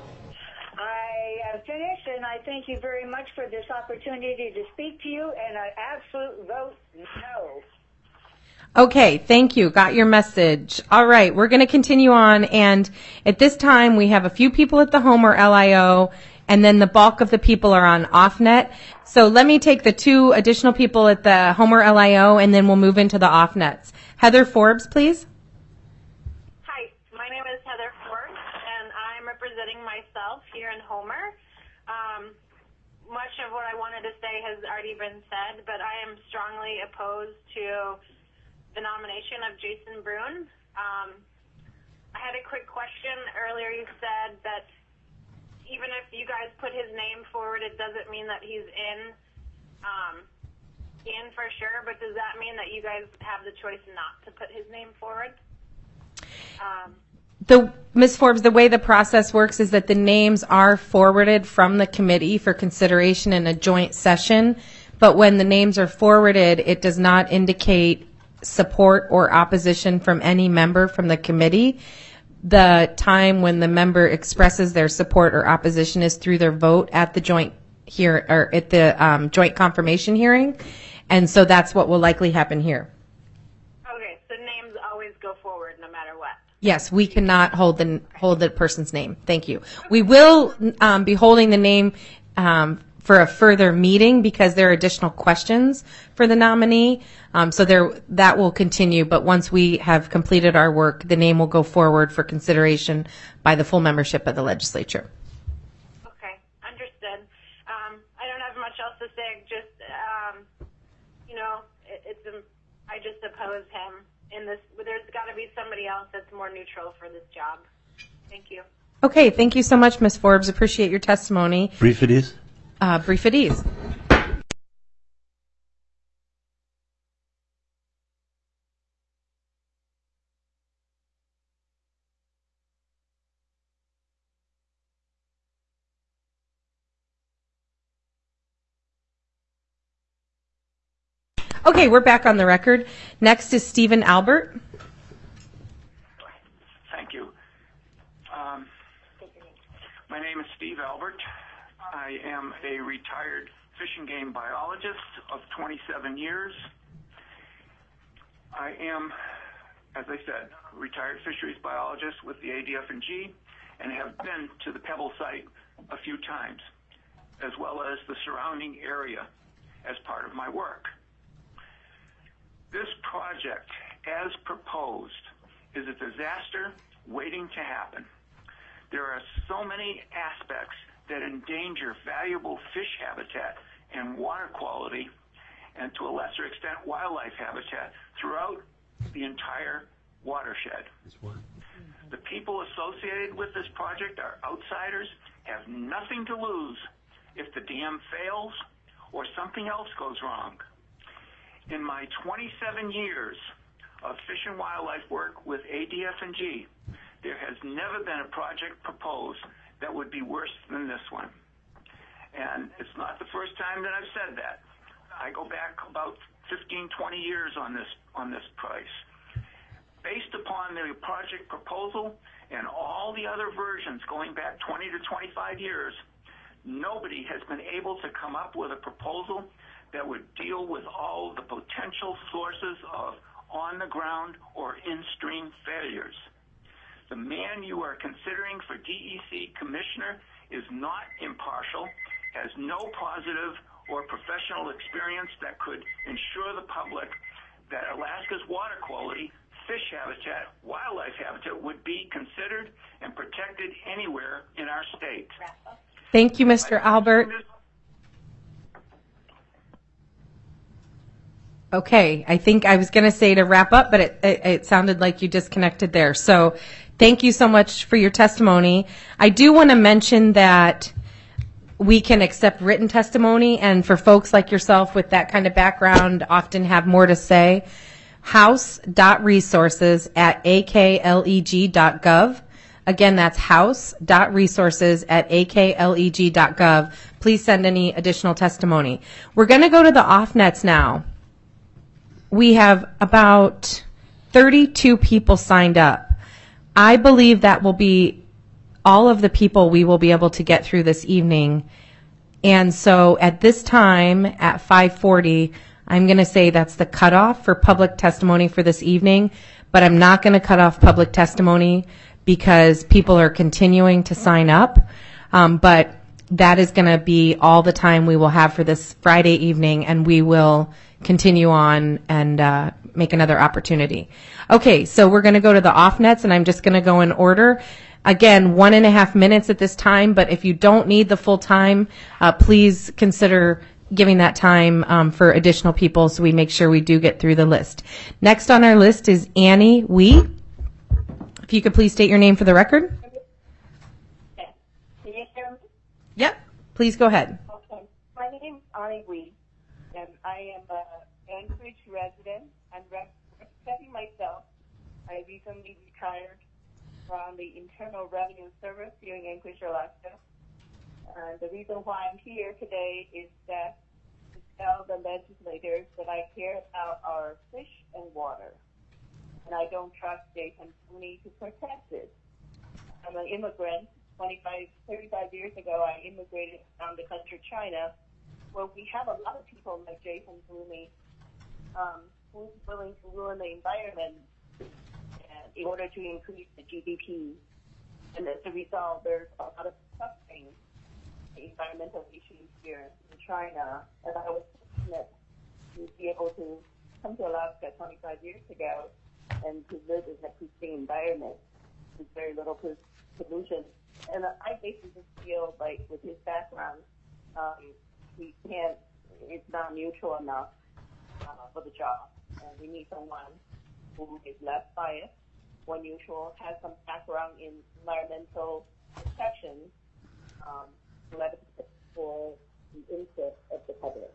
I am finished, and I thank you very much for this opportunity to speak to you, and I absolutely vote no. Okay, thank you. Got your message. All right, we're going to continue on, and at this time we have a few people at the Homer LIO, and then the bulk of the people are on OffNet. So let me take the two additional people at the Homer LIO, and then we'll move into the OffNets. Heather Forbes, please. Hi, my name is Heather Forbes, and I'm representing myself here in Homer. Much of what I wanted to say has already been said, but I am strongly opposed to the nomination of Jason Bruin. I had a quick question. Earlier you said that even if you guys put his name forward, it doesn't mean that he's in for sure, but does that mean that you guys have the choice not to put his name forward? Ms. Forbes, the way the process works is that the names are forwarded from the committee for consideration in a joint session, but when the names are forwarded, it does not indicate support or opposition from any member from the committee. The time when the member expresses their support or opposition is through their vote at the joint joint confirmation hearing, and so that's what will likely happen here. Okay, so names always go forward no matter what. Yes, we cannot hold the person's name. Thank you. We will be holding the name for a further meeting because there are additional questions for the nominee. So that will continue, but once we have completed our work, the name will go forward for consideration by the full membership of the legislature. Okay, understood. I don't have much else to say. Just, I just oppose him in this. There's got to be somebody else that's more neutral for this job. Thank you. Okay, thank you so much, Ms. Forbes. Appreciate your testimony. Brief at ease. Brief at ease. Okay, we're back on the record. Next is Stephen Albert. Thank you. My name is Steve Albert. I am a retired fish and game biologist of 27 years. I am, as I said, a retired fisheries biologist with the ADF&G and have been to the Pebble site a few times, as well as the surrounding area as part of my work. This project, as proposed, is a disaster waiting to happen. There are so many aspects that endanger valuable fish habitat and water quality, and to a lesser extent wildlife habitat throughout the entire watershed. The people associated with this project are outsiders, have nothing to lose if the dam fails or something else goes wrong. In my 27 years of fish and wildlife work with ADF&G, there has never been a project proposed that would be worse than this one. And it's not the first time that I've said that. I go back about 15, 20 years on this price. Based upon the project proposal and all the other versions going back 20 to 25 years, nobody has been able to come up with a proposal that would deal with all the potential sources of on-the-ground or in-stream failures. The man you are considering for DEC commissioner is not impartial, has no positive or professional experience that could ensure the public that Alaska's water quality, fish habitat, wildlife habitat would be considered and protected anywhere in our state. Thank you, Mr. Albert. Okay, I think I was going to say to wrap up, but it sounded like you disconnected there. So thank you so much for your testimony. I do want to mention that we can accept written testimony, and for folks like yourself with that kind of background often have more to say. house.resources@akleg.gov. Again, that's house.resources@akleg.gov. Please send any additional testimony. We're going to go to the off-nets now. We have about 32 people signed up. I believe that will be all of the people we will be able to get through this evening. And so at this time, at 5:40, I'm going to say that's the cutoff for public testimony for this evening, but I'm not going to cut off public testimony because people are continuing to sign up. But that is going to be all the time we will have for this Friday evening, and we will continue on and make another opportunity. Okay, so we're going to go to the off-nets, and I'm just going to go in order. Again, 1.5 minutes at this time, but if you don't need the full time, please consider giving that time for additional people so we make sure we do get through the list. Next on our list is Annie Wee. If you could please state your name for the record. Can you hear me? Yep, please go ahead. Okay. My name is Annie Wee, and I am an Anchorage resident. I'm representing myself. I recently retired from the Internal Revenue Service here in Anchorage, Alaska. The reason why I'm here today is that to tell the legislators that I care about our fish and water, and I don't trust Jason Bruni to protect it. I'm an immigrant. 35 years ago, I immigrated from the country China, where we have a lot of people like Jason Bruni who's willing to ruin the environment in order to increase the GDP. And as a result, there's a lot of suffering, environmental issues here in China. And I was fortunate to be able to come to Alaska 25 years ago and to live in a pristine environment with very little pollution. And I basically just feel like with his background, it's not neutral enough for the job. And we need someone who is less biased, more neutral, has some background in environmental protection, for the interest of the public.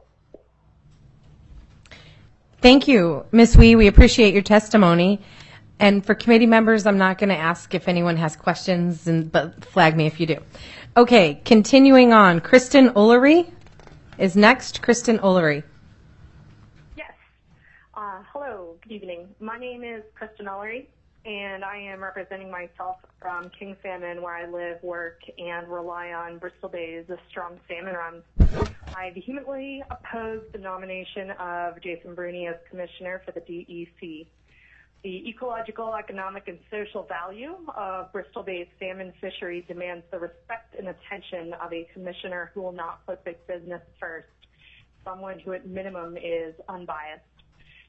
Thank you, Ms. Wee. We appreciate your testimony. And for committee members, I'm not going to ask if anyone has questions, but flag me if you do. Okay, continuing on. Kristen Ullery is next. Kristen Ullery. Yes. Hello, good evening. My name is Kristen Ullery, and I am representing myself from King Salmon, where I live, work, and rely on Bristol Bay's strong salmon runs. I vehemently oppose the nomination of Jason Bruni as commissioner for the DEC. The ecological, economic, and social value of Bristol Bay's salmon fishery demands the respect and attention of a commissioner who will not put big business first, someone who at minimum is unbiased.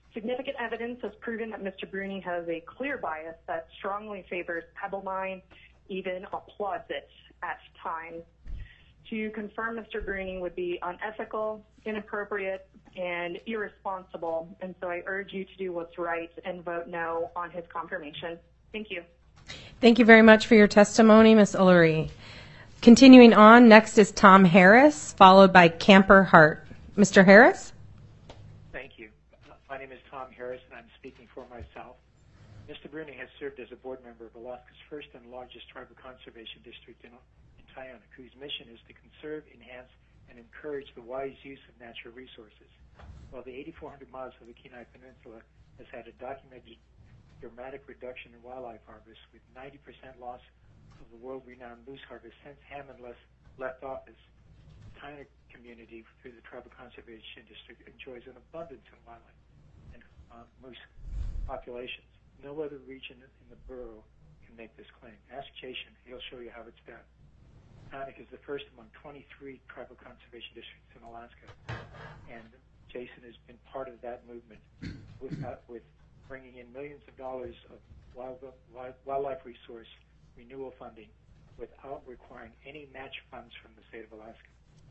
Significant evidence has proven that Mr. Bruni has a clear bias that strongly favors Pebble Mine, even applauds it at times. To confirm Mr. Bruni would be unethical, inappropriate, and irresponsible, and so I urge you to do what's right and vote no on his confirmation. Thank you. Thank you very much for your testimony, Ms. Ullery. Continuing on, next is Tom Harris, followed by Camper Hart. Mr. Harris? Thank you. My name is Tom Harris, and I'm speaking for myself. Mr. Bruni has served as a board member of Alaska's first and largest tribal conservation district in Tyonek, whose mission is to conserve, enhance, and encourage the wise use of natural resources. While the 8,400 miles of the Kenai Peninsula has had a documented dramatic reduction in wildlife harvest, with 90% loss of the world-renowned moose harvest since Hammond left office, the Tyonek community, through the Tribal Conservation District, enjoys an abundance in wildlife and moose populations. No other region in the borough can make this claim. Ask Jason; he'll show you how it's done. Tyonek is the first among 23 tribal conservation districts in Alaska, and Jason has been part of that movement with bringing in millions of dollars of wildlife resource renewal funding without requiring any match funds from the state of Alaska.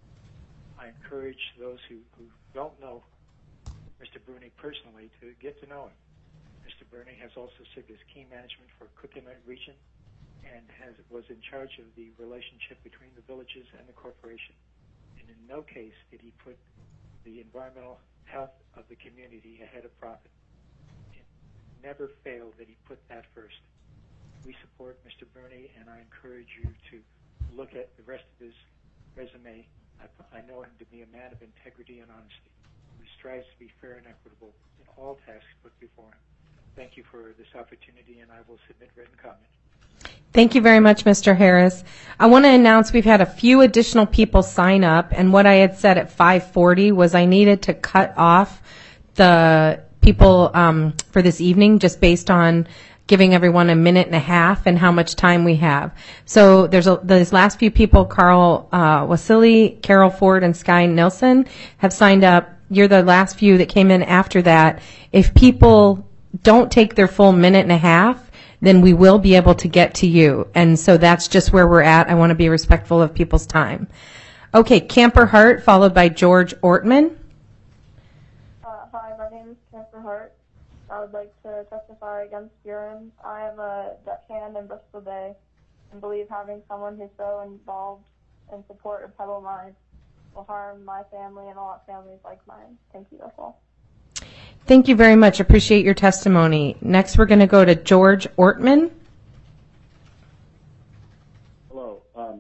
I encourage those who don't know Mr. Bruni personally to get to know him. Mr. Bruni has also served as key management for Cook Inlet region and was in charge of the relationship between the villages and the corporation. And in no case did he put the environmental health of the community ahead of profit. It never failed that he put that first. We support Mr. Bruni, and I encourage you to look at the rest of his resume. I know him to be a man of integrity and honesty, who strives to be fair and equitable in all tasks put before him. Thank you for this opportunity, and I will submit written comment. Thank you very much, Mr. Harris. I want to announce we've had a few additional people sign up, and what I had said at 5:40 was I needed to cut off the people for this evening just based on giving everyone a minute and a half and how much time we have. So those last few people, Carl Wasili, Carol Ford, and Sky Nelson, have signed up. You're the last few that came in after that. If people don't take their full minute and a half, then we will be able to get to you. And so that's just where we're at. I want to be respectful of people's time. Okay, Camper Hart, followed by George Ortman. Hi, my name is Camper Hart. I would like to testify against urine. I am a deckhand in Bristol Bay and believe having someone who's so involved in support of Pebble Mine will harm my family and a lot of families like mine. Thank you, that's all. Thank you very much. Appreciate your testimony. Next, we're going to go to George Ortman. Hello.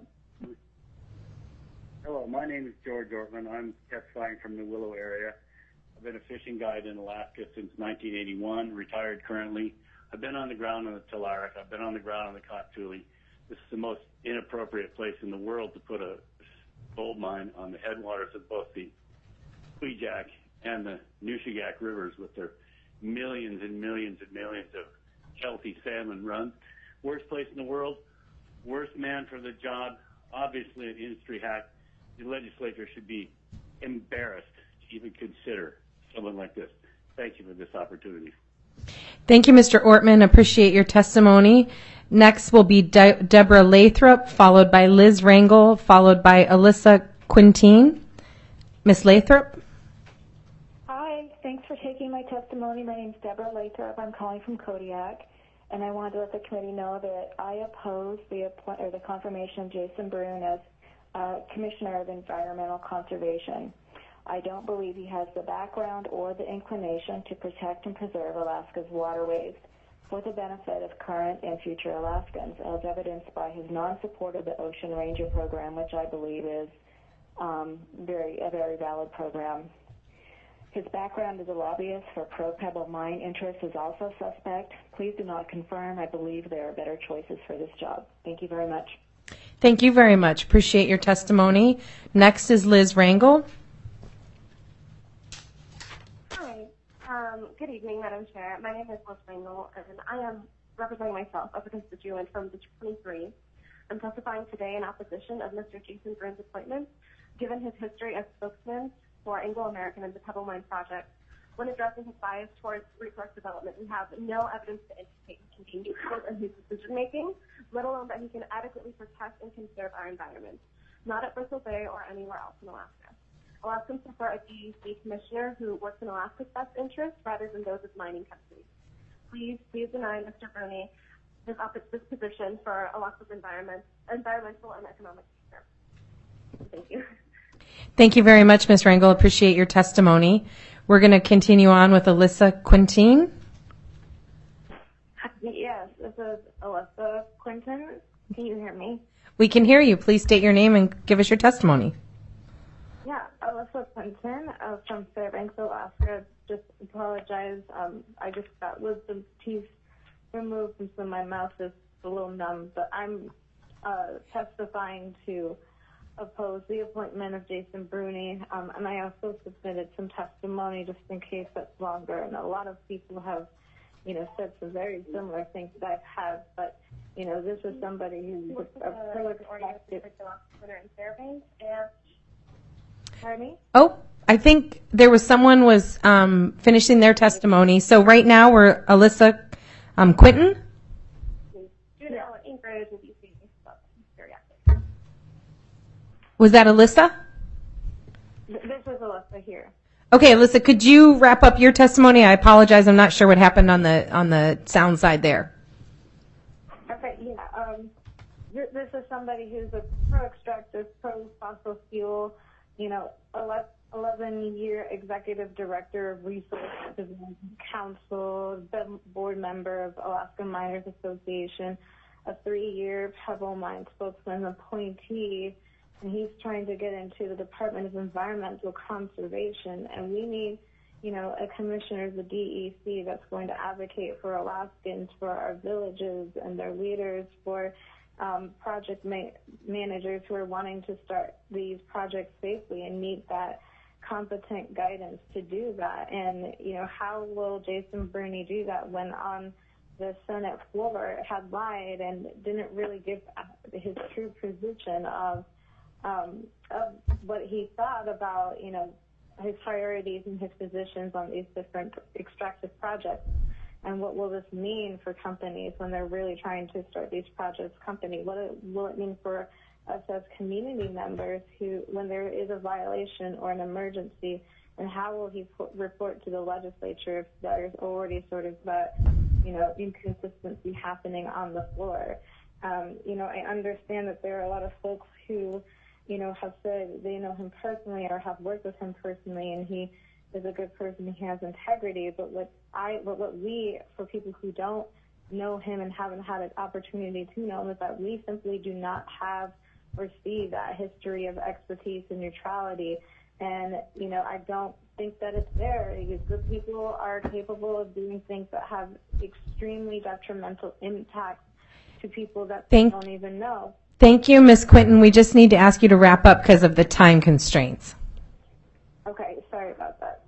Hello, my name is George Ortman. I'm testifying from the Willow area. I've been a fishing guide in Alaska since 1981, retired currently. I've been on the ground on the Tularik. I've been on the ground on the Koktuli. This is the most inappropriate place in the world to put a gold mine on the headwaters of both the Kvichak and the Nushagak rivers with their millions and millions and millions of healthy salmon runs. Worst place in the world, worst man for the job, obviously an industry hack. The legislature should be embarrassed to even consider someone like this. Thank you for this opportunity. Thank you, Mr. Ortman. Appreciate your testimony. Next will be Deborah Lathrop, followed by Liz Rangel, followed by Alyssa Quintine. Ms. Lathrop? Hi, thanks for taking my testimony. My name is Deborah Lathrop. I'm calling from Kodiak, and I wanted to let the committee know that I oppose the confirmation of Jason Brune as Commissioner of Environmental Conservation. I don't believe he has the background or the inclination to protect and preserve Alaska's waterways for the benefit of current and future Alaskans, as evidenced by his non-support of the Ocean Ranger program, which I believe is a very valid program. His background as a lobbyist for pro-Pebble Mine interests is also suspect. Please do not confirm. I believe there are better choices for this job. Thank you very much. Thank you very much. Appreciate your testimony. Next is Liz Rangel. Good evening, Madam Chair. My name is Liz Rangel, and I am representing myself as a constituent from District 23. I'm testifying today in opposition of Mr. Jason Brune's appointment, given his history as spokesman for Anglo American and the Pebble Mine project. when addressing his bias towards resource development, we have no evidence to indicate he can be neutral in his decision-making, let alone that he can adequately protect and conserve our environment, not at Bristol Bay or anywhere else in Alaska. Alaskans prefer a DEC commissioner who works in Alaska's best interest rather than those of mining companies. Please deny Mr. Bruni this position for Alaska's environmental and economic future. Thank you. Thank you very much, Ms. Rangel. Appreciate your testimony. We're going to continue on with Alyssa Quintin. Yes, this is Alyssa Quintin. Can you hear me? We can hear you. Please state your name and give us your testimony. Yeah, Alyssa Quintin from Fairbanks, Alaska. Just apologize. I just got wisdom teeth removed from some of my mouth is a little numb, but I'm testifying to oppose the appointment of Jason Bruni, and I also submitted some testimony just in case that's longer. And a lot of people have, said some very similar things that I've had, but this is somebody who's a pro-active. Pardon me? Oh, I think there was someone was finishing their testimony. So right now we're Alyssa Quintin. Was that Alyssa? This is Alyssa here. Okay, Alyssa, could you wrap up your testimony? I apologize. I'm not sure what happened on the sound side there. Okay, yeah. This is somebody who's a pro-extractive, pro-fossil fuel, 11-year executive director of Resource Development Council, board member of Alaska Miners Association, a 3-year Pebble Mine spokesman appointee, and he's trying to get into the Department of Environmental Conservation, and we need, a commissioner of the DEC that's going to advocate for Alaskans, for our villages and their leaders, for project managers who are wanting to start these projects safely and meet that competent guidance to do that. And, how will Jason Bruni do that when on the Senate floor had lied and didn't really give his true position of what he thought about, his priorities and his positions on these different extractive projects? And what will this mean for companies when they're really trying to start these projects? What will it mean for us as community members who, when there is a violation or an emergency, and how will he report to the legislature if there's already sort of that, inconsistency happening on the floor? I understand that there are a lot of folks who, have said they know him personally or have worked with him personally, and he is a good person, he has integrity. But what we, for people who don't know him and haven't had an opportunity to know him, is that we simply do not have or see that history of expertise and neutrality. And, I don't think that it's there. Good people are capable of doing things that have extremely detrimental impacts to people that they don't even know. Thank you, Ms. Quintin. We just need to ask you to wrap up because of the time constraints. Okay, sorry about that.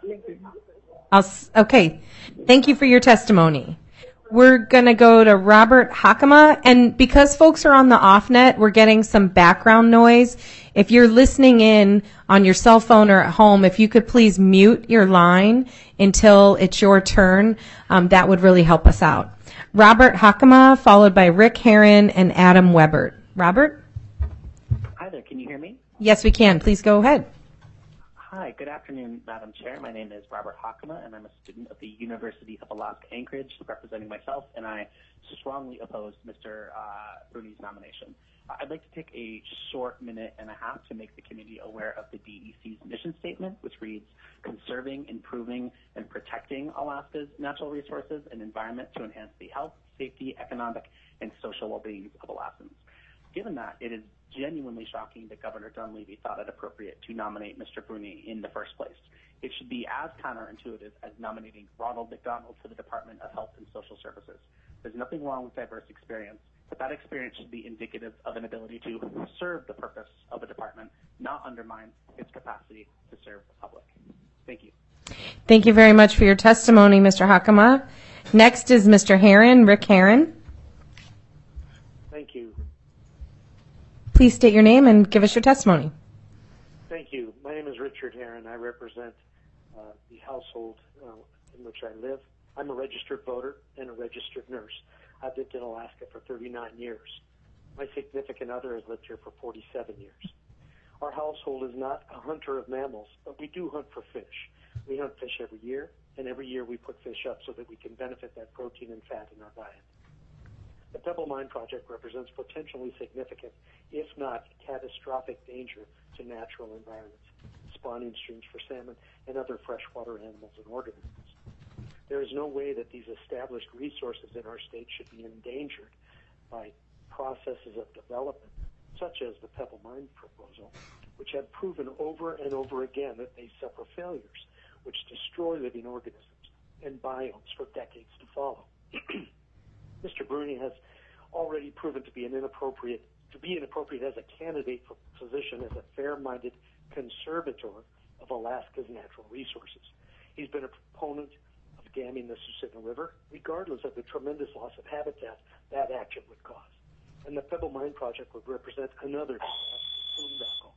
Okay, thank you for your testimony. We're going to go to Robert Hakama, and because folks are on the off-net, we're getting some background noise. If you're listening in on your cell phone or at home, if you could please mute your line until it's your turn, that would really help us out. Robert Hakama, followed by Rick Herron and Adam Webert. Robert? Hi there, can you hear me? Yes, we can. Please go ahead. Hi, good afternoon, Madam Chair. My name is Robert Hakama, and I'm a student of the University of Alaska Anchorage, representing myself, and I strongly oppose Mr. Bruni's nomination. I'd like to take a short minute and a half to make the community aware of the DEC's mission statement, which reads, conserving, improving, and protecting Alaska's natural resources and environment to enhance the health, safety, economic, and social well-being of Alaskans. Given that, it is genuinely shocking that Governor Dunleavy thought it appropriate to nominate Mr. Bruni in the first place. It should be as counterintuitive as nominating Ronald McDonald to the Department of Health and Social Services. There's nothing wrong with diverse experience, but that experience should be indicative of an ability to serve the purpose of a department, not undermine its capacity to serve the public. Thank you. Thank you very much for your testimony, Mr. Hakama. Next is Mr. Herron, Rick Herron. Thank you. Please state your name and give us your testimony. Thank you. My name is Richard Herron. I represent the household in which I live. I'm a registered voter and a registered nurse. I've lived in Alaska for 39 years. My significant other has lived here for 47 years. Our household is not a hunter of mammals, but we do hunt for fish. We hunt fish every year, and every year we put fish up so that we can benefit that protein and fat in our diet. The Pebble Mine project represents potentially significant, if not catastrophic, danger to natural environments, spawning streams for salmon and other freshwater animals and organisms. There is no way that these established resources in our state should be endangered by processes of development, such as the Pebble Mine proposal, which have proven over and over again that they suffer failures, which destroy living organisms and biomes for decades to follow. Mr. Bruni has already proven to be inappropriate as a candidate for position as a fair-minded conservator of Alaska's natural resources. He's been a proponent of damming the Susitna River, regardless of the tremendous loss of habitat that action would cause. And the Pebble Mine project would represent another boondoggle.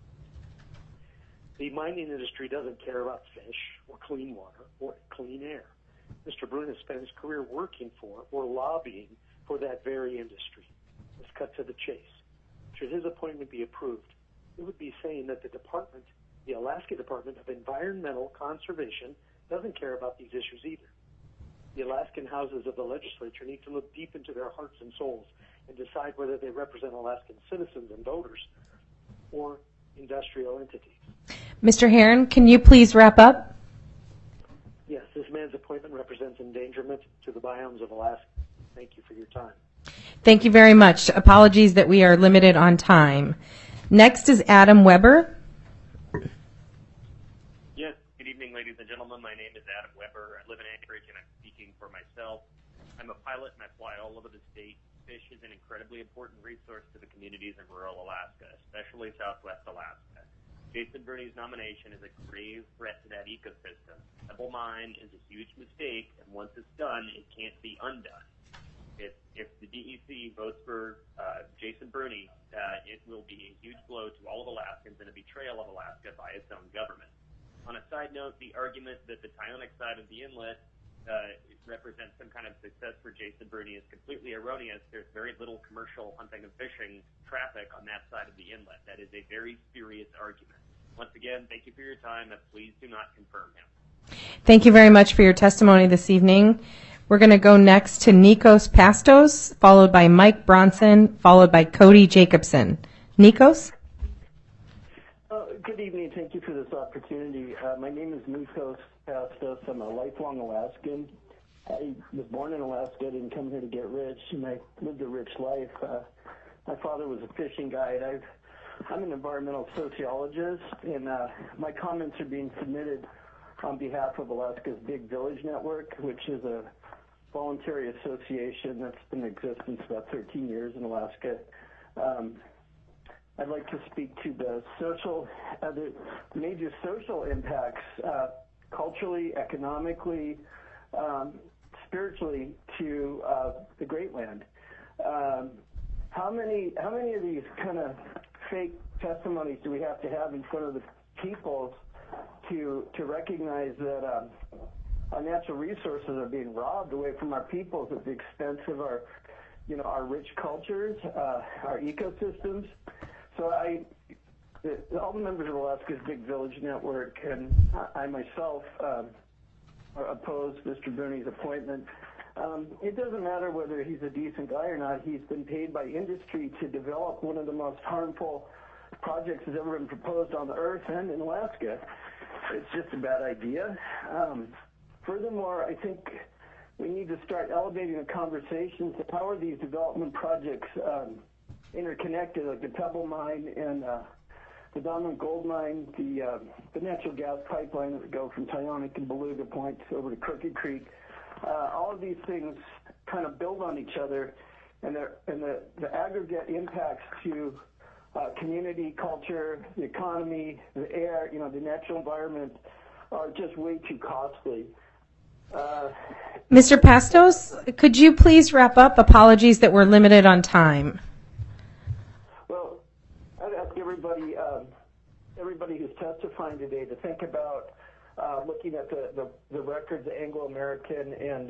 The mining industry doesn't care about fish or clean water or clean air. Mr. Brun has spent his career working for or lobbying for that very industry. Let's cut to the chase. Should his appointment be approved, it would be saying that the Alaska Department of Environmental Conservation doesn't care about these issues either. The Alaskan houses of the legislature need to look deep into their hearts and souls and decide whether they represent Alaskan citizens and voters or industrial entities. Mr. Heron, can you please wrap up? Yes, this man's appointment represents endangerment to the biomes of Alaska. Thank you for your time. Thank you very much. Apologies that we are limited on time. Next is Adam Weber. Yes, good evening, ladies and gentlemen. My name is Adam Weber. I live in Anchorage, and I'm speaking for myself. I'm a pilot, and I fly all over the state. Fish is an incredibly important resource to the communities in rural Alaska, especially southwest Alaska. Jason Bruni's nomination is a grave threat to that ecosystem. Pebble Mine is a huge mistake, and once it's done, it can't be undone. If the DEC votes for Jason Bruni, it will be a huge blow to all of Alaskans and a betrayal of Alaska by its own government. On a side note, the argument that the Tyonek side of the inlet represents some kind of success for Jason Bruni is completely erroneous. There's very little commercial hunting and fishing traffic on that side of the inlet. That is a very serious argument. Once again, thank you for your time, and please do not confirm him. Thank you very much for your testimony this evening. We're going to go next to Nikos Pastos, followed by Mike Bronson, followed by Cody Jacobson. Nikos? Good evening. Thank you for this opportunity. My name is Nikos Pastos. I'm a lifelong Alaskan. I was born in Alaska. I didn't come here to get rich, and I lived a rich life. My father was a fishing guide. I'm an environmental sociologist, and my comments are being submitted on behalf of Alaska's Big Village Network, which is a voluntary association that's been in existence about 13 years in Alaska. I'd like to speak to the major social impacts, culturally, economically, spiritually, to the Great Land. How many of these kind of fake testimonies do we have in front of the peoples to recognize that our natural resources are being robbed away from our peoples at the expense of our rich cultures, our ecosystems? So all the members of Alaska's Big Village Network and I myself oppose Mr. Bruni's appointment. It doesn't matter whether he's a decent guy or not. He's been paid by industry to develop one of the most harmful projects that's ever been proposed on the earth and in Alaska. It's just a bad idea. Furthermore, I think we need to start elevating the conversations of how are these development projects interconnected, like the Pebble Mine and the Donlin Gold Mine, the natural gas pipeline that would go from Tyonek and Beluga Point over to Crooked Creek. All of these things kind of build on each other, and the aggregate impacts to community, culture, the economy, the air, the natural environment are just way too costly. Mr. Pastos, could you please wrap up? Apologies that we're limited on time. Well, I'd ask everybody who's testifying today to think about looking at the records, the Anglo-American and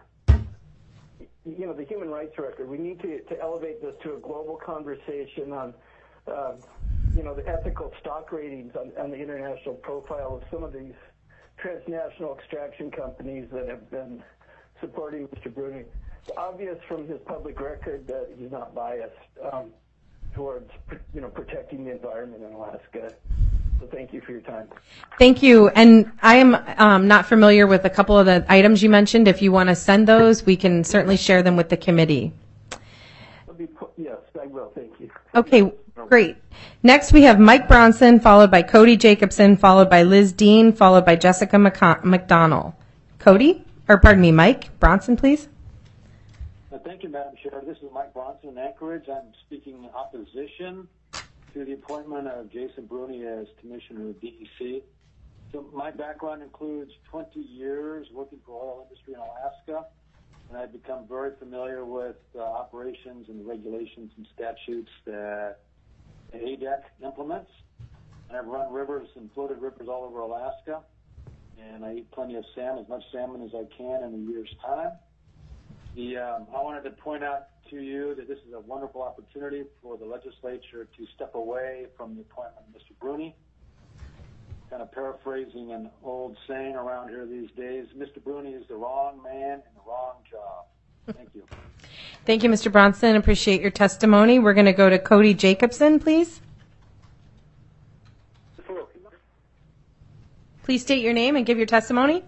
the human rights record. We need to elevate this to a global conversation on the ethical stock ratings on the international profile of some of these transnational extraction companies that have been supporting Mr. Bruni. It's obvious from his public record that he's not biased towards protecting the environment in Alaska. So thank you for your time. Thank you. And I am not familiar with a couple of the items you mentioned. If you want to send those, we can certainly share them with the committee. Yes, I will. Thank you. Okay, great. Next, we have Mike Bronson, followed by Cody Jacobson, followed by Liz Dean, followed by Jessica McDonald. Mike Bronson, please. Thank you, Madam Chair. This is Mike Bronson in Anchorage. I'm speaking in opposition to the appointment of Jason Bruni as Commissioner of DEC. So my background includes 20 years working for oil industry in Alaska, and I've become very familiar with operations and regulations and statutes that ADEC implements. And I've run rivers and floated rivers all over Alaska, and I eat plenty of salmon, as much salmon as I can in a year's time. I wanted to point out to you that this is a wonderful opportunity for the legislature to step away from the appointment of Mr. Bruni. Kind of paraphrasing an old saying around here these days, Mr. Bruni is the wrong man in the wrong job. Thank you. Thank you, Mr. Bronson. Appreciate your testimony. We're going to go to Cody Jacobson, please. Please state your name and give your testimony.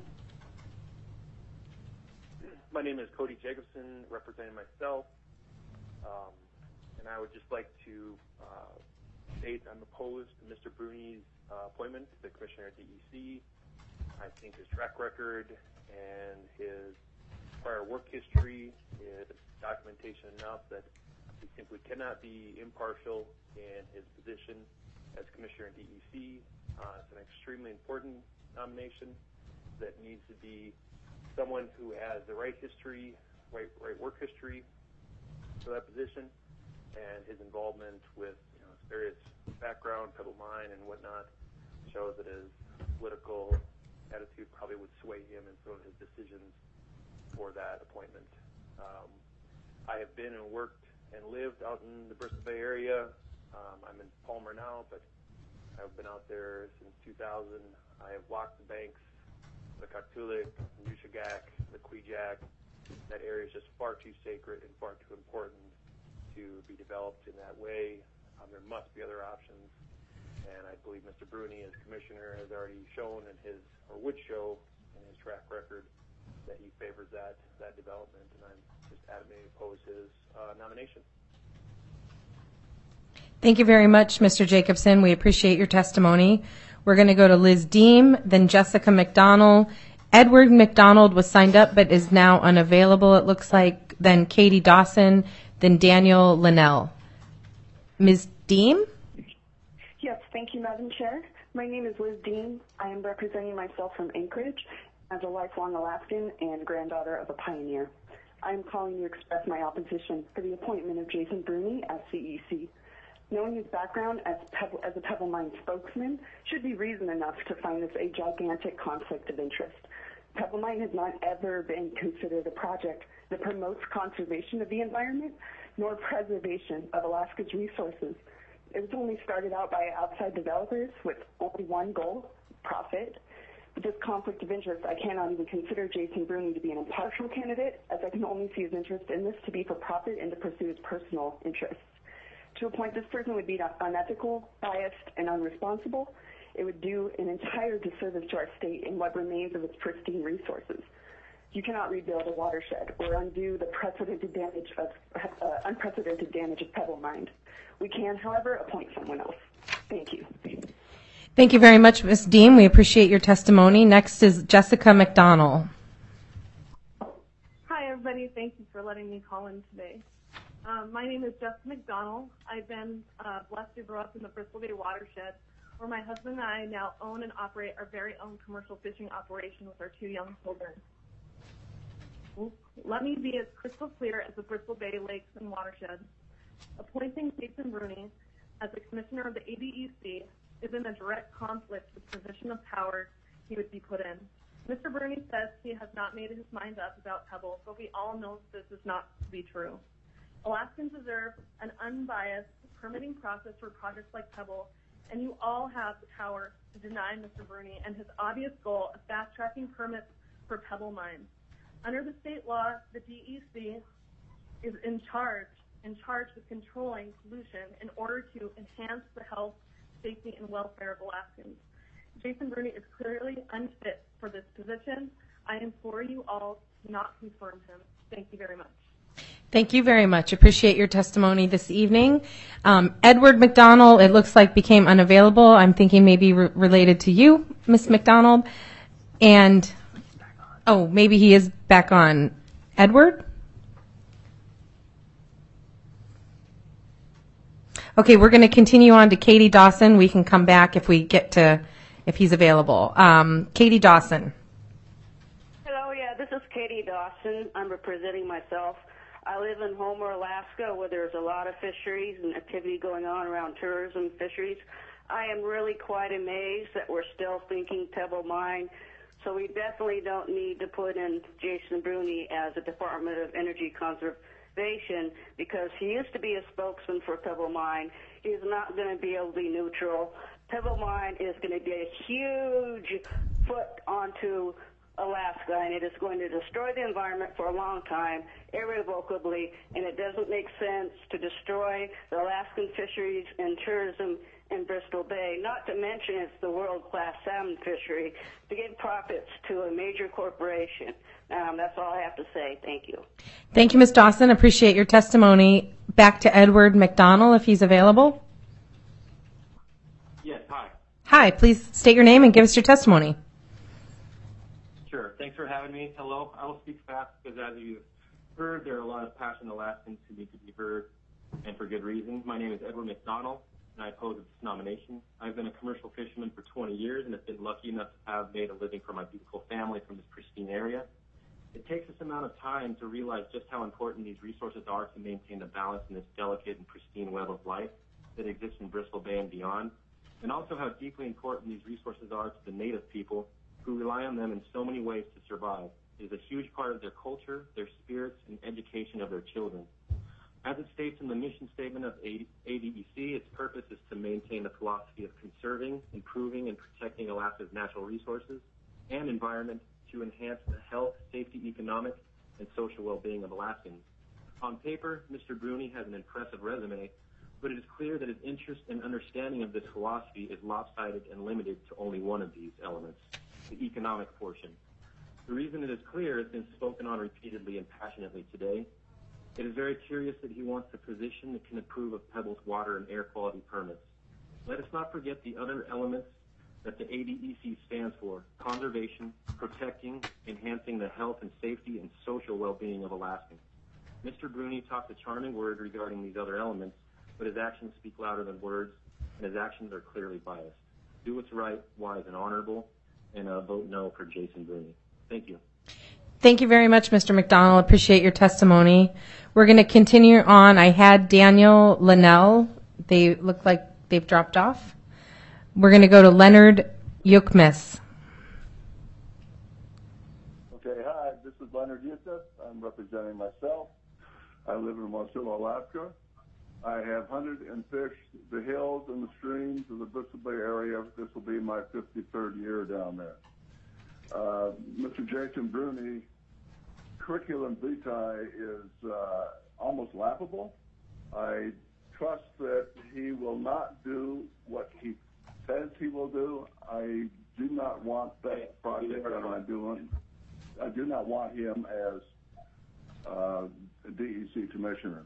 My name is Cody Jacobson, representing myself, and I would just like to state I'm opposed to Mr. Bruni's appointment to the Commissioner at DEC. I think his track record and his prior work history is documentation enough that he simply cannot be impartial in his position as Commissioner at DEC. It's an extremely important nomination that needs to be someone who has the right history, right work history for that position, and his involvement with his various background, Pebble Mine and whatnot, shows that his political attitude probably would sway him in some of his decisions for that appointment. I have been and worked and lived out in the Bristol Bay area. I'm in Palmer now, but I've been out there since 2000. I have walked the banks, the Kaktulik, the Nushagak, the Kwijak. That area is just far too sacred and far too important to be developed in that way. There must be other options, and I believe Mr. Bruni, as Commissioner, has already shown would show in his track record that he favors that development, and I'm just adamantly opposed to his nomination. Thank you very much, Mr. Jacobson. We appreciate your testimony. We're going to go to Liz Deem, then Jessica McDonald. Edward McDonald was signed up but is now unavailable, it looks like. Then Katie Dawson, then Daniel Linnell. Ms. Deem? Yes, thank you, Madam Chair. My name is Liz Deem. I am representing myself from Anchorage as a lifelong Alaskan and granddaughter of a pioneer. I am calling to express my opposition for the appointment of Jason Bruni as CEC. Knowing his background as a Pebble Mine spokesman should be reason enough to find this a gigantic conflict of interest. Pebble Mine has not ever been considered a project that promotes conservation of the environment nor preservation of Alaska's resources. It was only started out by outside developers with only one goal, profit. With this conflict of interest, I cannot even consider Jason Bruni to be an impartial candidate, as I can only see his interest in this to be for profit and to pursue his personal interests. To appoint this person would be unethical, biased, and unresponsible. It would do an entire disservice to our state in what remains of its pristine resources. You cannot rebuild a watershed or undo the unprecedented damage of Pebble Mine. We can, however, appoint someone else. Thank you. Thank you very much, Ms. Deem. We appreciate your testimony. Next is Jessica McDonald. Hi, everybody. Thank you for letting me call in today. My name is Jessica McDonald. I've been blessed to grow up in the Bristol Bay watershed, where my husband and I now own and operate our very own commercial fishing operation with our 2 young children. Let me be as crystal clear as the Bristol Bay lakes and watershed. Appointing Jason Bruni as the Commissioner of the ADEC is in a direct conflict with the position of power he would be put all know this is not to be true. Alaskans deserve an unbiased permitting process for projects like Pebble, and you all have the power to deny Mr. Bruni and his obvious goal of fast-tracking permits for Pebble mines. Under the state law, the DEC is in charge with controlling pollution in order to enhance the health, safety, and welfare of Alaskans. Jason Bruni is clearly unfit for this position. I implore you all to not confirm him. Thank you very much. Thank you very much. Appreciate your testimony this evening. Edward McDonald, it looks like became unavailable. I'm thinking maybe related to you, Ms. McDonald. And, oh, maybe he is back on. Edward? Okay, we're going to continue on to Katie Dawson. We can come back if he's available. Katie Dawson. Hello, this is Katie Dawson. I'm representing myself. I live in Homer, Alaska, where there's a lot of fisheries and activity going on around tourism fisheries. I am really quite amazed that we're still thinking Pebble Mine, so we definitely don't need to put in Jason Bruni as a Department of Energy Conservation, because he used to be a spokesman for Pebble Mine. He's not going to be able to be neutral. Pebble Mine is going to be a huge foot onto Alaska, and it is going to destroy the environment for a long time, irrevocably, and it doesn't make sense to destroy the Alaskan fisheries and tourism in Bristol Bay, not to mention it's the world-class salmon fishery, to give profits to a major corporation. That's all I have to say. Thank you. Thank you, Ms. Dawson. Appreciate your testimony. Back to Edward McDonald, if he's available. Yes, hi. Hi, please state your name and give us your testimony. Sure. Thanks for having me. Hello. I will speak fast because, as you've heard, there are a lot of passionate Alaskans who need to be heard, and for good reason. My name is Edward McDonald, and I oppose this nomination. I've been a commercial fisherman for 20 years and have been lucky enough to have made a living for my beautiful family from this pristine area. It takes this amount of time to realize just how important these resources are to maintain the balance in this delicate and pristine web of life that exists in Bristol Bay and beyond, and also how deeply important these resources are to the native people who rely on them in so many ways to survive. It is a huge part of their culture, their spirits, and education of their children. As it states in the mission statement of ADEC, its purpose is to maintain a philosophy of conserving, improving, and protecting Alaska's natural resources and environment to enhance the health, safety, economic, and social well-being of Alaskans. On paper, Mr. Bruni has an impressive resume, but it is clear that his interest and understanding of this philosophy is lopsided and limited to only one of these elements, the economic portion. The reason it is clear has been spoken on repeatedly and passionately today. It is very curious that he wants a position that can approve of Pebble's water and air quality permits. Let us not forget the other elements that the ADEC stands for: conservation, protecting, enhancing the health and safety and social well-being of Alaskans. Mr. Bruni talked a charming word regarding these other elements, but his actions speak louder than words, and his actions are clearly biased. Do what's right, wise, and honorable, and vote no for Jason Bruni. Thank you. Thank you very much, Mr. McDonald. Appreciate your testimony. We're going to continue on. I had Daniel Linnell. They look like they've dropped off. We're going to go to Leonard Yukmis. Okay, hi, this is Leonard Yukmis. I'm representing myself. I live in Wasilla, Alaska. I have hunted and fished the hills and the streams of the Bristol Bay area. This will be my 53rd year down there. Mr. Jason Bruni, curriculum vitae is almost laughable. I trust that he will not do what he says he will do. I do not want that project that I'm doing. I do not want him as a DEC commissioner.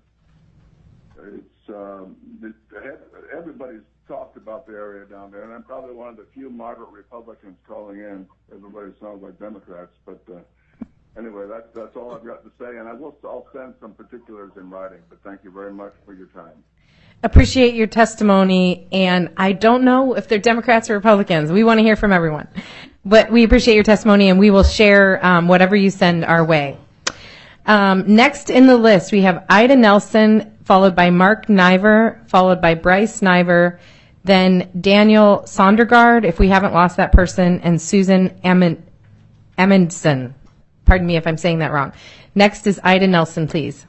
Everybody's talked about the area down there, and I'm probably one of the few moderate Republicans calling in. Everybody sounds like Democrats, but anyway, that's all I've got to say, and I'll send some particulars in writing, but thank you very much for your time. Appreciate your testimony, and I don't know if they're Democrats or Republicans. We want to hear from everyone. But we appreciate your testimony, and we will share whatever you send our way. Next in the list, we have Ida Nelson, followed by Mark Niver, followed by Bryce Niver, then Daniel Sondergaard, if we haven't lost that person, and Susan Emmendson. Pardon me if I'm saying that wrong. Next is Ida Nelson, please.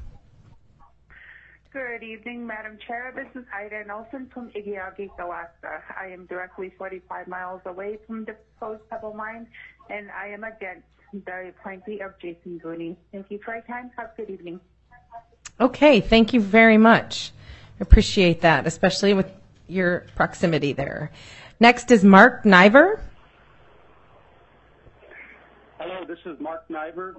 Good evening, Madam Chair. This is Ida Nelson from Igiugig, Alaska. I am directly 45 miles away from the proposed Pebble Mine, and I am against the appointee of Jason Bruni. Thank you for your time. Have a good evening. Okay, thank you very much. Appreciate that, especially with your proximity there. Next is Mark Niver. Hello, this is Mark Niver.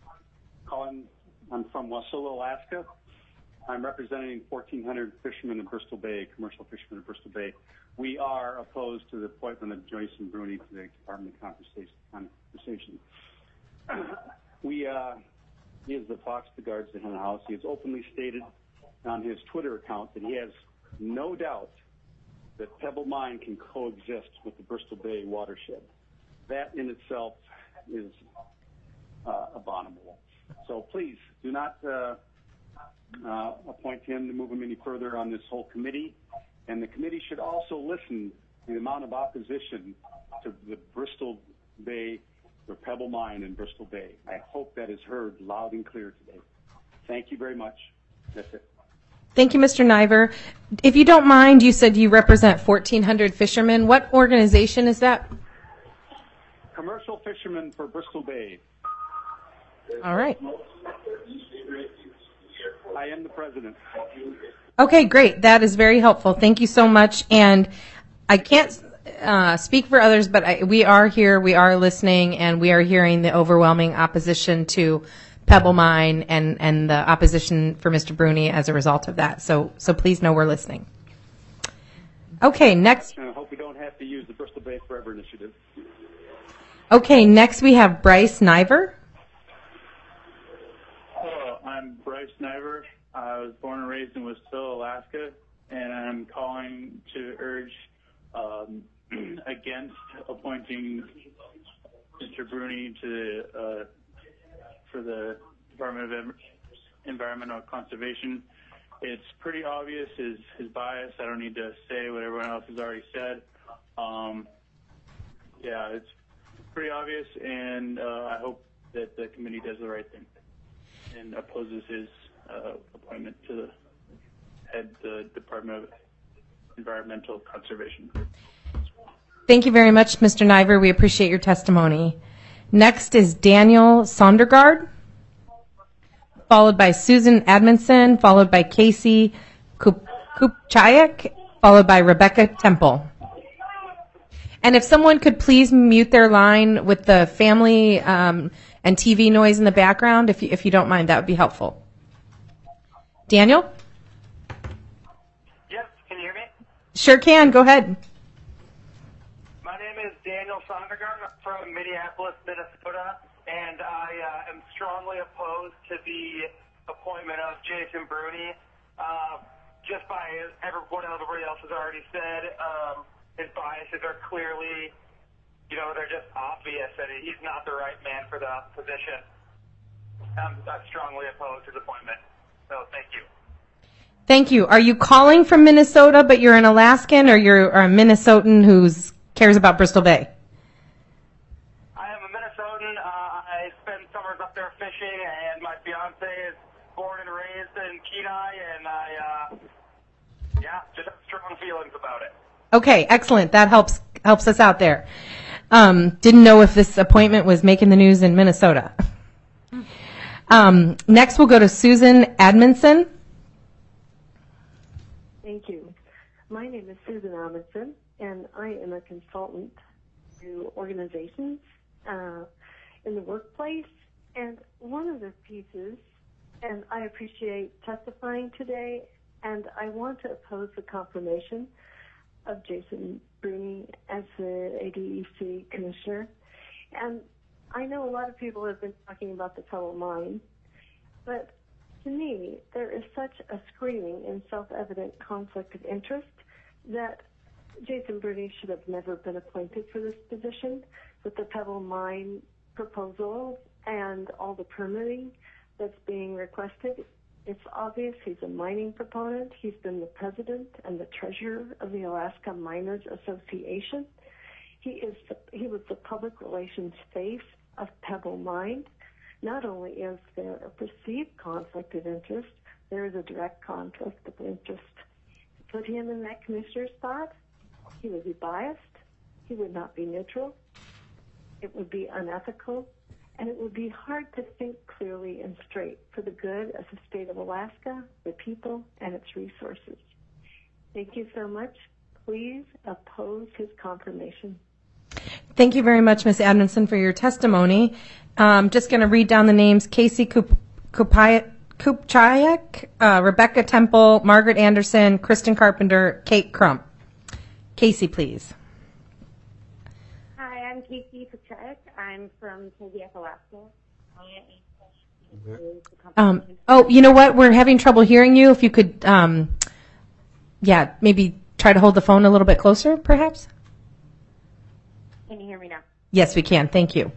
I'm from Wasilla, Alaska. I'm representing 1,400 fishermen in Bristol Bay, commercial fishermen in Bristol Bay. We are opposed to the appointment of Jason Bruni to the Department of Conversation. He is the fox that guards the hen house. He has openly stated on his Twitter account that he has no doubt that Pebble Mine can coexist with the Bristol Bay watershed. That in itself is abominable. So please do not appoint him to move him any further on this whole committee. And the committee should also listen to the amount of opposition to the Bristol Bay or Pebble Mine in Bristol Bay. I hope that is heard loud and clear today. Thank you very much. That's it. Thank you, Mr. Niver. If you don't mind, you said you represent 1,400 fishermen. What organization is that? Commercial Fishermen for Bristol Bay. All right. I am the president. Okay, great. That is very helpful. Thank you so much. And I can't speak for others, but we are here, we are listening, and we are hearing the overwhelming opposition to Pebble Mine and the opposition for Mr. Bruni as a result of that. So please know we're listening. Okay, next. I hope we don't have to use the Bristol Bay Forever Initiative. Okay, next we have Bryce Niver. Hello, I'm Bryce Niver. I was born and raised in Wasilla, Alaska, and I'm calling to urge against appointing Mr. Bruni for the Department of Environmental Conservation. It's pretty obvious his bias. I don't need to say what everyone else has already said. Yeah, it's pretty obvious, and I hope that the committee does the right thing and opposes his appointment to head the Department of Environmental Conservation. Thank you very much, Mr. Niver. We appreciate your testimony. Next is Daniel Sondergaard, followed by Susan Admonson, followed by Casey Kupchayek, followed by Rebecca Temple. And if someone could please mute their line with the family and TV noise in the background, if you don't mind, that would be helpful. Daniel? Yes, can you hear me? Sure can. Go ahead. My name is Daniel Sondergaard. I'm from Minneapolis, Minnesota, and I am strongly opposed to the appointment of Jason Bruni. Just by what everybody else has already said, his biases are clearly, they're just obvious, and he's not the right man for the position. I'm strongly opposed to his appointment. So thank you. Thank you. Are you calling from Minnesota, but you're an Alaskan, or you're a Minnesotan who cares about Bristol Bay? I am a Minnesotan. I spend summers up there fishing, and my fiance is born and raised in Kenai, and I just have strong feelings about it. Okay, excellent. That helps us out there. Didn't know if this appointment was making the news in Minnesota. Next, we'll go to Susan Admonson. Thank you. My name is Susan Admonson, and I am a consultant to organizations in the workplace. And one of the pieces, and I appreciate testifying today, and I want to oppose the confirmation of Jason Bruni as the ADEC commissioner. And I know a lot of people have been talking about the Pebble Mine, but to me, there is such a screaming and self-evident conflict of interest that Jason Bruni should have never been appointed for this position. With the Pebble Mine proposal and all the permitting that's being requested, it's obvious he's a mining proponent. He's been the president and the treasurer of the Alaska Miners Association. He was the public relations face of Pebble Mine. not only is there a perceived conflict of interest, there is a direct conflict of interest. To put him in that commissioner's spot, he would be biased, he would not be neutral, it would be unethical, and it would be hard to think clearly and straight for the good of the state of Alaska, the people, and its resources. Thank you so much. Please oppose his confirmation. Thank you very much, Ms. Adamson, for your testimony. Just going to read down the names: Casey Kupchayek, Rebecca Temple, Margaret Anderson, Kristen Carpenter, Kate Crump. Casey, please. Hi, I'm Casey Kupchayek. I'm from Kodiak, Alaska. You know what? We're having trouble hearing you. If you could, maybe try to hold the phone a little bit closer, perhaps? Can you hear me now? Yes, we can. Thank you.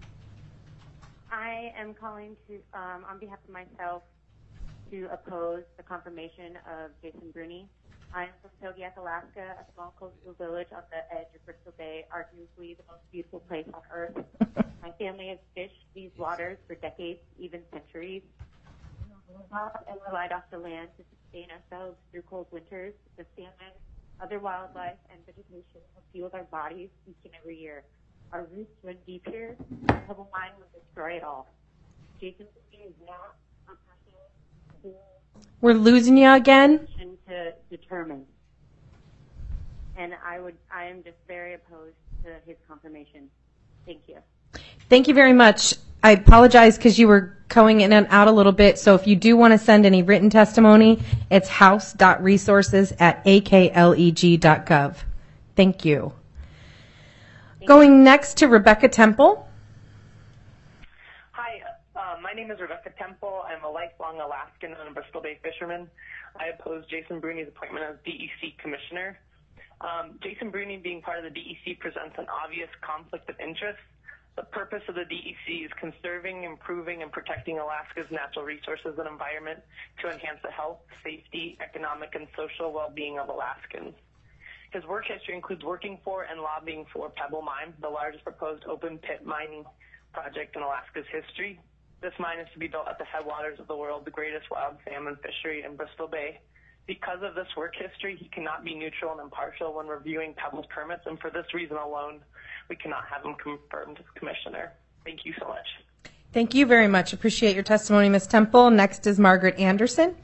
I am calling to, on behalf of myself, to oppose the confirmation of Jason Bruni. I am from Kodiak, Alaska, a small coastal village on the edge of Bristol Bay, arguably the most beautiful place on earth. My family has fished these waters for decades, even centuries, and relied off the land to sustain ourselves through cold winters. The salmon, other wildlife, and vegetation have fueled our bodies each and every year. Our roots run deep here. Pebble Mine will destroy it all. Jason Bruni is not a person who We're losing you again. to determine. And I am just very opposed to his confirmation. Thank you. Thank you very much. I apologize because you were going in and out a little bit. So if you do want to send any written testimony, it's house.resources@akleg.gov. Thank you. Going next to Rebecca Temple. Hi, my name is Rebecca Temple. I'm a lifelong Alaskan and a Bristol Bay fisherman. I oppose Jason Bruni's appointment as DEC commissioner. Jason Bruni being part of the DEC presents an obvious conflict of interest. The purpose of the DEC is conserving, improving, and protecting Alaska's natural resources and environment to enhance the health, safety, economic, and social well-being of Alaskans. His work history includes working for and lobbying for Pebble Mine, the largest proposed open-pit mining project in Alaska's history. This mine is to be built at the headwaters of the world, the greatest wild salmon fishery in Bristol Bay. Because of this work history, he cannot be neutral and impartial when reviewing Pebble's permits, and for this reason alone, we cannot have him confirmed as commissioner. Thank you so much. Thank you very much. Appreciate your testimony, Ms. Temple. Next is Margaret Anderson.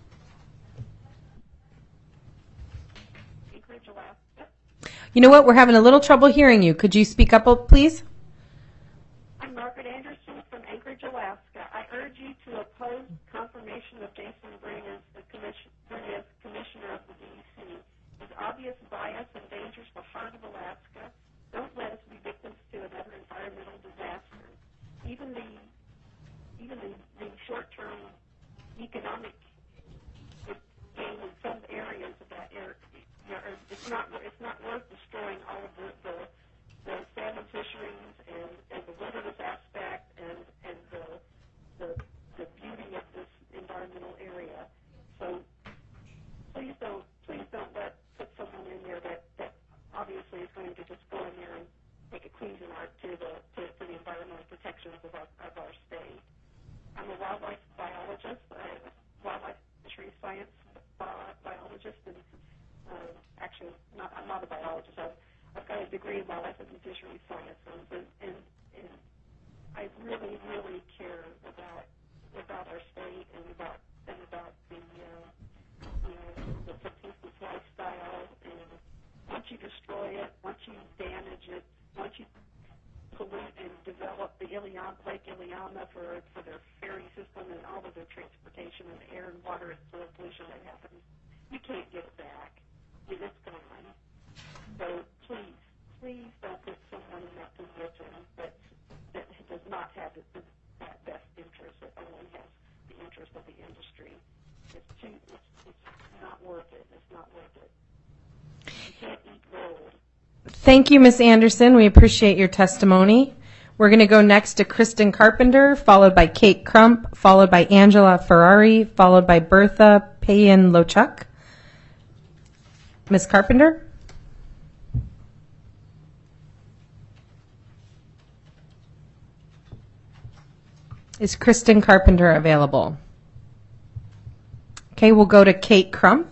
You know what? We're having a little trouble hearing you. Could you speak up, please? I'm Margaret Anderson from Anchorage, Alaska. I urge you to oppose confirmation of Jason Bruni as commissioner of the DEC. His obvious bias endangers the heart of Alaska. Don't let us be victims to another environmental disaster. Even the short-term economic gain in some areas of that area, it's not worth destroying all of the salmon fisheries and the wilderness aspect and the beauty of this environmental area. So please don't put someone in there that obviously is going to just go in there and make a clean mark to the environmental protections of our state. I'm a wildlife biologist, wildlife fisheries science biologist, and actually I'm not a biologist. I've got a degree in wildlife and fisheries sciences, and I really, really care about our state and about the subsistence lifestyle. And once you destroy it, once you damage it, once you pollute and develop the Lake Iliamna for their ferry system and all of their transportation and the air and water and soil pollution that happens, you can't get it back. It's gone. So please don't put someone in that position that does not have that best interest, that only has the interest of the industry. It's not worth it. It's not worth it. You can't eat gold. Thank you, Ms. Anderson. We appreciate your testimony. We're going to go next to Kristen Carpenter, followed by Kate Crump, followed by Angela Ferrari, followed by Bertha Payen-Lochuk. Ms. Carpenter? Is Kristen Carpenter available? Okay, we'll go to Kate Crump.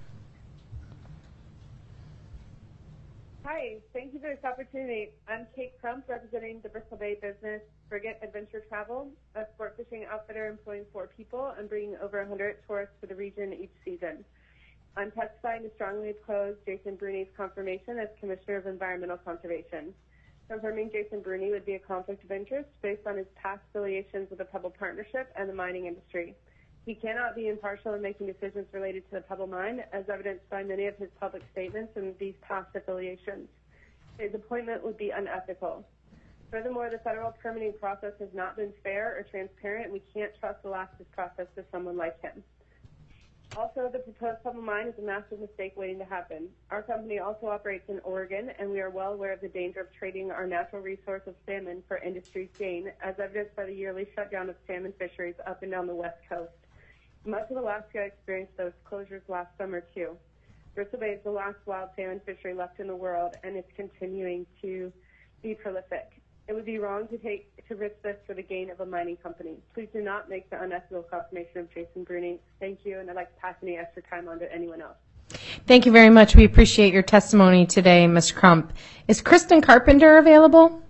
Hi, thank you for this opportunity. I'm Kate Crump, representing the Bristol Bay business Frigate Adventure Travel, a sport fishing outfitter employing 4 people and bringing over 100 tourists to the region each season. I'm testifying to strongly oppose Jason Bruni's confirmation as Commissioner of Environmental Conservation. Confirming Jason Bruni would be a conflict of interest based on his past affiliations with the Pebble Partnership and the mining industry. He cannot be impartial in making decisions related to the Pebble Mine, as evidenced by many of his public statements and these past affiliations. His appointment would be unethical. Furthermore, the federal permitting process has not been fair or transparent. We can't trust Alaska's process to someone like him. Also, the proposed Pebble Mine is a massive mistake waiting to happen. Our company also operates in Oregon, and we are well aware of the danger of trading our natural resource of salmon for industry's gain, as evidenced by the yearly shutdown of salmon fisheries up and down the West Coast. Much of Alaska experienced those closures last summer, too. Bristol Bay is the last wild salmon fishery left in the world, and it's continuing to be prolific. It would be wrong to risk this for the gain of a mining company. Please do not make the unethical confirmation of Jason Bruni. Thank you, and I'd like to pass any extra time on to anyone else. Thank you very much. We appreciate your testimony today, Ms. Crump. Is Kristen Carpenter available?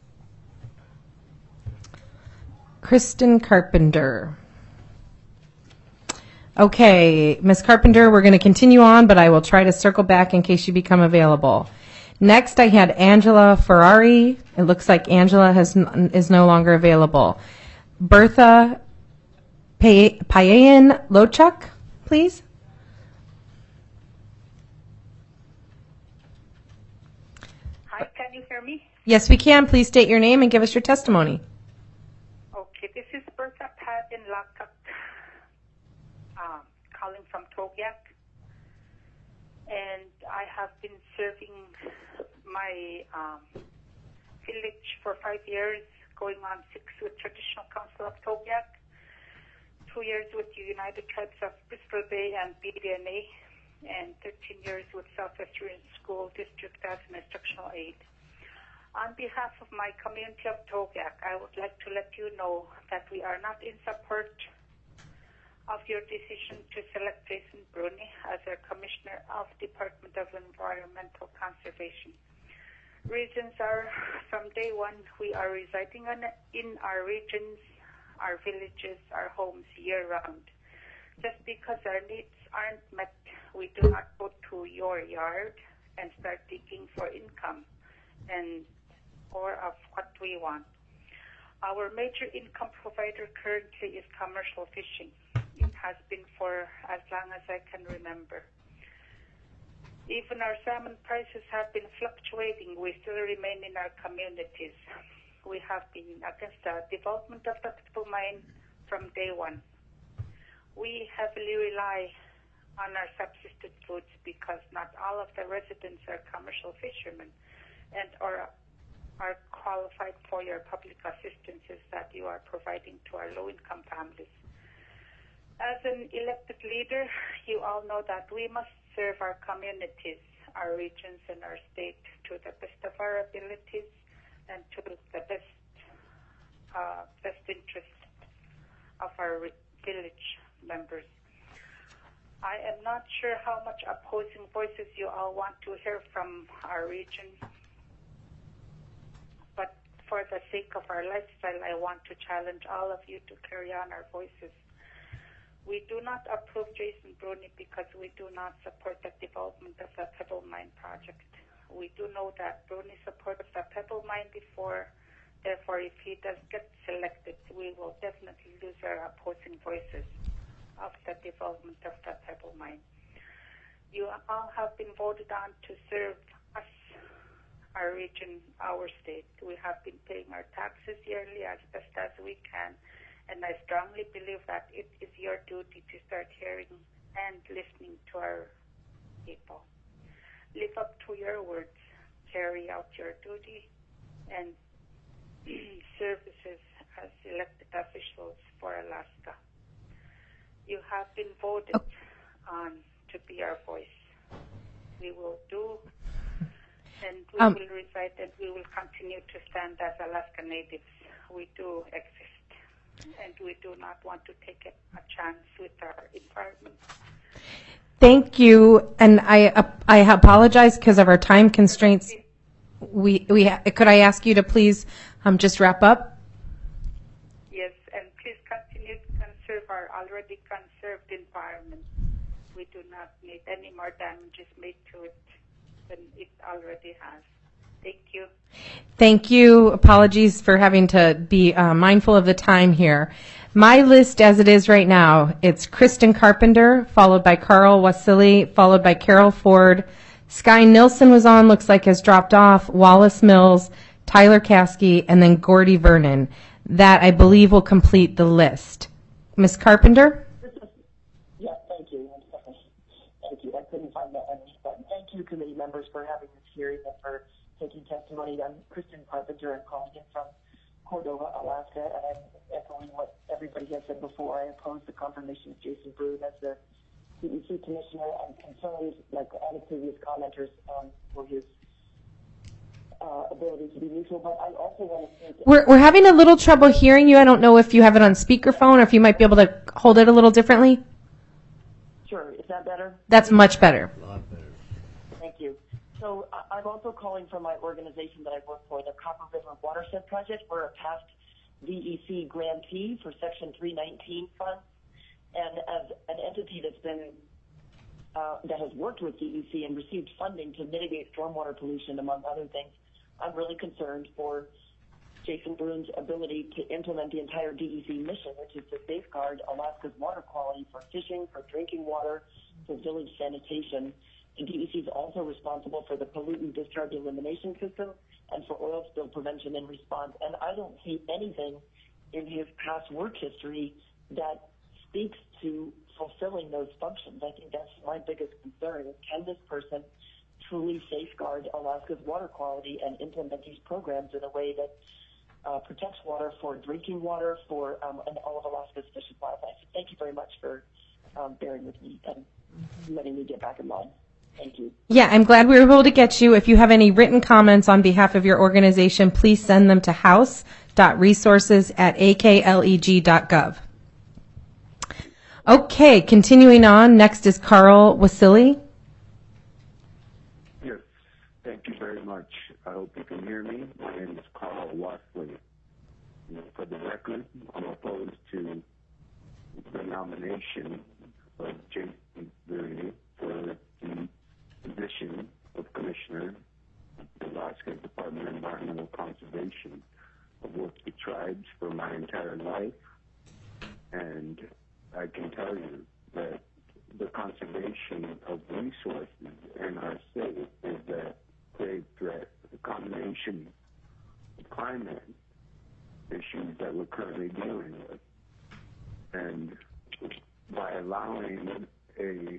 Kristen Carpenter. Okay, Ms. Carpenter, we're going to continue on, but I will try to circle back in case you become available. Next, I had Angela Ferrari. It looks like Angela is no longer available. Bertha Payan Lochuk, please. Hi, can you hear me? Yes, we can. Please state your name and give us your testimony. Okay, this is Bertha Payan Lochuk, calling from Togiak. And I have been serving my village for 5 years, going on 6 with Traditional Council of Togiak, 2 years with the United Tribes of Bristol Bay and BDNA, and 13 years with Southwestern School District as an instructional aide. On behalf of my community of Togiak, I would like to let you know that we are not in support of your decision to select Jason Bruni as our Commissioner of Department of Environmental Conservation. Reasons are, from day one, we are residing in our regions, our villages, our homes year-round. Just because our needs aren't met, we do not go to your yard and start digging for income or of what we want. Our major income provider currently is commercial fishing. It has been for as long as I can remember. Even our salmon prices have been fluctuating. We still remain in our communities. We have been against the development of the Pebble Mine from day one. We heavily rely on our subsistence foods because not all of the residents are commercial fishermen and are qualified for your public assistances that you are providing to our low-income families. As an elected leader, you all know that we must serve our communities, our regions, and our state to the best of our abilities and to the best interest of our village members. I am not sure how much opposing voices you all want to hear from our region, but for the sake of our lifestyle, I want to challenge all of you to carry on our voices. We do not approve Jason Bruni because we do not support the development of the Pebble Mine project. We do know that Bruni supported the Pebble Mine before. Therefore, if he does get selected, we will definitely lose our opposing voices of the development of the Pebble Mine. You all have been voted on to serve us, our region, our state. We have been paying our taxes yearly as best as we can. And I strongly believe that it is your duty to start hearing and listening to our people. Live up to your words, carry out your duty, and services as elected officials for Alaska. You have been voted on to be our voice. We will do, and we will reside, and we will continue to stand as Alaska Natives. We do exist. and we do not want to take a chance with our environment. Thank you, and I apologize because of our time constraints. Could I ask you to please just wrap up? Yes, and please continue to conserve our already conserved environment. We do not need any more damages made to it than it already has. Thank you. Thank you. Apologies for having to be mindful of the time here. My list as it is right now, it's Kristen Carpenter, followed by Carl Wasili, followed by Carol Ford. Sky Nilsson was on, looks like has dropped off, Wallace Mills, Tyler Caskey, and then Gordy Vernon. That, I believe, will complete the list. Ms. Carpenter? Yeah, thank you. Thank you. I couldn't find that button. Thank you, committee members, for having this hearing and for taking testimony. I'm Kristen Carpenter. I'm calling in from Cordova, Alaska, and I'm echoing what everybody has said before. I oppose the confirmation of Jason Brune as the DEC commissioner. I'm concerned, like all the previous commenters, for his ability to be neutral, but I also want to think... We're having a little trouble hearing you. I don't know if you have it on speakerphone or if you might be able to hold it a little differently. Sure. Is that better? That's much better. A lot better. Thank you. So I'm also calling from my organization that I work for, the Copper River Watershed Project. We're a past DEC grantee for Section 319 funds. And as an entity that's been that has worked with DEC and received funding to mitigate stormwater pollution, among other things, I'm really concerned for Jason Brune's ability to implement the entire DEC mission, which is to safeguard Alaska's water quality for fishing, for drinking water, for village sanitation. The DEC is also responsible for the pollutant discharge elimination system and for oil spill prevention and response. And I don't see anything in his past work history that speaks to fulfilling those functions. I think that's my biggest concern is, can this person truly safeguard Alaska's water quality and implement these programs in a way that protects water for drinking water for and all of Alaska's fish and wildlife. Thank you very much for bearing with me and letting me get back in line. Thank you. Yeah, I'm glad we were able to get you. If you have any written comments on behalf of your organization, please send them to house.resources@akleg.gov. Okay, continuing on, next is Carl Wasili. Yes, thank you very much. I hope you can hear me. My name is Carl Wasili. For the record, I'm opposed to the nomination of Jason Brune for the position of Commissioner of the Alaska Department of Environmental Conservation. I've worked with tribes for my entire life, and I can tell you that the conservation of resources in our state is a grave threat. The combination of climate issues that we're currently dealing with, and by allowing a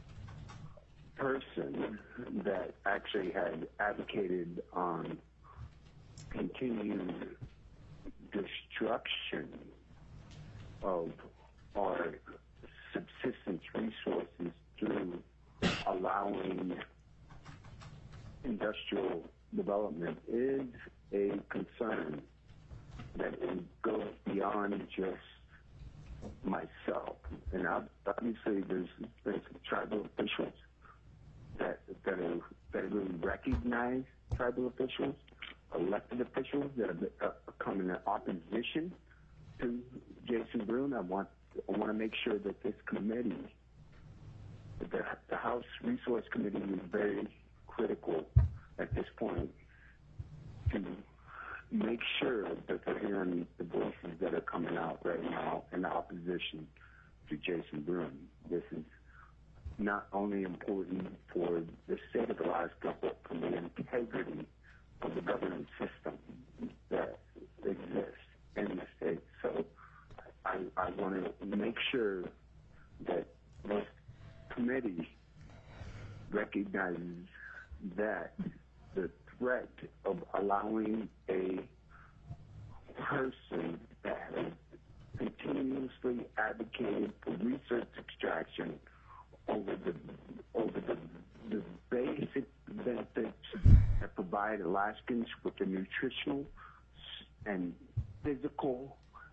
person that actually had advocated on continued destruction of our subsistence resources through allowing industrial development is a concern that goes beyond just myself. And obviously there's some tribal officials that really recognize tribal officials, elected officials that have come in opposition to Jason Brune. I want to make sure that this committee, the House Resource Committee, is very critical at this point to make sure that they're hearing the voices that are coming out right now in opposition to Jason Brune. This is not only important for the state of Alaska, but for the integrity of the governance system that exists in the state. So I want to make sure that this committee recognizes that the threat of allowing a person that has continuously advocated for research extraction over the basic benefits that provide Alaskans with the nutritional and physical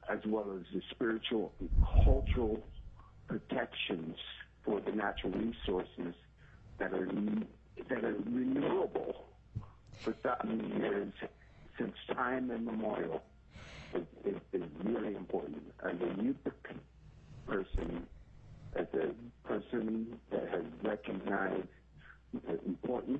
as well as the spiritual and cultural protections for the natural resources that are renewable for thousands of years since time immemorial is really important. As a youth person, as a person that has recognized the importance.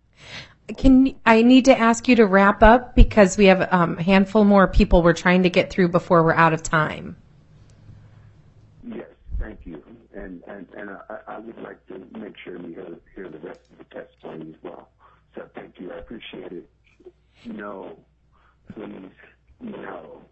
I need to ask you to wrap up because we have a handful more people we're trying to get through before we're out of time. Yes, thank you. And I would like to make sure we hear the rest of the testimony as well. So thank you. I appreciate it. No, please, no,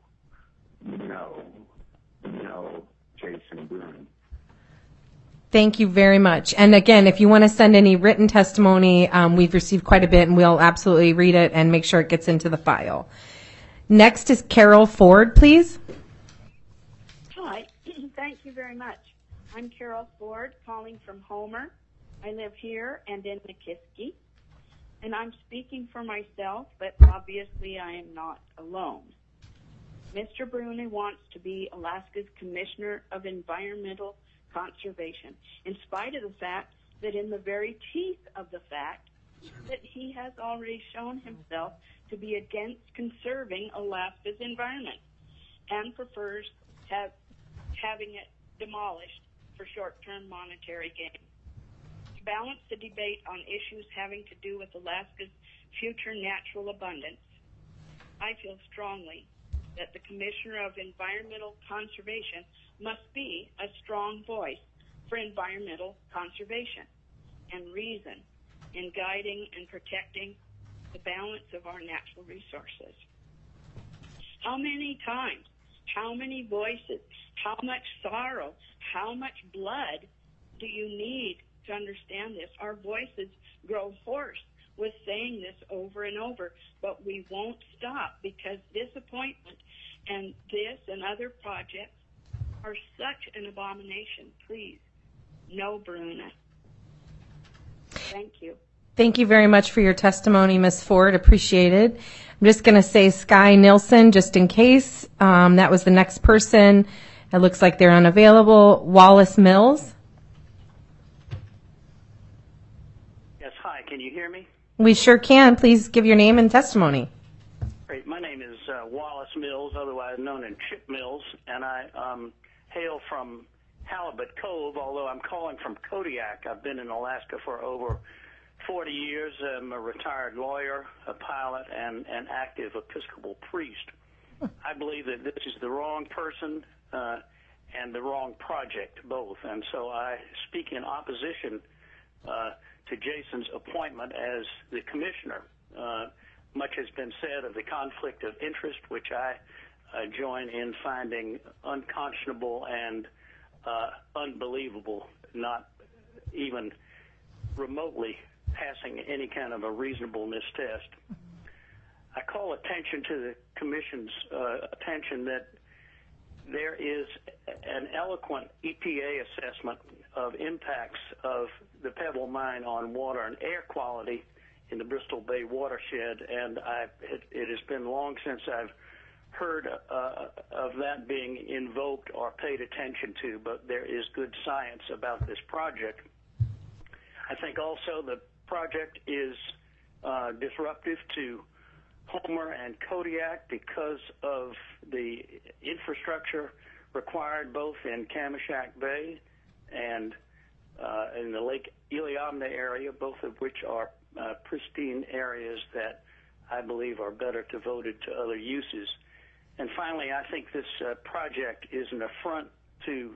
Jason Bruni. Thank you very much. And again, if you want to send any written testimony, we've received quite a bit, and we'll absolutely read it and make sure it gets into the file. Next is Carol Ford, please. Hi. Thank you very much. I'm Carol Ford, calling from Homer. I live here and in Nikiski. And I'm speaking for myself, but obviously I am not alone. Mr. Bruni wants to be Alaska's Commissioner of Environmental Conservation, in spite of the fact that in the very teeth of the fact that he has already shown himself to be against conserving Alaska's environment and prefers having it demolished for short-term monetary gain. To balance the debate on issues having to do with Alaska's future natural abundance, I feel strongly that the Commissioner of Environmental Conservation must be a strong voice for environmental conservation and reason in guiding and protecting the balance of our natural resources. How many times, how many voices, how much sorrow, how much blood do you need to understand this? Our voices grow hoarse with saying this over and over, but we won't stop because this appointment and this and other projects are such an abomination. Please, no Bruna. Thank you. Thank you very much for your testimony, Ms. Ford. Appreciate it. I'm just going to say Sky Nilsson, just in case. That was the next person. It looks like they're unavailable. Wallace Mills. Yes, hi. Can you hear me? We sure can. Please give your name and testimony. Great. My name is Wallace Mills, otherwise known as Chip Mills, and I hail from Halibut Cove, although I'm calling from Kodiak. I've been in Alaska for over 40 years. I'm a retired lawyer, a pilot, and an active Episcopal priest. I believe that this is the wrong person and the wrong project, both. And so I speak in opposition to Jason's appointment as the commissioner. Much has been said of the conflict of interest, which I join in finding unconscionable and unbelievable, not even remotely passing any kind of a reasonableness test. I call attention to the Commission's attention that there is an eloquent EPA assessment of impacts of the Pebble Mine on water and air quality in the Bristol Bay watershed, and it has been long since I've heard of that being invoked or paid attention to, but there is good science about this project. I think also the project is disruptive to Homer and Kodiak because of the infrastructure required both in Kamishak Bay and in the Lake Iliamna area, both of which are pristine areas that I believe are better devoted to other uses. And finally, I think this project is an affront to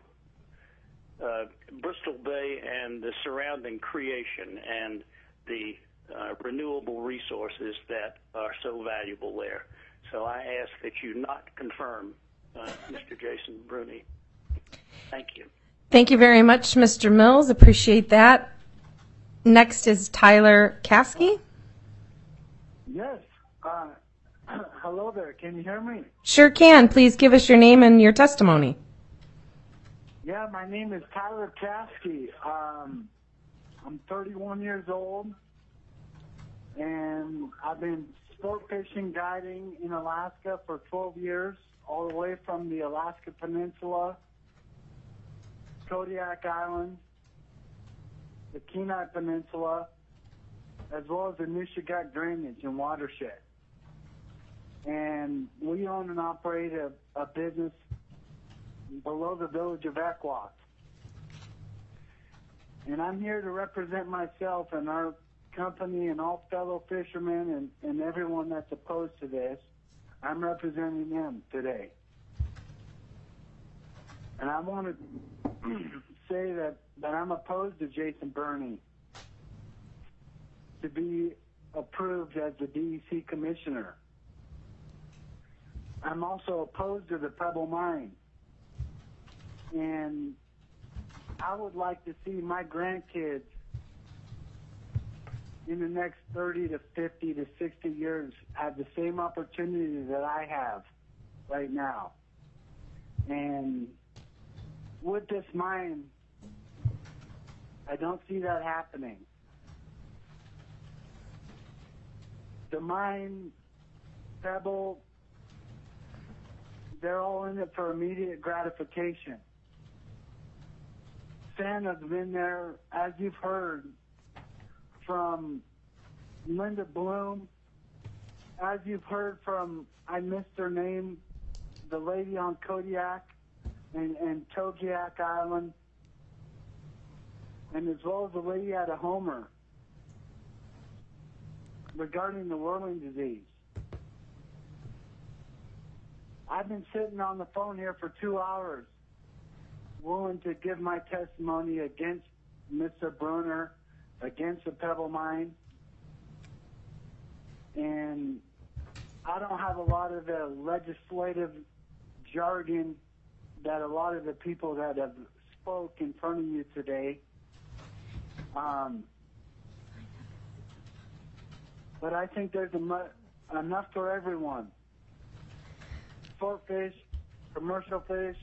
Bristol Bay and the surrounding creation and the renewable resources that are so valuable there. So I ask that you not confirm Mr. Jason Bruni. Thank you. Thank you very much, Mr. Mills. Appreciate that. Next is Tyler Caskey. Yes. Hello there. Can you hear me? Sure can. Please give us your name and your testimony. Yeah, my name is Tyler Caskey. I'm 31 years old, and I've been sport fishing guiding in Alaska for 12 years. all the way from the Alaska Peninsula, Kodiak Island, the Kenai Peninsula, as well as the Nishagat Drainage and Watershed. And we own and operate a business below the village of Equock. And I'm here to represent myself and our company and all fellow fishermen and everyone that's opposed to this. I'm representing them today. And I want to say that I'm opposed to Jason Burney to be approved as the DEC commissioner. I'm also opposed to the Pebble Mine. And I would like to see my grandkids in the next 30 to 50 to 60 years have the same opportunity that I have right now. And with this mine, I don't see that happening. The mine, Pebble, they're all in it for immediate gratification. Santa's been there, as you've heard, from Linda Bloom, as you've heard from, I missed her name, the lady on Kodiak and Togiak Island, and as well as the lady out of Homer regarding the whirling disease. I've been sitting on the phone here for 2 hours willing to give my testimony against Mr. Brunner, against the Pebble Mine. And I don't have a lot of the legislative jargon that a lot of the people that have spoke in front of you today. But I think there's enough for everyone. Sport fish, commercial fish,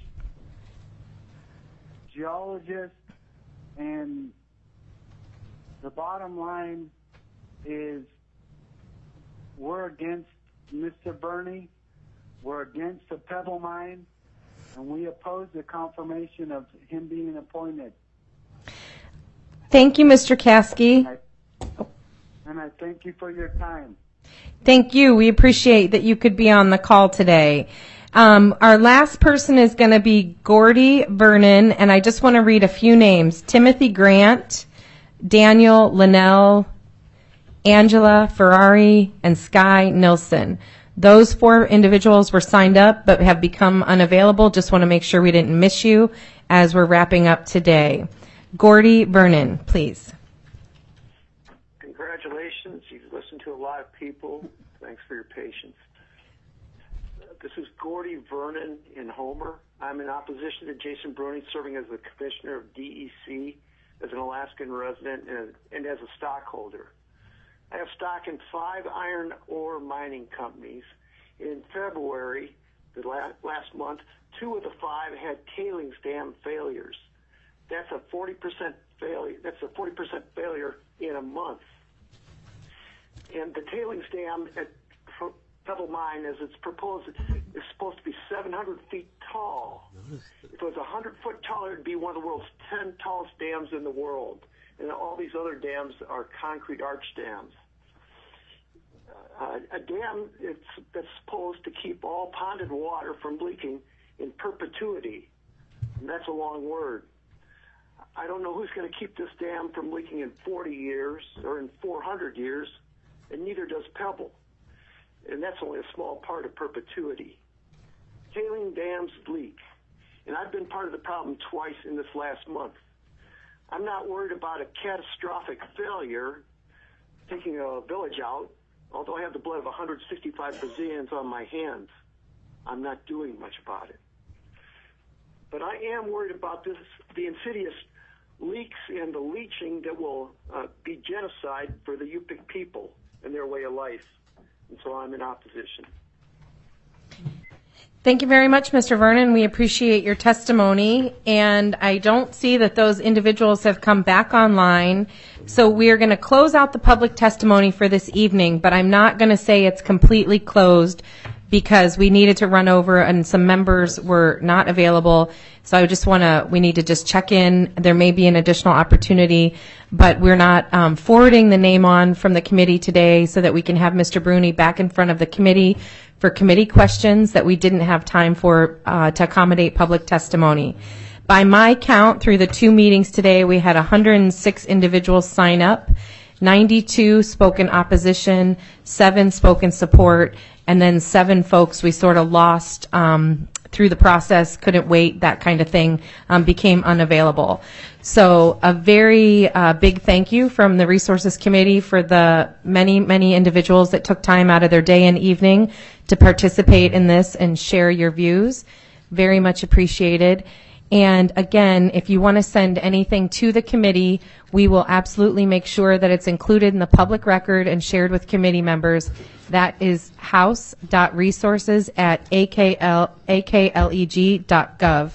geologists, and the bottom line is we're against Mr. Burney, we're against the Pebble Mine, and we oppose the confirmation of him being appointed. Thank you, Mr. Caskey. And I thank you for your time. Thank you. We appreciate that you could be on the call today. Our last person is going to be Gordy Vernon, and I just want to read a few names. Timothy Grant, Daniel Linnell, Angela Ferrari, and Sky Nilsson. Those 4 individuals were signed up but have become unavailable. Just want to make sure we didn't miss you as we're wrapping up today. Gordy Vernon, please. Congratulations. You've listened to a lot of people. Thanks for your patience. This is Gordy Vernon in Homer. I'm in opposition to Jason Bruni serving as the commissioner of DEC, as an Alaskan resident, and as a stockholder. I have stock in 5 iron ore mining companies. In February, the last month, 2 of the 5 had tailings dam failures. That's a 40% failure. That's a 40% failure in a month. And the tailings dam at Pebble Mine, as it's proposed, is supposed to be 700 feet tall. If it was 100 foot taller, it'd be one of the world's 10 tallest dams in the world. And all these other dams are concrete arch dams. A dam that's supposed to keep all ponded water from leaking in perpetuity. And that's a long word. I don't know who's going to keep this dam from leaking in 40 years or in 400 years, and neither does Pebble. And that's only a small part of perpetuity. Tailing dams leak, and I've been part of the problem twice in this last month. I'm not worried about a catastrophic failure, taking a village out, although I have the blood of 165 Brazilians on my hands. I'm not doing much about it. But I am worried about the insidious leaks and the leaching that will be genocide for the Yupik people and their way of life. And so I'm in opposition. Thank you very much, Mr. Vernon. We appreciate your testimony, and I don't see that those individuals have come back online. So we are going to close out the public testimony for this evening, but I'm not going to say it's completely closed because we needed to run over and some members were not available. So I just we need to just check in. There may be an additional opportunity, but we're not forwarding the name on from the committee today so that we can have Mr. Bruni back in front of the committee for committee questions that we didn't have time for to accommodate public testimony. By my count, through the 2 meetings today, we had 106 individuals sign up, 92 spoke in opposition, 7 spoke in support, and then 7 folks we sort of lost through the process, couldn't wait, that kind of thing, became unavailable. So a very big thank you from the Resources Committee for the many, many individuals that took time out of their day and evening to participate in this and share your views. Very much appreciated. And again, if you want to send anything to the committee, we will absolutely make sure that it's included in the public record and shared with committee members. That is house.resources@akleg.gov.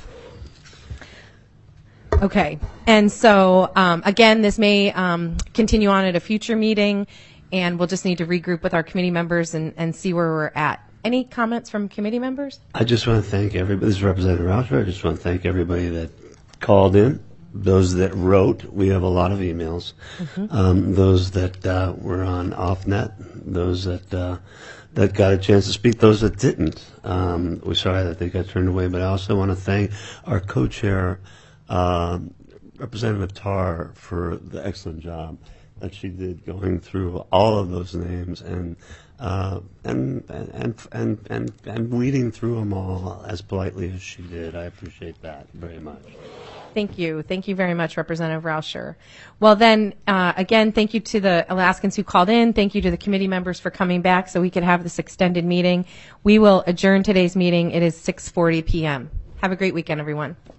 Okay. And so, again, this may continue on at a future meeting, and we'll just need to regroup with our committee members and see where we're at. Any comments from committee members? I just want to thank everybody. This is Representative Rauscher. I just want to thank everybody that called in, those that wrote. We have a lot of emails. Those that were on OffNet, those that got a chance to speak, those that didn't. We're sorry that they got turned away, but I also want to thank our co-chair, Representative Tarr, for the excellent job that she did going through all of those names and weeding through them all as politely as she did. I appreciate that very much. Thank you. Thank you very much, Representative Rauscher. Well, then, again, thank you to the Alaskans who called in. Thank you to the committee members for coming back so we could have this extended meeting. We will adjourn today's meeting. It is 6:40 p.m. Have a great weekend, everyone.